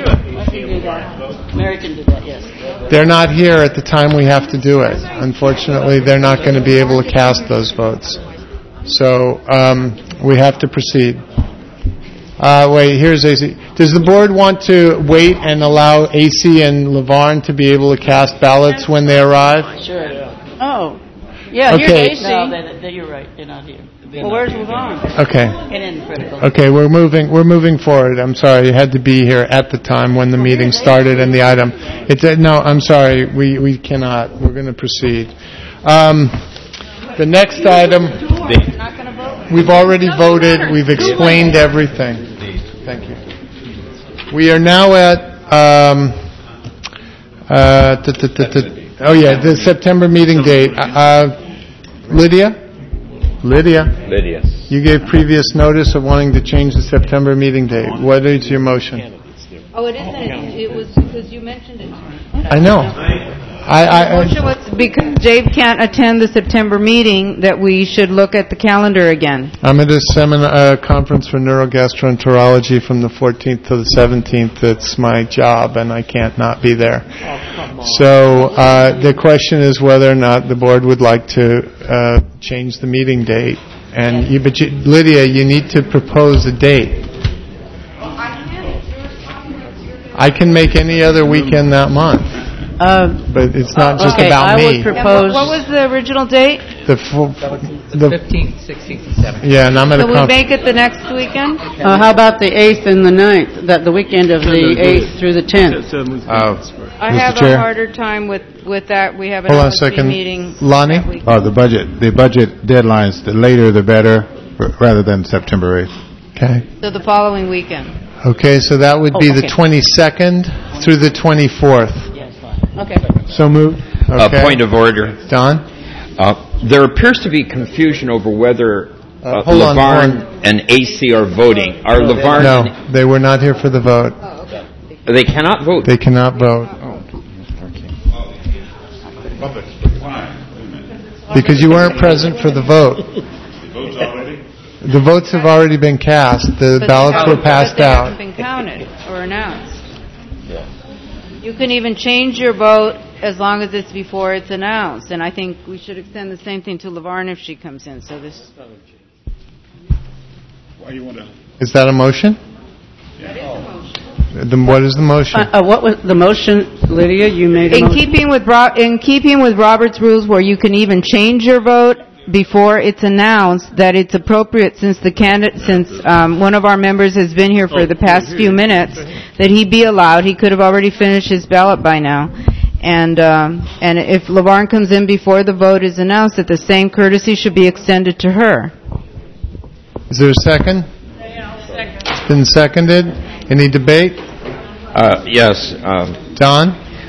Mary can do that, yes. They're not here at the time we have to do it. Unfortunately, they're not going to be able to cast those votes. So we have to proceed. Wait, here's AC. Does the board want to wait and allow AC and LaVarn to be able to cast ballots when they arrive? Sure. Oh, yeah, Okay. here's AC. No, you're right, they're not here. Well, where's LaVarn? Okay. Get in critical. Okay, we're moving forward. I'm sorry, you had to be here at the time when the meeting started and the item. No, I'm sorry, we cannot. We're going to proceed. The next item, we've already voted. We've explained everything. Thank you. We are now at the September meeting date. Lydia. You gave previous notice of wanting to change the September meeting date. What is your motion? Oh, it isn't. It was because you mentioned it. I know. The motion was because Dave can't attend the September meeting that we should look at the calendar again. I'm at a conference for neurogastroenterology from the 14th to the 17th. It's my job, and I can't not be there. So the question is whether or not the board would like to change the meeting date. And Lydia, you need to propose a date. I can make any other weekend that month. But it's not just about me. I would propose. What was the original date? The 15th, 16th, and 17th. Yeah, and I'm at a conference. So we make it the next weekend? How about the 8th and the 9th? The weekend of the 8th through the 10th. I have a harder time with that. We have an LSC meeting. Lonnie? The budget deadlines, the later the better, rather than September 8th. Okay. So the following weekend. Okay, so that would be the 22nd through the 24th. Okay. So moved. Okay. Point of order. Don? There appears to be confusion over whether LaVarn and AC are voting. Are LaVarn? No, they were not here for the vote. Oh, okay. They cannot vote? They cannot vote. Oh, okay. Because you weren't present for the vote. The votes have already been cast. The ballots were passed out. But they haven't been counted or announced. You can even change your vote as long as it's before it's announced. And I think we should extend the same thing to LaVarn if she comes in. So this. Why do you want to? Is that a motion? That is a motion. What is the motion? What was the motion, Lydia? You made a motion. In keeping with Robert's rules, where you can even change your vote before it's announced, that it's appropriate since one of our members has been here for the past few minutes, that he be allowed. He could have already finished his ballot by now. And if LaVarn comes in before the vote is announced, that the same courtesy should be extended to her. Is there a second? Second. It's been seconded. Any debate? Yes. Don?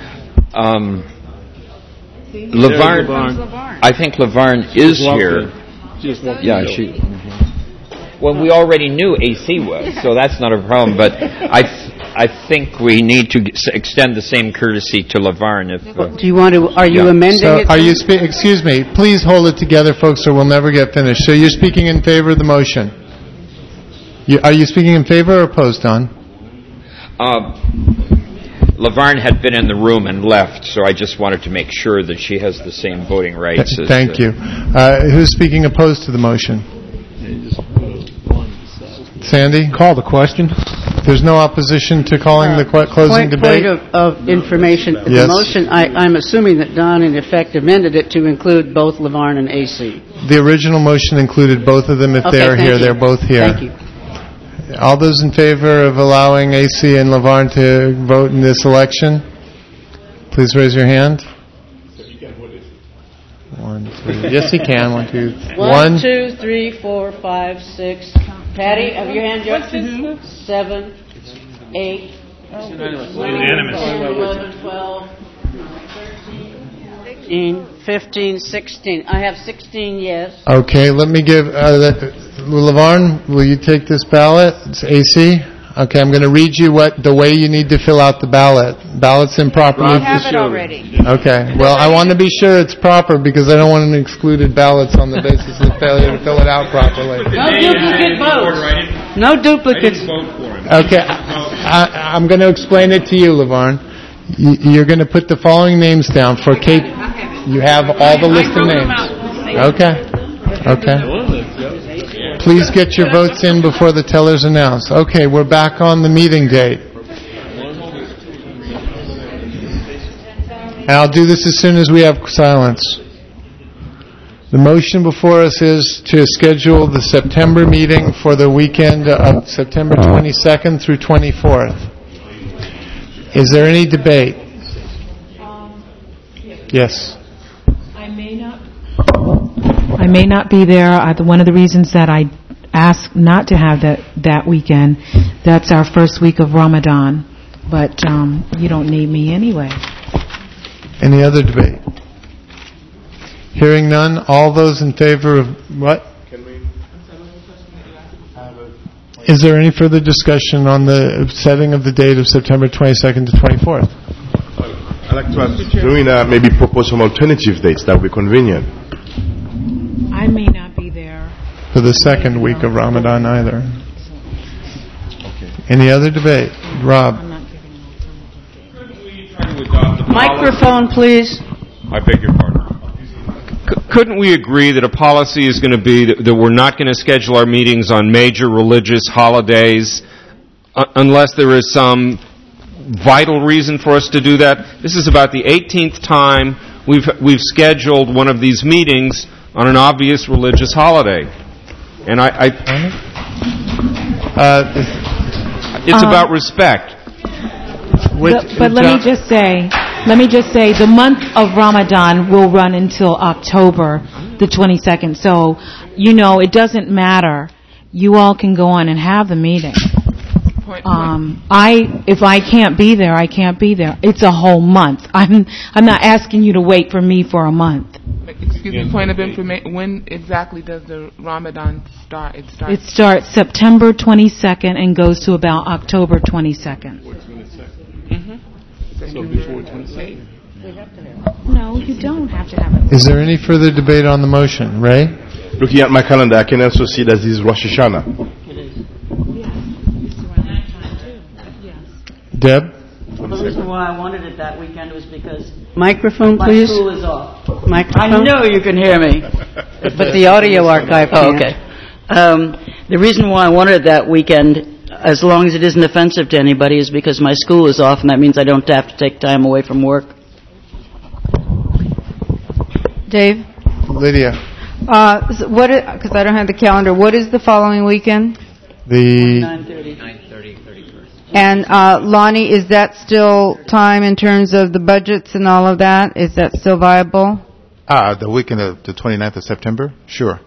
LaVarn. I think LaVarn is here. Yeah, she. Well, we already knew AC was, so that's not a problem. But I think we need to extend the same courtesy to LaVarn. Do you want to? Are you amending it? Are you? Excuse me. Please hold it together, folks, or we'll never get finished. So you're speaking in favor of the motion. Are you speaking in favor or opposed, Don? LaVarn had been in the room and left, so I just wanted to make sure that she has the same voting rights. Thank you. Who's speaking opposed to the motion? Sandy? Call the question. There's no opposition to calling the closing debate? Point of information. Yes. The motion, I'm assuming that Don, in effect, amended it to include both LaVarn and AC. The original motion included both of them. If they're here, they're both here. Thank you. All those in favor of allowing AC and LaVarn to vote in this election, please raise your hand. 1, 2. Yes, he can. 1, 2. 1, 2, 3, 4, 5, 6. Patty, have your hand up? 7, 8. 9, 10, 11, 12, 13, 14, 15, 16. I have 16 yes. Okay, let me give, LaVarn, will you take this ballot? It's AC? Okay, I'm going to read you the way you need to fill out the ballot. Ballot's improperly. We have it already. Okay, well, I want to be sure it's proper because I don't want any excluded ballots on the basis of failure to fill it out properly. No duplicate votes. No duplicates. Okay, I'm going to explain it to you, LaVarn. You're going to put the following names down for Kate. You have all the list of names. Okay. Please get your votes in before the teller's announced. Okay, we're back on the meeting date. And I'll do this as soon as we have silence. The motion before us is to schedule the September meeting for the weekend of September 22nd through 24th. Is there any debate? Yes. I may not be there. One of the reasons that I asked not to have that weekend, that's our first week of Ramadan. But you don't need me anyway. Any other debate? Hearing none, all those in favor of what? Is there any further discussion on the setting of the date of September 22nd to 24th? I'd like to ask Serena maybe propose some alternative dates that would be convenient. I may not be there. For the second week of Ramadan either. Any other debate? Rob? Microphone, please. I beg your pardon. Couldn't we agree that a policy is going to be that we're not going to schedule our meetings on major religious holidays unless there is some vital reason for us to do that? This is about the 18th time we've scheduled one of these meetings on an obvious religious holiday. And it's about respect. But let me just say, the month of Ramadan will run until October the 22nd. So, it doesn't matter. You all can go on and have the meeting. If I can't be there, I can't be there. It's a whole month. I'm not asking you to wait for me for a month. Excuse me, point of information. When exactly does the Ramadan start? It starts September 22nd and goes to about October 22nd. So before 28th? No, you don't have to have it. Is there any further debate on the motion? Ray? Looking at my calendar, I can also see that this is Rosh Hashanah. Deb? Well, the reason why I wanted it that weekend was because Microphone, please. my school is off. Microphone. I know you can hear me. But the audio archive can't. Okay. The reason why I wanted it that weekend, as long as it isn't offensive to anybody, is because my school is off, and that means I don't have to take time away from work. Dave? Lydia? Because I don't have the calendar, what is the following weekend? 9:30, 31st. And Lonnie, is that still time in terms of the budgets and all of that? Is that still viable? The weekend of the 29th of September? Sure.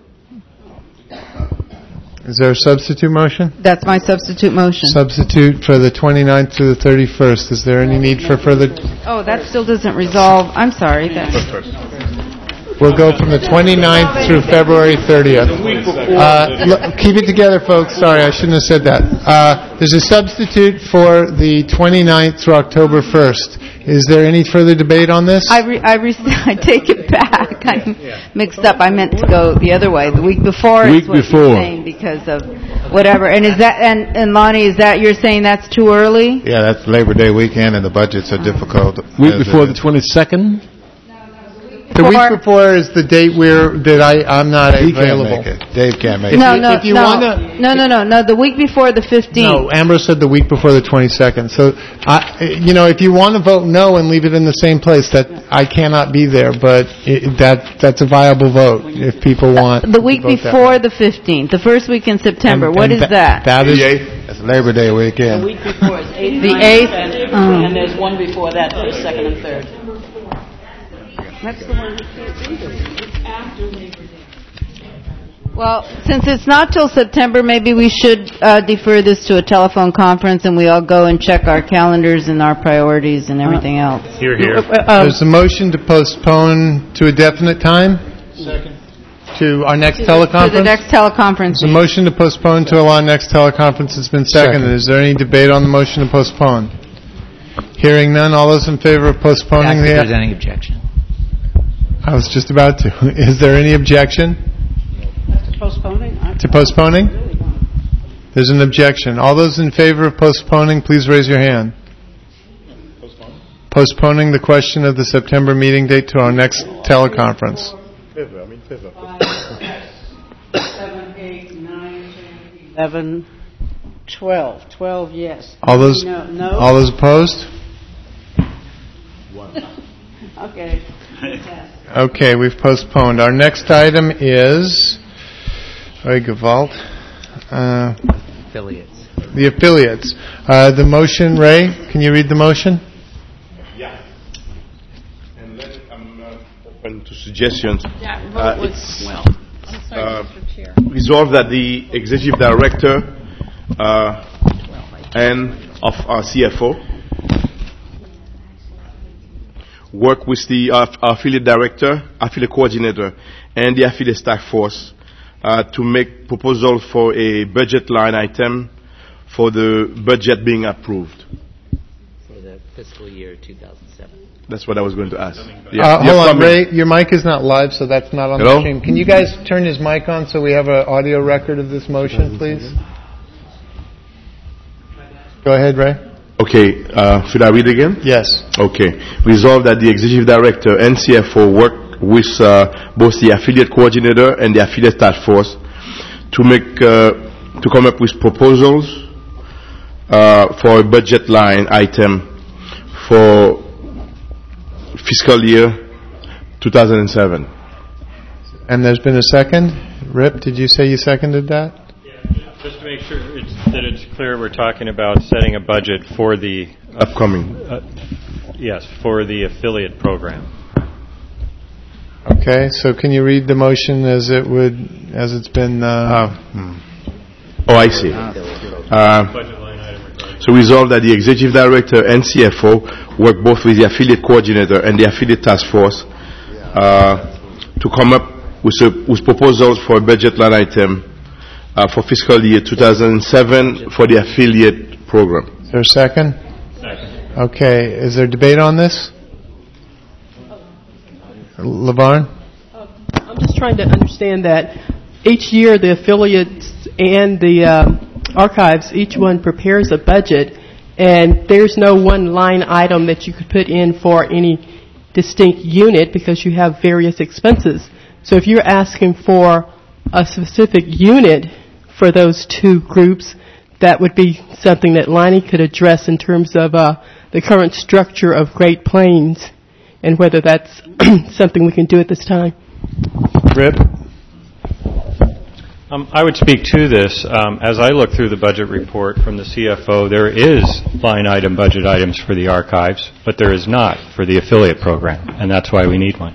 Is there a substitute motion? That's my substitute motion. Substitute for the 29th to the 31st. Is there any need for further? Oh, that still doesn't resolve. I'm sorry. We'll go from the 29th through February 30th. Keep it together, folks. Sorry, I shouldn't have said that. There's a substitute for the 29th through October 1st. Is there any further debate on this? I take it back. I'm mixed up. I meant to go the other way. The week before is what you're saying because of whatever. And is that and Lonnie, is that you're saying that's too early? Yeah, that's Labor Day weekend, and the budgets are difficult. Week before the 22nd? The week before is the date I'm not available. Dave can't make it. No. The week before the 15th. No, Ambrose said the week before the 22nd. So, if you want to vote no and leave it in the same place, that I cannot be there, but that's a viable vote if people want. The week before the 15th, the first week in September. What is that? That is that's Labor Day weekend. The week before is 8th, the 8th, and there's one before that for the 2nd and 3rd. That's the one we can't do. It's after Labor Day. Well, since it's not till September, maybe we should defer this to a telephone conference and we all go and check our calendars and our priorities and everything else. Here, here. There's a motion to postpone to a definite time? Second. To our next teleconference? To the next teleconference. There's a motion to postpone to our next teleconference has been seconded. Is there any debate on the motion to postpone? Hearing none, all those in favor of postponing If there's any objection. I was just about to. Is there any objection? Postponing? To postponing? There's an objection. All those in favor of postponing, please raise your hand. Postponing the question of the September meeting date to our next teleconference. 7, 8, 9, 10, 11, 12. 12, yes. All those, No. all those opposed? Okay. Okay, we've postponed. Our next item is Ray Gewalt. Affiliates. The affiliates. The motion, Ray, can you read the motion? Yeah. And then I'm open to suggestions. It's resolved that the executive director and of our CFO work with the affiliate director, affiliate coordinator, and the affiliate staff force to make proposals for a budget line item for the budget being approved. For the fiscal year 2007. That's what I was going to ask. Hold on, Ray, your mic is not live, so that's not on Hello? the stream. Can you guys turn his mic on so we have an audio record of this motion, please? Go ahead, Ray. Okay, should I read again? Yes. Okay. Resolved that the executive director and CFO work with both the affiliate coordinator and the affiliate task force to come up with proposals for a budget line item for fiscal year 2007. And there's been a second? Rip, did you say you seconded that? Just to make sure that it's clear, we're talking about setting a budget for the upcoming. Yes, for the affiliate program. Okay, so can you read the motion as it's been? Oh, I see. So resolve that the executive director and CFO work both with the affiliate coordinator and the affiliate task force to come up with proposals for a budget line item for fiscal year 2007 for the affiliate program. Is there a second? Second. Okay, is there debate on this? LeVarn? I'm just trying to understand that each year the affiliates and the archives, each one prepares a budget, and there's no one line item that you could put in for any distinct unit because you have various expenses. So if you're asking for a specific unit for those two groups, that would be something that Lonnie could address in terms of the current structure of Great Plains and whether that's something we can do at this time. Rip? I would speak to this. As I look through the budget report from the CFO, there is line item budget items for the archives, but there is not for the affiliate program, and that's why we need one.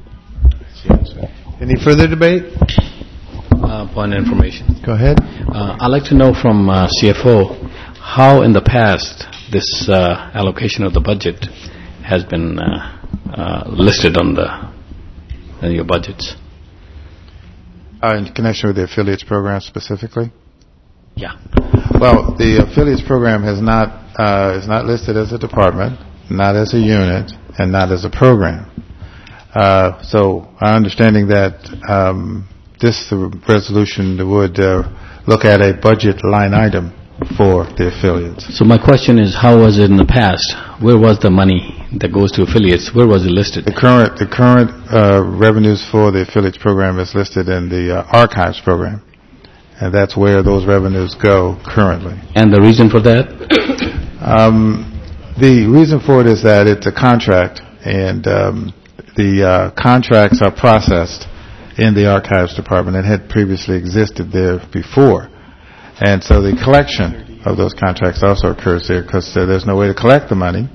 Any further debate? Point of information. Go ahead. I'd like to know from CFO how in the past this allocation of the budget has been listed on your budgets. In connection with the affiliates program specifically? Yeah. Well, the affiliates program is not listed as a department, not as a unit, and not as a program. So our understanding that this resolution would look at a budget line item for the affiliates. So my question is, how was it in the past? Where was the money that goes to affiliates? Where was it listed? The current revenues for the affiliates program is listed in the archives program, and that's where those revenues go currently. And the reason for that? The reason for it is that it's a contract, and the contracts are processed in the archives department and had previously existed there before. And so the collection of those contracts also occurs there because there's no way to collect the money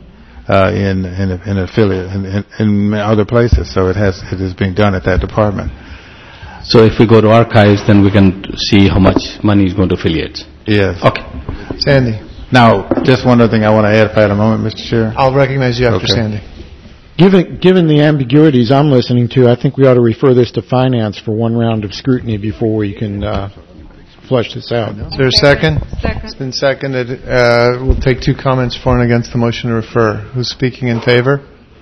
in affiliate in other places. So it is being done at that department. So if we go to archives, then we can see how much money is going to affiliates. Yes. Okay. Sandy. Now, just one other thing I want to add if I had a moment, Mr. Chair. I'll recognize you after Okay. Sandy. Given the ambiguities I'm listening to, I think we ought to refer this to finance for one round of scrutiny before we can flush this out. Is there a second? Second. It's been seconded. We'll take 2 comments for and against the motion to refer. Who's speaking in favor?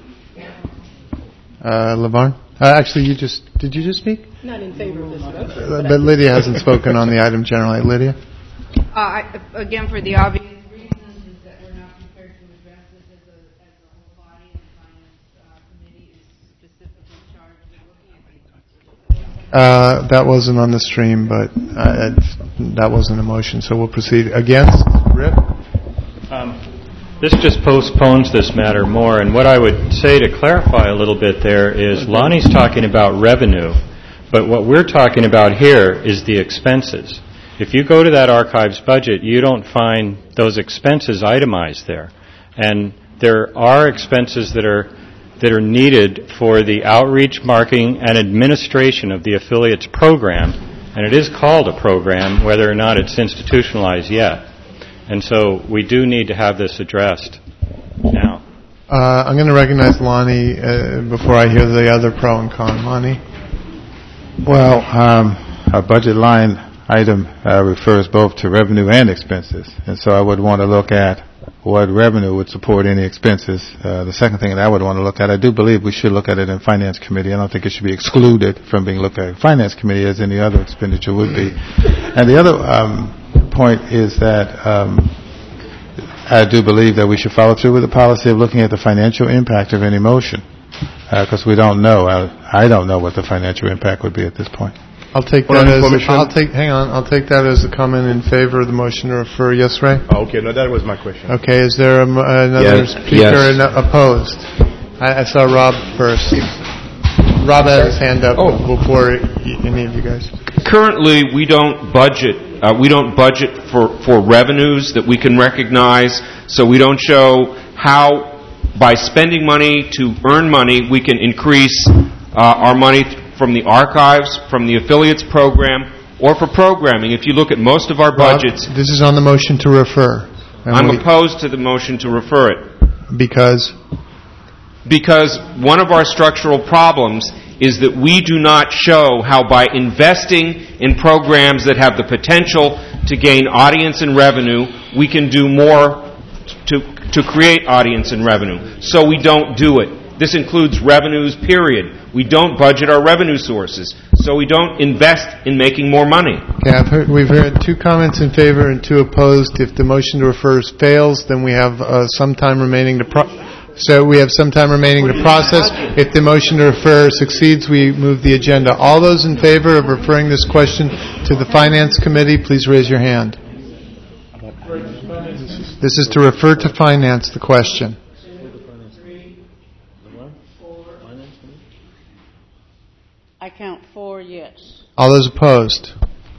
LeVarn? Actually, did you just speak? Not in favor of this motion. But Lydia hasn't spoken on the item generally. Lydia? Again, for the obvious reasons is that we're not prepared to address this as a whole body, and the finance committee is specifically charged with looking at these. That wasn't on the stream, but that wasn't a motion, so we'll proceed. Against? Rip? This just postpones this matter more, and what I would say to clarify a little bit there is Lonnie's talking about revenue, but what we're talking about here is the expenses. If you go to that archives budget, you don't find those expenses itemized there. And there are expenses that are needed for the outreach, marketing, and administration of the affiliates program, and it is called a program, whether or not it's institutionalized yet. And so we do need to have this addressed now. I'm going to recognize Lonnie before I hear the other pro and con. Lonnie? Well, our budget line item refers both to revenue and expenses. And so I would want to look at what revenue would support any expenses. The second thing that I would want to look at, I do believe we should look at it in Finance Committee. I don't think it should be excluded from being looked at in Finance Committee as any other expenditure would be. And the other point is that I do believe that we should follow through with the policy of looking at the financial impact of any motion, because we don't know. I don't know what the financial impact would be at this point. I'll take that I'll take that as a comment in favor of the motion to refer. Yes, Ray? Oh, okay, no, that was my question. Okay, is there another speaker opposed? I saw Rob first. Rob had his hand up before any of you guys. Currently, we don't budget. We don't budget for revenues that we can recognize, so we don't show how, by spending money to earn money, we can increase our money from the archives, from the affiliates program, or for programming. If you look at most of our budgets... Rob, this is on the motion to refer. I'm opposed to the motion to refer it. Because one of our structural problems is that we do not show how by investing in programs that have the potential to gain audience and revenue, we can do more to create audience and revenue. So we don't do it. This includes revenues, period. We don't budget our revenue sources, so we don't invest in making more money. Okay, we've heard 2 comments in favor and 2 opposed. If the motion to refer fails, then we have some time remaining to process. If the motion to refer succeeds, we move the agenda. All those in favor of referring this question to the Finance Committee, please raise your hand. This is to refer to Finance, the question. I count 4 yes. All those opposed?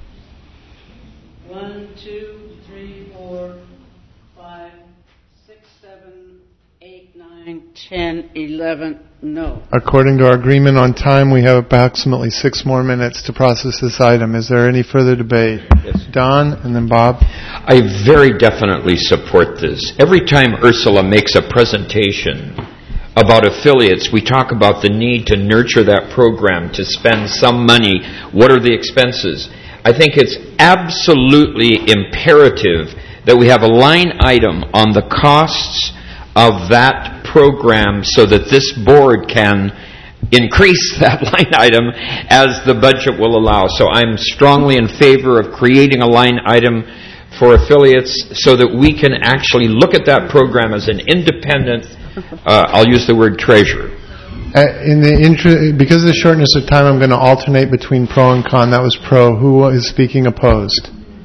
1, 2, 3, 4, 5, 6, 7, 8, 9, 10, 11, no. According to our agreement on time, we have approximately 6 more minutes to process this item. Is there any further debate? Yes. Don and then Bob. I very definitely support this. Every time Ursula makes a presentation about affiliates, we talk about the need to nurture that program, to spend some money. What are the expenses? I think it's absolutely imperative that we have a line item on the costs of that program so that this board can increase that line item as the budget will allow. So I'm strongly in favor of creating a line item for affiliates so that we can actually look at that program as an independent, I'll use the word treasure. Because of the shortness of time, I'm going to alternate between pro and con. That was pro. Who is speaking opposed?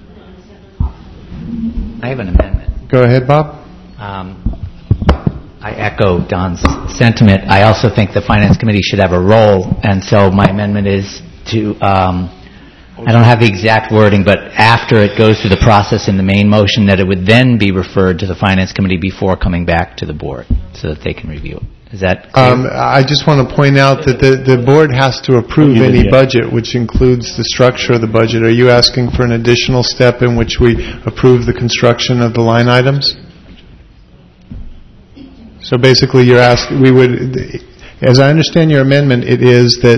I have an amendment. Go ahead, Bob. I echo Don's sentiment. I also think the Finance Committee should have a role, and so my amendment is to, I don't have the exact wording, but after it goes through the process in the main motion, that it would then be referred to the Finance Committee before coming back to the board so that they can review it. Is that clear? I just want to point out that the board has to approve any budget, which includes the structure of the budget. Are you asking for an additional step in which we approve the construction of the line items? So basically, you're asking, we would, as I understand your amendment, it is that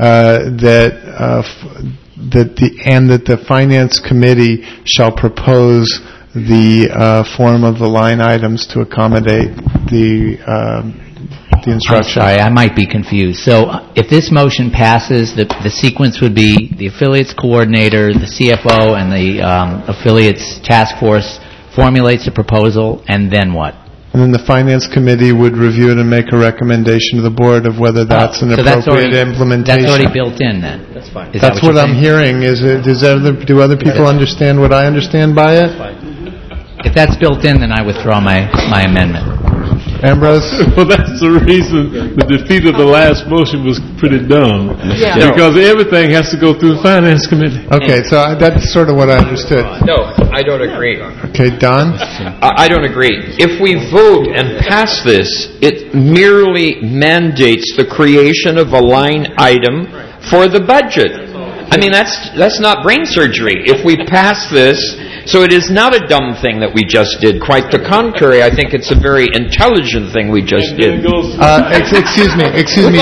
the finance committee shall propose the form of the line items to accommodate the instruction. I'm sorry, I might be confused. So if this motion passes, the sequence would be the affiliates coordinator, the CFO, and the affiliates task force formulates a proposal, and then what? And then the finance committee would review it and make a recommendation to the board of whether that's an appropriate implementation. That's already built in then? That's fine. That's what I'm hearing. Do other people understand what I understand by it? If that's built in, then I withdraw my amendment. Ambrose? Well, that's the reason the defeat of the last motion was pretty dumb. Yeah. Because everything has to go through the finance committee. Okay, so that's sort of what I understood. No, I don't agree. Okay, Don? I don't agree. If we vote and pass this, it merely mandates the creation of a line item for the budget. I mean, that's not brain surgery. If we pass this, so it is not a dumb thing that we just did. Quite the contrary, I think it's a very intelligent thing we just did. Excuse me.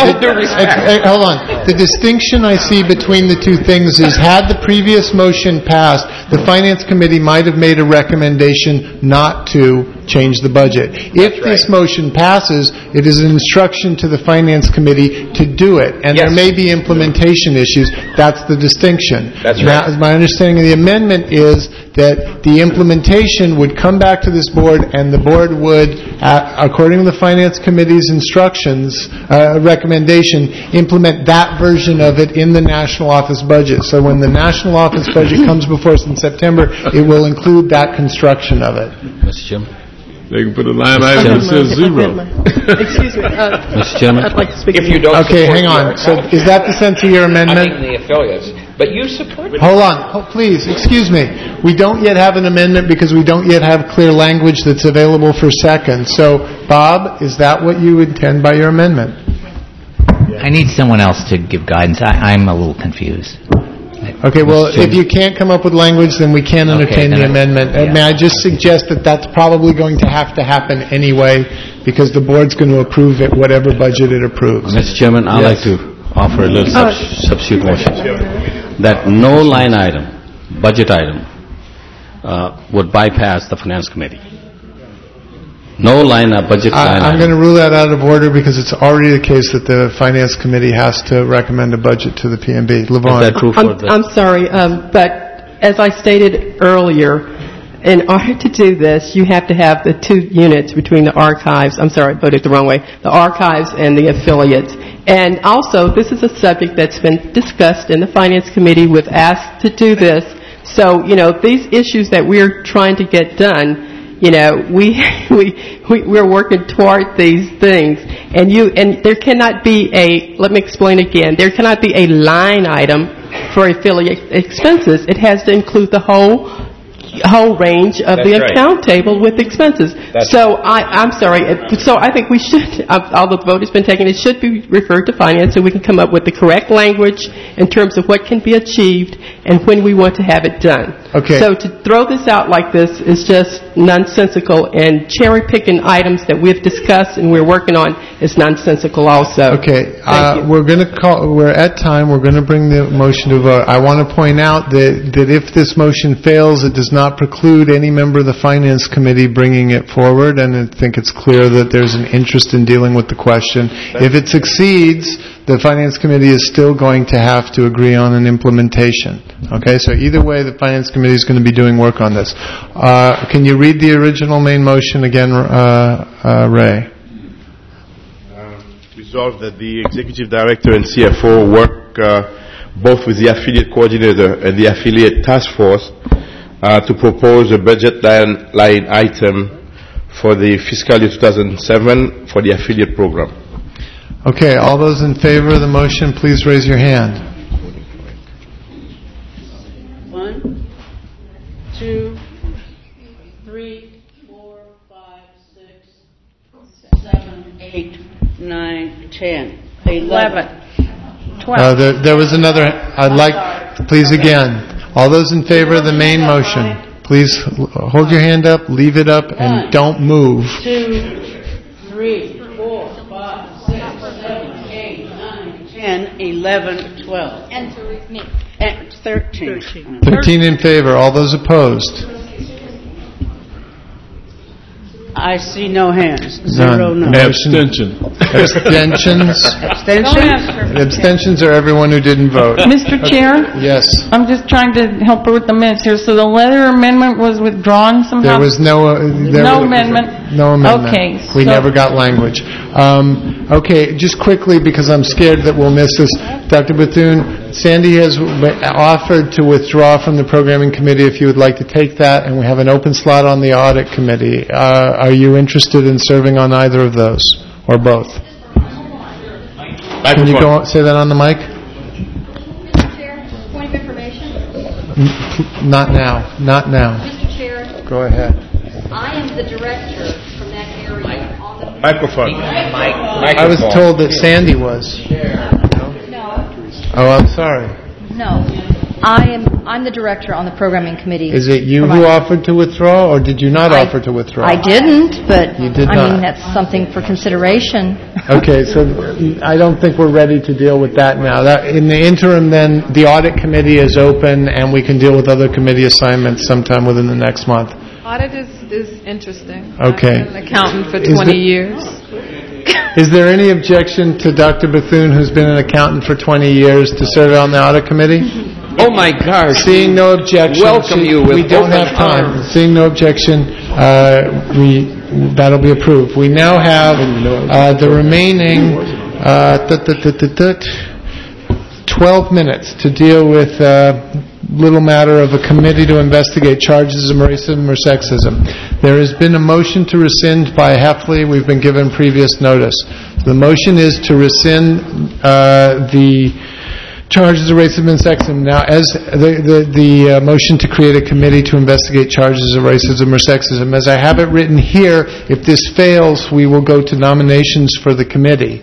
Hold on. The distinction I see between the two things is, had the previous motion passed, the finance committee might have made a recommendation not to change the budget. If this motion passes, it is an instruction to the finance committee to do it, and there may be implementation issues. That's the distinction. That's right. Now, my understanding of the amendment is that the implementation would come back to this board, and the board would, according to the finance committee's instructions, recommendation, implement that version of it in the national office budget. So when the national office budget comes before us in September, it will include that construction of it. Mr. Chairman? They can put a line item that says zero. Excuse me. Mr. Chairman? I'd like to speak. If you don't Okay, hang on. So is that the sense of your amendment? I mean the affiliates. But you support it. Hold on. Please, excuse me. We don't yet have an amendment because we don't yet have clear language that's available for second. So, Bob, is that what you intend by your amendment? I need someone else to give guidance. I'm a little confused. Okay, well, if you can't come up with language, then we can't entertain the amendment. May I just suggest that that's probably going to happen anyway, because the board's going to approve it, whatever budget it approves. Mr. Chairman, I'd like to offer a little substitute motion. That no line item, budget item, would bypass the finance committee. No budget line item. I'm going to rule that out of order because it's already the case that the finance committee has to recommend a budget to the PMB. LeVon. Is that true for I'm sorry, but as I stated earlier, in order to do this, you have to have the two units between the archives. I'm sorry, I voted the wrong way. The archives and the affiliates. And also, this is a subject that's been discussed in the finance committee. We've asked to do this. So, these issues that we're trying to get done, we're working toward these things, and there cannot be let me explain again. There cannot be a line item for affiliate expenses. It has to include the whole range of the account table with expenses. I'm sorry. So I think we should, although the vote has been taken, it should be referred to finance so we can come up with the correct language in terms of what can be achieved and when we want to have it done. Okay. So to throw this out like this is just nonsensical, and cherry-picking items that we've discussed and we're working on is nonsensical also. Okay. We're at time. We're going to bring the motion to vote. I want to point out that if this motion fails, it does not preclude any member of the finance committee bringing it forward, and I think it's clear that there's an interest in dealing with the question. If it succeeds, the finance committee is still going to have to agree on an implementation. Okay, so either way, the finance committee is going to be doing work on this. Can you read the original main motion again, Ray? Resolved that the executive director and CFO work both with the affiliate coordinator and the affiliate task force to propose a budget line item for the fiscal year 2007 for the affiliate program. Okay, all those in favor of the motion, please raise your hand. 1, 2, 3, 4, 5, 6, 7, 8, 10, 11, 12. There was another. Please again. All those in favor of the main motion, please hold your hand up, leave it up, and don't move. 2, 3, 4, 5, 6, 7, 8, 9, 10, 11, 12. And me. And 13. 13 in favor. All those opposed? I see no hands. None. 0 no. Abstention. Abstentions? Abstentions are everyone who didn't vote. Mr. Chair? Yes. I'm just trying to help her with the minutes here. So the letter amendment was withdrawn somehow? There was no amendment? No amendment. Okay. We never got language. Okay, just quickly, because I'm scared that we'll miss this. Dr. Bethune, Sandy has offered to withdraw from the programming committee if you would like to take that, and we have an open slot on the audit committee. Are you interested in serving on either of those, or both? Can you say that on the mic? Mr. Chair, point of information. Not now. Not now. Mr. Chair. Go ahead. I am the director from that area on the... Microphone. Microphone. I was told that Sandy was. No. Oh, I'm sorry. No. I'm the director on the programming committee. Is it you who offered to withdraw, or did you not offer to withdraw? I didn't, but you did I not. mean, that's something for consideration. Okay, so I don't think we're ready to deal with that now. In the interim, then, the audit committee is open, and we can deal with other committee assignments sometime within the next month. Audit is interesting. Okay. I've been an accountant for 20 years. Is there any objection to Dr. Bethune, who's been an accountant for 20 years, to serve on the audit committee? Oh my gosh. Seeing no objection. Welcome you with we don't have time. arms. Seeing no objection, that'll be approved. We now have the remaining 12 minutes to deal with little matter of a committee to investigate charges of racism or sexism. There has been a motion to rescind by Heffley. We've been given previous notice. The motion is to rescind the charges of racism and sexism. Now, as the motion to create a committee to investigate charges of racism or sexism, as I have it written here, if this fails, we will go to nominations for the committee.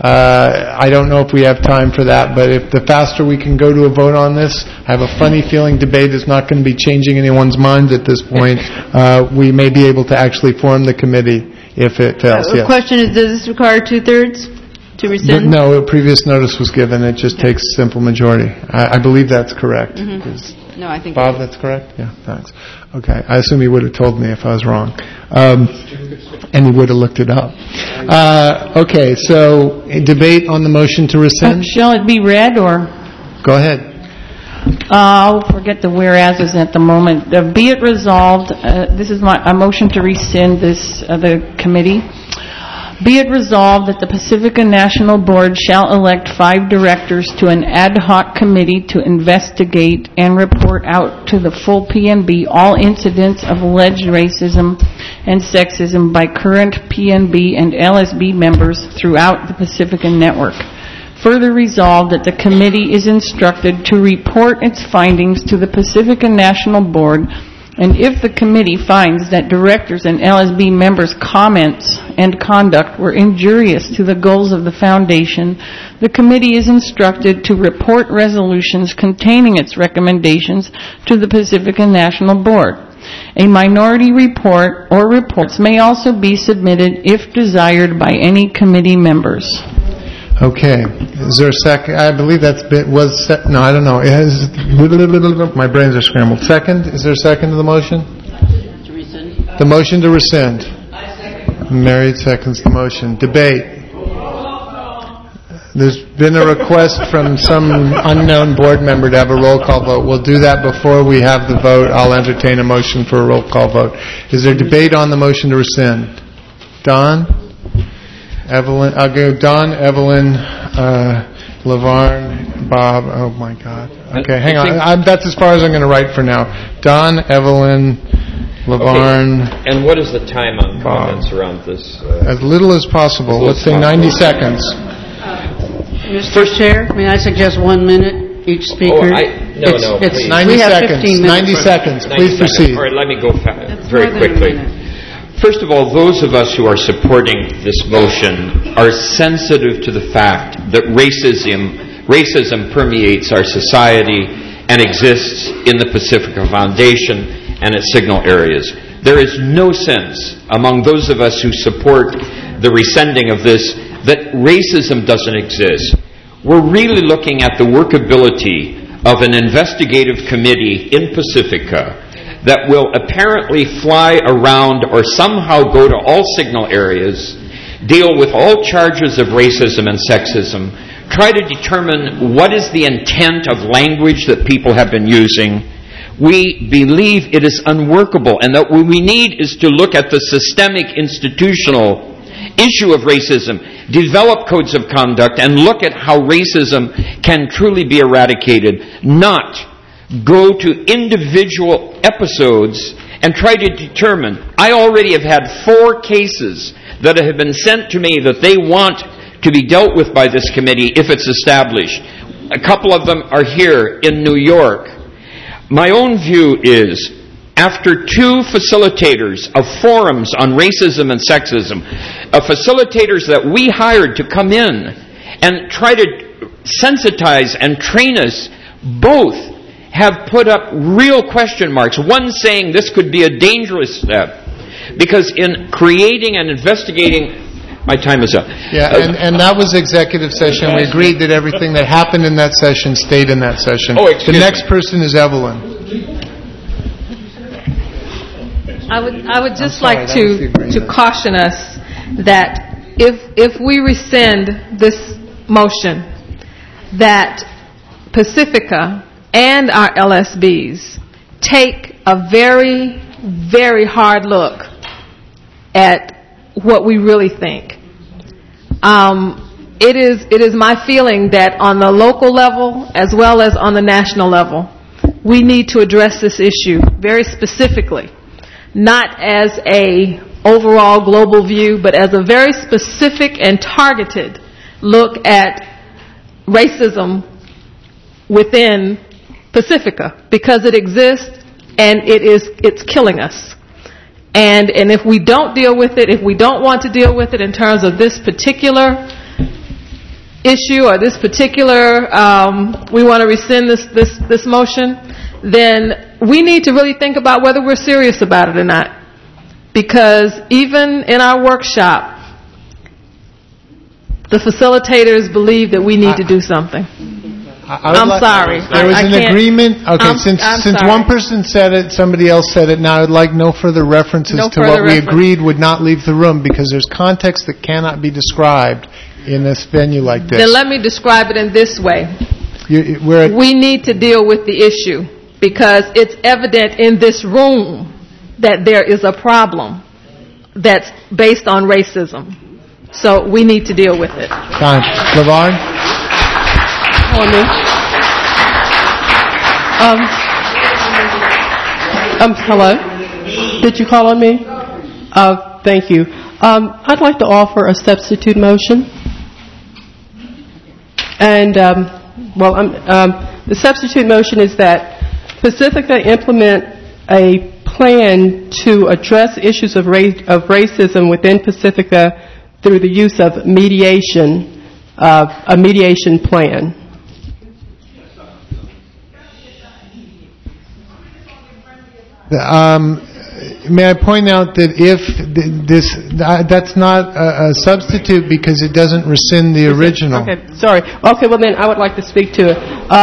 I don't know if we have time for that, but if the faster we can go to a vote on this, I have a funny feeling debate is not going to be changing anyone's minds at this point. We may be able to actually form the committee if it fails. The question is, does this require 2/3 to rescind? No, a previous notice was given. It just takes simple majority. I believe that's correct. Mm-hmm. No, I think Bob, that's correct? Yeah, thanks. Okay, I assume he would have told me if I was wrong. And he would have looked it up. Okay, so a debate on the motion to rescind? Shall it be read, or? Go ahead. I'll forget the whereases at the moment. Be it resolved, this is a motion to rescind the committee. Be it resolved that the Pacifica National Board shall elect 5 directors to an ad hoc committee to investigate and report out to the full PNB all incidents of alleged racism and sexism by current PNB and LSB members throughout the Pacifica network. Further resolved that the committee is instructed to report its findings to the Pacifica National Board, and if the committee finds that directors and LSB members' comments and conduct were injurious to the goals of the foundation, the committee is instructed to report resolutions containing its recommendations to the Pacifica National Board. A minority report or reports may also be submitted if desired by any committee members. Okay. Is there a second? I believe was set. No, I don't know. It has, my brains are scrambled. Second? Is there a second to the motion? To rescind. The motion to rescind. Married seconds the motion. Debate. There's been a request from some unknown board member to have a roll call vote. We'll do that before we have the vote. I'll entertain a motion for a roll call vote. Is there debate on the motion to rescind? Don? Evelyn, I'll go Don, Evelyn, LaVarn, Bob. Oh my God. Okay, hang on. That's as far as I'm going to write for now. Don, Evelyn, LaVarn. Okay. And what is the time on comments around this? As little as possible. Let's say 90 seconds. Mr. Chair, may I suggest 1 minute each speaker? Please. 90 seconds. 90 seconds. Please proceed. All right, let me go very quickly. First of all, those of us who are supporting this motion are sensitive to the fact that racism permeates our society and exists in the Pacifica Foundation and its signal areas. There is no sense among those of us who support the rescinding of this that racism doesn't exist. We're really looking at the workability of an investigative committee in Pacifica that will apparently fly around or somehow go to all signal areas, deal with all charges of racism and sexism, try to determine what is the intent of language that people have been using. We believe it is unworkable, and that what we need is to look at the systemic institutional issue of racism, develop codes of conduct, and look at how racism can truly be eradicated, not go to individual episodes and try to determine. I already have had 4 cases that have been sent to me that they want to be dealt with by this committee if it's established. A couple of them are here in New York. My own view is, after 2 facilitators of forums on racism and sexism, facilitators that we hired to come in and try to sensitize and train us, both have put up real question marks. One saying this could be a dangerous step, because in creating and investigating... My time is up. Yeah, and that was executive session. We agreed that everything that happened in that session stayed in that session. The next person is Evelyn. I would just like to caution us that if we rescind this motion, that Pacifica and our LSBs take a very, very hard look at what we really think. It is my feeling that on the local level as well as on the national level, we need to address this issue very specifically, not as a overall global view, but as a very specific and targeted look at racism within Pacifica, because it exists and it's killing us. And if we don't deal with it, if we don't want to deal with it in terms of this particular issue or this particular, we want to rescind this motion, then we need to really think about whether we're serious about it or not. Because even in our workshop, the facilitators believe that we need to do something. I'm sorry. There was an agreement. Okay, since one person said it, somebody else said it. Now I'd like no further references to what we agreed would not leave the room, because there's context that cannot be described in this venue like this. Then let me describe it in this way. We need to deal with the issue, because it's evident in this room that there is a problem that's based on racism. So we need to deal with it. Time. LeVar? On me. Hello? Did you call on me? Thank you. I'd like to offer a substitute motion. And, the substitute motion is that Pacifica implement a plan to address issues of racism within Pacifica through the use of mediation, a mediation plan. May I point out that if that's not a substitute, because it doesn't rescind the original. Okay, sorry. Okay, well then I would like to speak to it.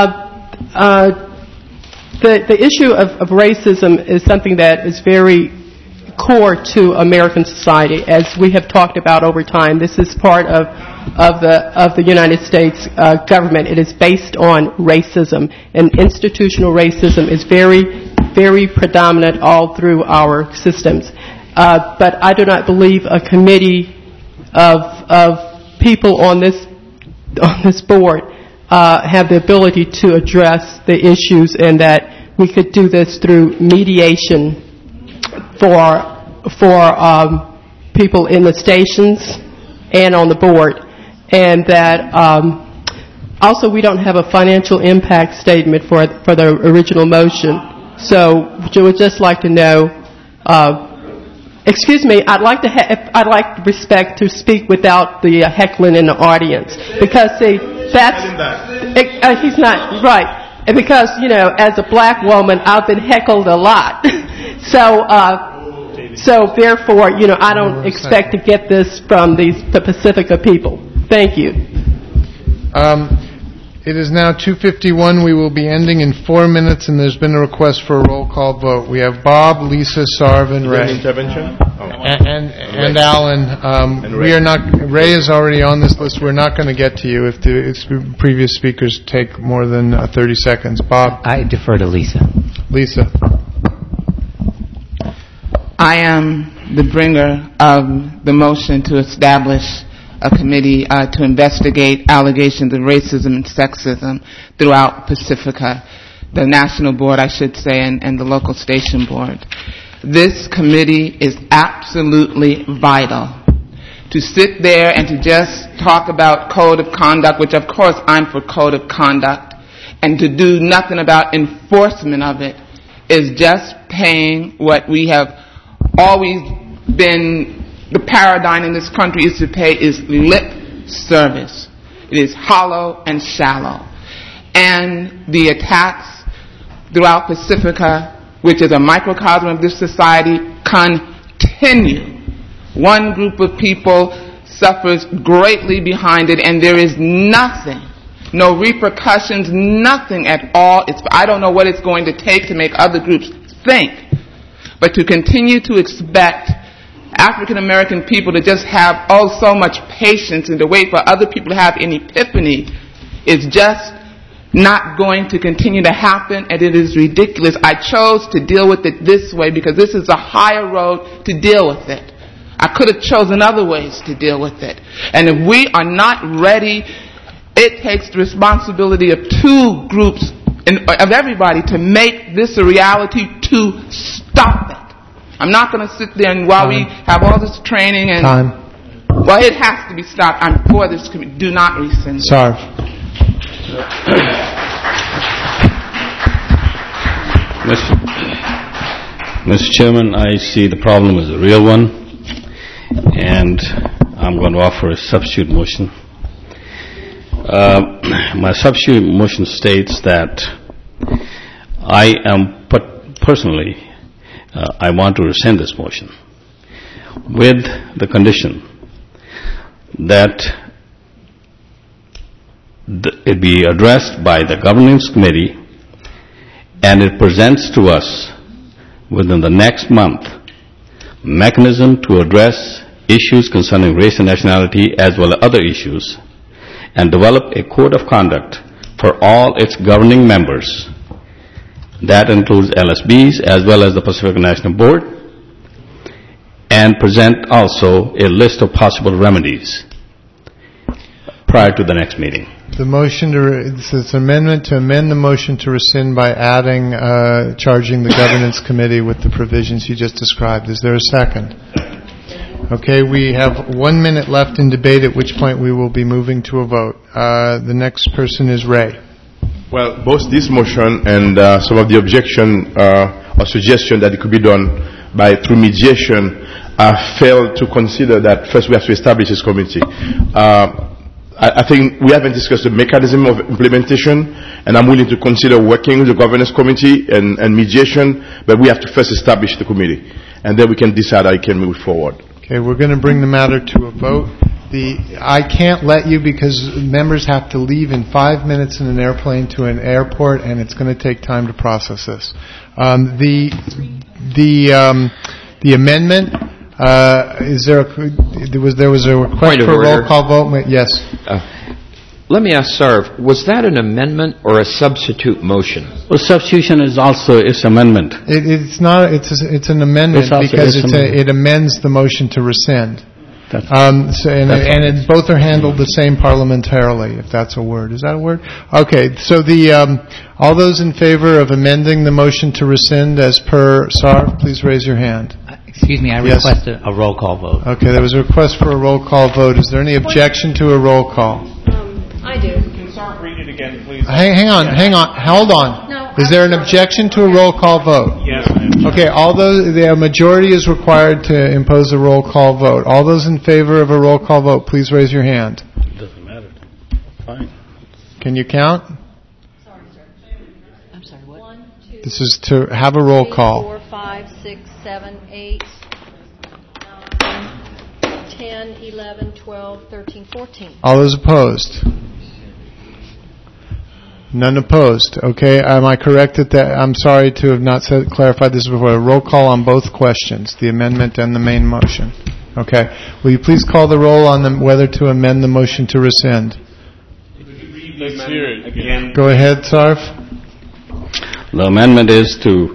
The issue of racism is something that is very core to American society, as we have talked about over time. This is part of the United States government. It is based on racism, and institutional racism is very, very predominant all through our systems. But I do not believe a committee of people on this board have the ability to address the issues, and that we could do this through mediation for people in the stations and on the board, and that also we don't have a financial impact statement for the original motion. So we would just like to know Excuse me, I'd like respect to speak without the heckling in the audience, because see, he's not right. And because, as a black woman, I've been heckled a lot. So therefore, I don't expect to get this from the Pacifica people. Thank you. It is now 2:51. We will be ending in 4 minutes, and there's been a request for a roll call vote. We have Bob, Lisa, Sarv, and Ray. Intervention? And Alan. We are not. Ray is already on this list. We're not going to get to you if the previous speakers take more than 30 seconds. Bob? I defer to Lisa. Lisa. I am the bringer of the motion to establish a committee to investigate allegations of racism and sexism throughout Pacifica, the national board, I should say, and the local station board. This committee is absolutely vital. To sit there and to just talk about code of conduct, which of course I'm for code of conduct, and to do nothing about enforcement of it is just paying what we have always been. The paradigm in this country is to pay is lip service. It is hollow and shallow. And the attacks throughout Pacifica, which is a microcosm of this society, continue. One group of people suffers greatly behind it, and there is nothing, no repercussions, nothing at all. I don't know what it's going to take to make other groups think, but to continue to expect African American people to just have so much patience and to wait for other people to have an epiphany is just not going to continue to happen, and it is ridiculous. I chose to deal with it this way because this is a higher road to deal with it. I could have chosen other ways to deal with it. And if we are not ready, it takes the responsibility of two groups of everybody to make this a reality, to stop it. I'm not going to sit there and while we have all this training and... Well, it has to be stopped. I'm for this committee. Do not rescind it. Sarv. Mr. Chairman, I see the problem as a real one, and I'm going to offer a substitute motion. My substitute motion states that I am personally... I want to rescind this motion with the condition that it be addressed by the governance committee and it presents to us within the next month mechanism to address issues concerning race and nationality as well as other issues, and develop a code of conduct for all its governing members. That includes LSBs as well as the Pacific National Board, and present also a list of possible remedies prior to the next meeting. The motion it's an amendment to amend the motion to rescind by adding, charging the governance committee with the provisions you just described. Is there a second? Okay, we have 1 minute left in debate, at which point we will be moving to a vote. The next person is Ray. Well, both this motion and some of the objection or suggestion that it could be done through mediation failed to consider that first we have to establish this committee. I think we haven't discussed the mechanism of implementation, and I'm willing to consider working with the governance committee and mediation, but we have to first establish the committee, and then we can decide how we can move forward. Okay, we're going to bring the matter to a vote. I can't let you, because members have to leave in 5 minutes in an airplane to an airport, and it's going to take time to process this. The amendment, there was a request for a roll call vote? Yes. Let me ask Sarv, was that an amendment or a substitute motion? Well, substitution is also amendment. It's not. It's an amendment because it amends the motion to rescind. Both are handled the same parliamentarily, if that's a word. Is that a word? Okay. So all those in favor of amending the motion to rescind as per Sarv, please raise your hand. Excuse me, I request a roll call vote. Okay, there was a request for a roll call vote. Is there any objection to a roll call? I do. Can Sarv read it again, please? Hang on, hold on. No, is there an objection to a roll call vote? Yes, ma'am. Okay, the majority is required to impose a roll call vote. All those in favor of a roll call vote, please raise your hand. It doesn't matter. Fine. Can you count? I'm sorry, what? 1, 2, This is to have a roll 3, call. 4, 5, 6, 7, 8, 9, 10, 11, 12, 13, 14. All those opposed? None opposed. Okay, am I correct at that? I'm sorry to have not clarified this before. A roll call on both questions, the amendment and the main motion. Okay. Will you please call the roll on whether to amend the motion to rescind? Let's hear it again. Go ahead, Sarf. The amendment is to,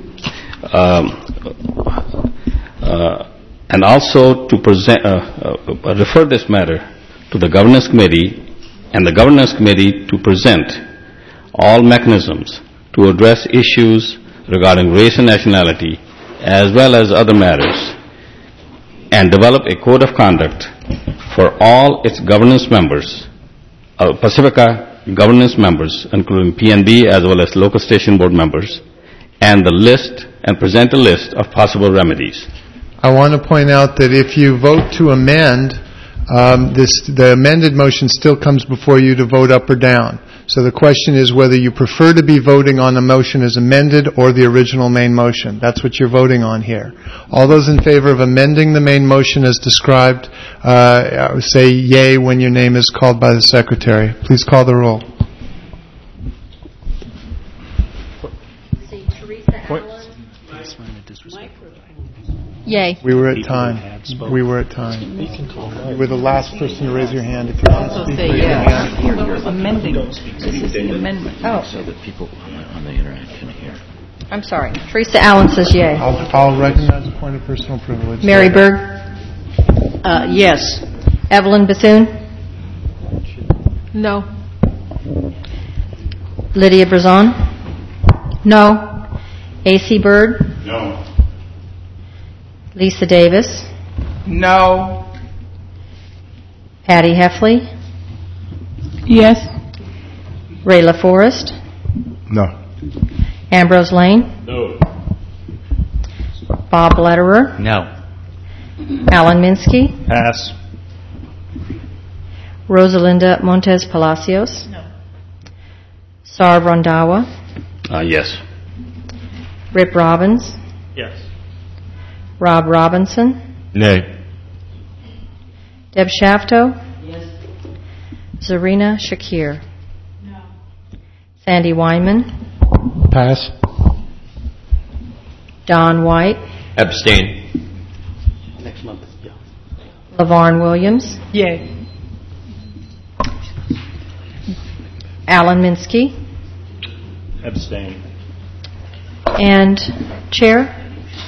and also to present, refer this matter to the Governance Committee, and the Governance Committee to present all mechanisms to address issues regarding race and nationality, as well as other matters, and develop a code of conduct for all its governance members, Pacifica governance members, including PNB as well as local station board members, and present a list of possible remedies. I want to point out that if you vote to amend, the amended motion still comes before you to vote up or down. So the question is whether you prefer to be voting on a motion as amended or the original main motion. That's what you're voting on here. All those in favor of amending the main motion as described, say yay when your name is called by the secretary. Please call the roll. See, Teresa Allen. Yay. We were at time. We were at time. You were the last person to raise your hand. If you want to speak, raise your hand. Here, amending. This is the amendment. Oh. So that people on the internet can hear. I'm sorry. Teresa Allen says yay. I'll recognize a point of personal privilege. Mary Berg? Yes. Evelyn Bethune? No. Lydia Brazon? No. A.C. Byrd? No. Lisa Davis? No. Patty Heffley? Yes. Ray LaForest? No. Ambrose Lane? No. Bob Lederer? No. Alan Minsky? Pass. Rosalinda Montes Palacios? No. Sarv Randhawa? Yes. Rip Robbins? Yes. Rob Robinson? Nay. Deb Shafto? Yes. Zarina Shakir? No. Sandy Weinman? Pass. Don White? Abstain. Next month. Yeah. LaVarn Williams? Yay. Alan Minsky? Abstain. And Chair?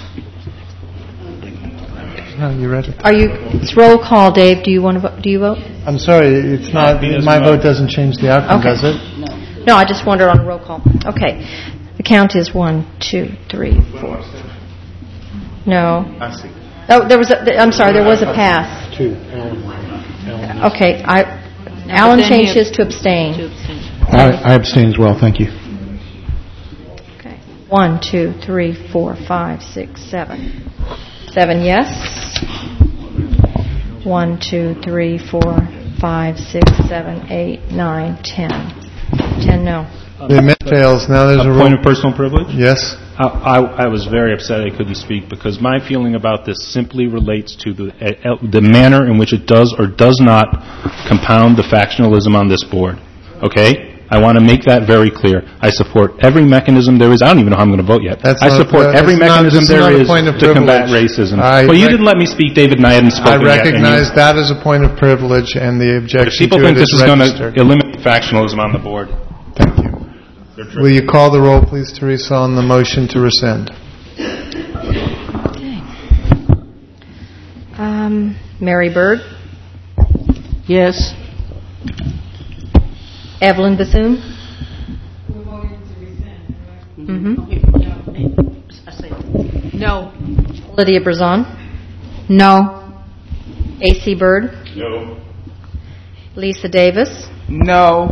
No, you read it. It's roll call, Dave. Do you vote? I'm sorry, it's not. My vote doesn't change the outcome, Okay. does it? No, I just wondered on roll call. Okay. The count is 1, 2, 3, 4. No. I see. Oh, there was a pass. 2. Okay, Alan changed his to abstain. I abstain as well, thank you. Okay. 1, 2, 3, 4, 5, 6, 7. 7 yes. 1, 2, 3, 4, 5, 6, 7, 8, 9, 10. 10 no. The amendment fails. Now there's a point of personal privilege? Yes. I was very upset I couldn't speak because my feeling about this simply relates to the manner in which it does or does not compound the factionalism on this board. Okay? I want to make that very clear. I support every mechanism there is. I don't even know how I'm going to vote yet. I support every mechanism there is to combat racism. Well, you didn't let me speak, David, and I hadn't spoken yet. I recognize that as a point of privilege and the objection if people to think it this is registered. going to eliminate factionalism on the board. Thank you. Will you call the roll, please, Teresa, on the motion to rescind? Okay. Mary Berg? Yes. Evelyn Bethune? Mm-hmm. No. Lydia Brazon? No. A.C. Byrd? No. Lisa Davis? No.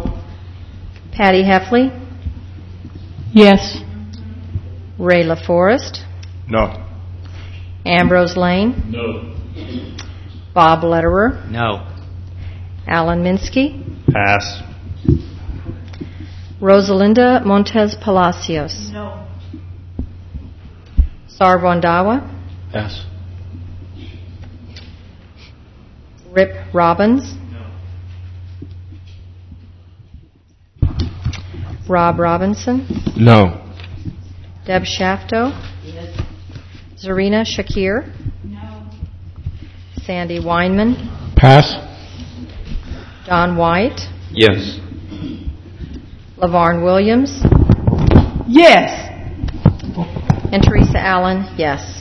Patty Heffley? Yes. Ray LaForest? No. Ambrose Lane. No. Bob Lederer. No. Alan Minsky. Pass. Rosalinda Montez Palacios. No. Sarvandawa. Pass. Rip Robbins. Rob Robinson. No. Deb Shafto. Zarina Shakir. Sandy Weinman. Pass. John White. Yes. LaVarn Williams. Yes. And Teresa Allen, yes.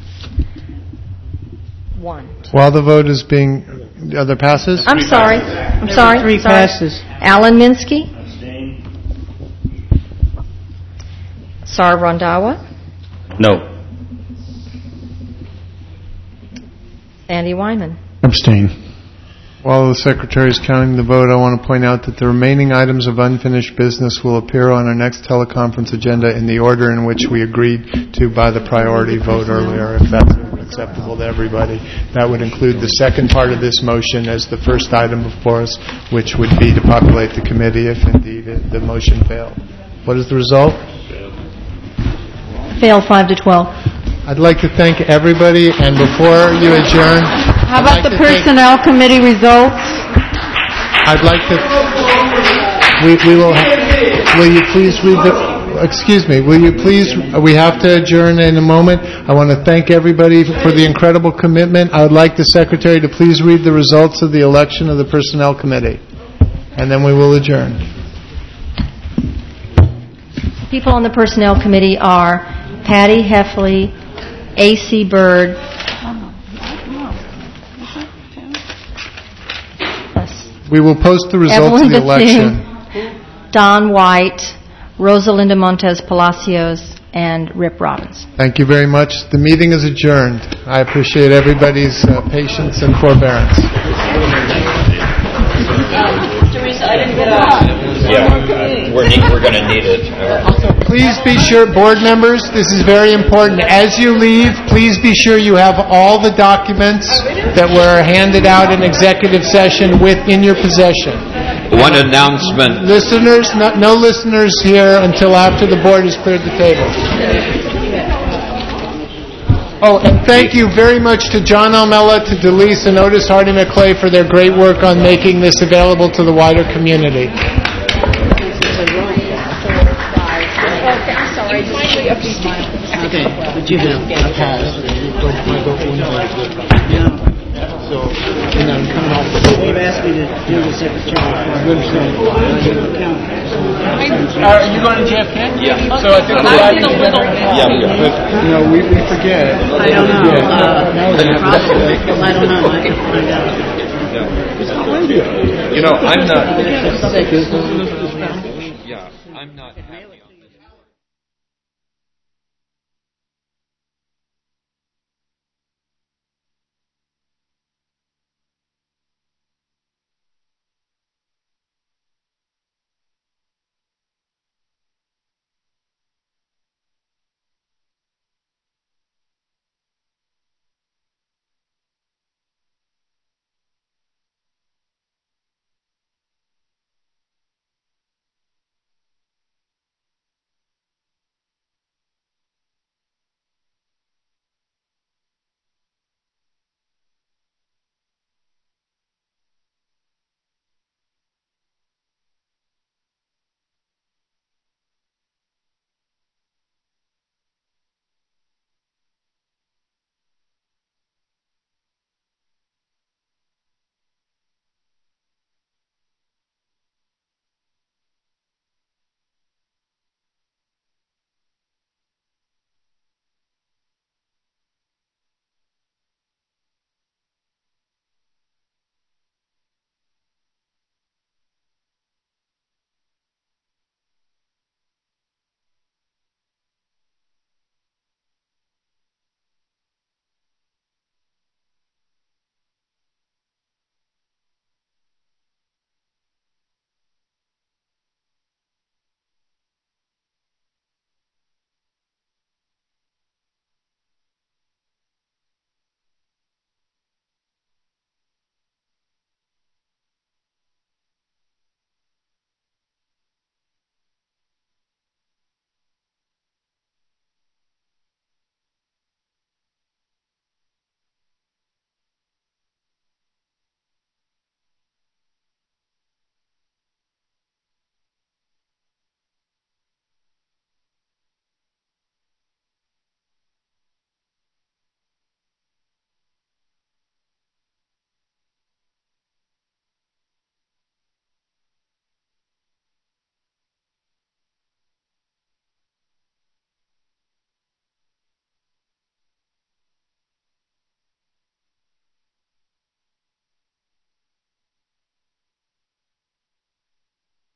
1. While the vote is being, the other passes? I'm sorry. I'm sorry. 3 sorry. passes. Alan Minsky. Sarvandawa. No. Sandy Wyman. Abstain. While the Secretary is counting the vote, I want to point out that the remaining items of unfinished business will appear on our next teleconference agenda in the order in which we agreed to by the priority vote earlier, if that's acceptable to everybody. That would include the second part of this motion as the first item before us, which would be to populate the committee if indeed the motion failed. What is the result? Failed 5 to 12. I'd like to thank everybody, and before you adjourn, How about the Personnel Committee results? I'd like to. Will you please read the? Excuse me. Will you please? We have to adjourn in a moment. I want to thank everybody for the incredible commitment. I would like the Secretary to please read the results of the election of the Personnel Committee, and then we will adjourn. People on the Personnel Committee are Patty Heffley, A.C. Bird, We will post the results of the election. Singh, Don White, Rosalinda Montez Palacios, and Rip Robbins. Thank you very much. The meeting is adjourned. I appreciate everybody's patience and forbearance. Teresa, I didn't get a... Yeah, we're going to need it. Please be sure, board members, this is very important. As you leave, please be sure you have all the documents that were handed out in executive session within your possession. One announcement. Listeners, no listeners here until after the board has cleared the table. Oh, and thank you very much to John Almella, to Delise, and Otis Hardy-McClay for their great work on making this available to the wider community. Okay, but you have a pass. So, and I'm coming off the They've asked me to do the secretary. You understand? Are you going to JFK? Yeah. So I think we're having together. Yeah, we are. You know, we forget. I don't know. I don't know. I can find out. You know, I'm not. Yeah, I'm not.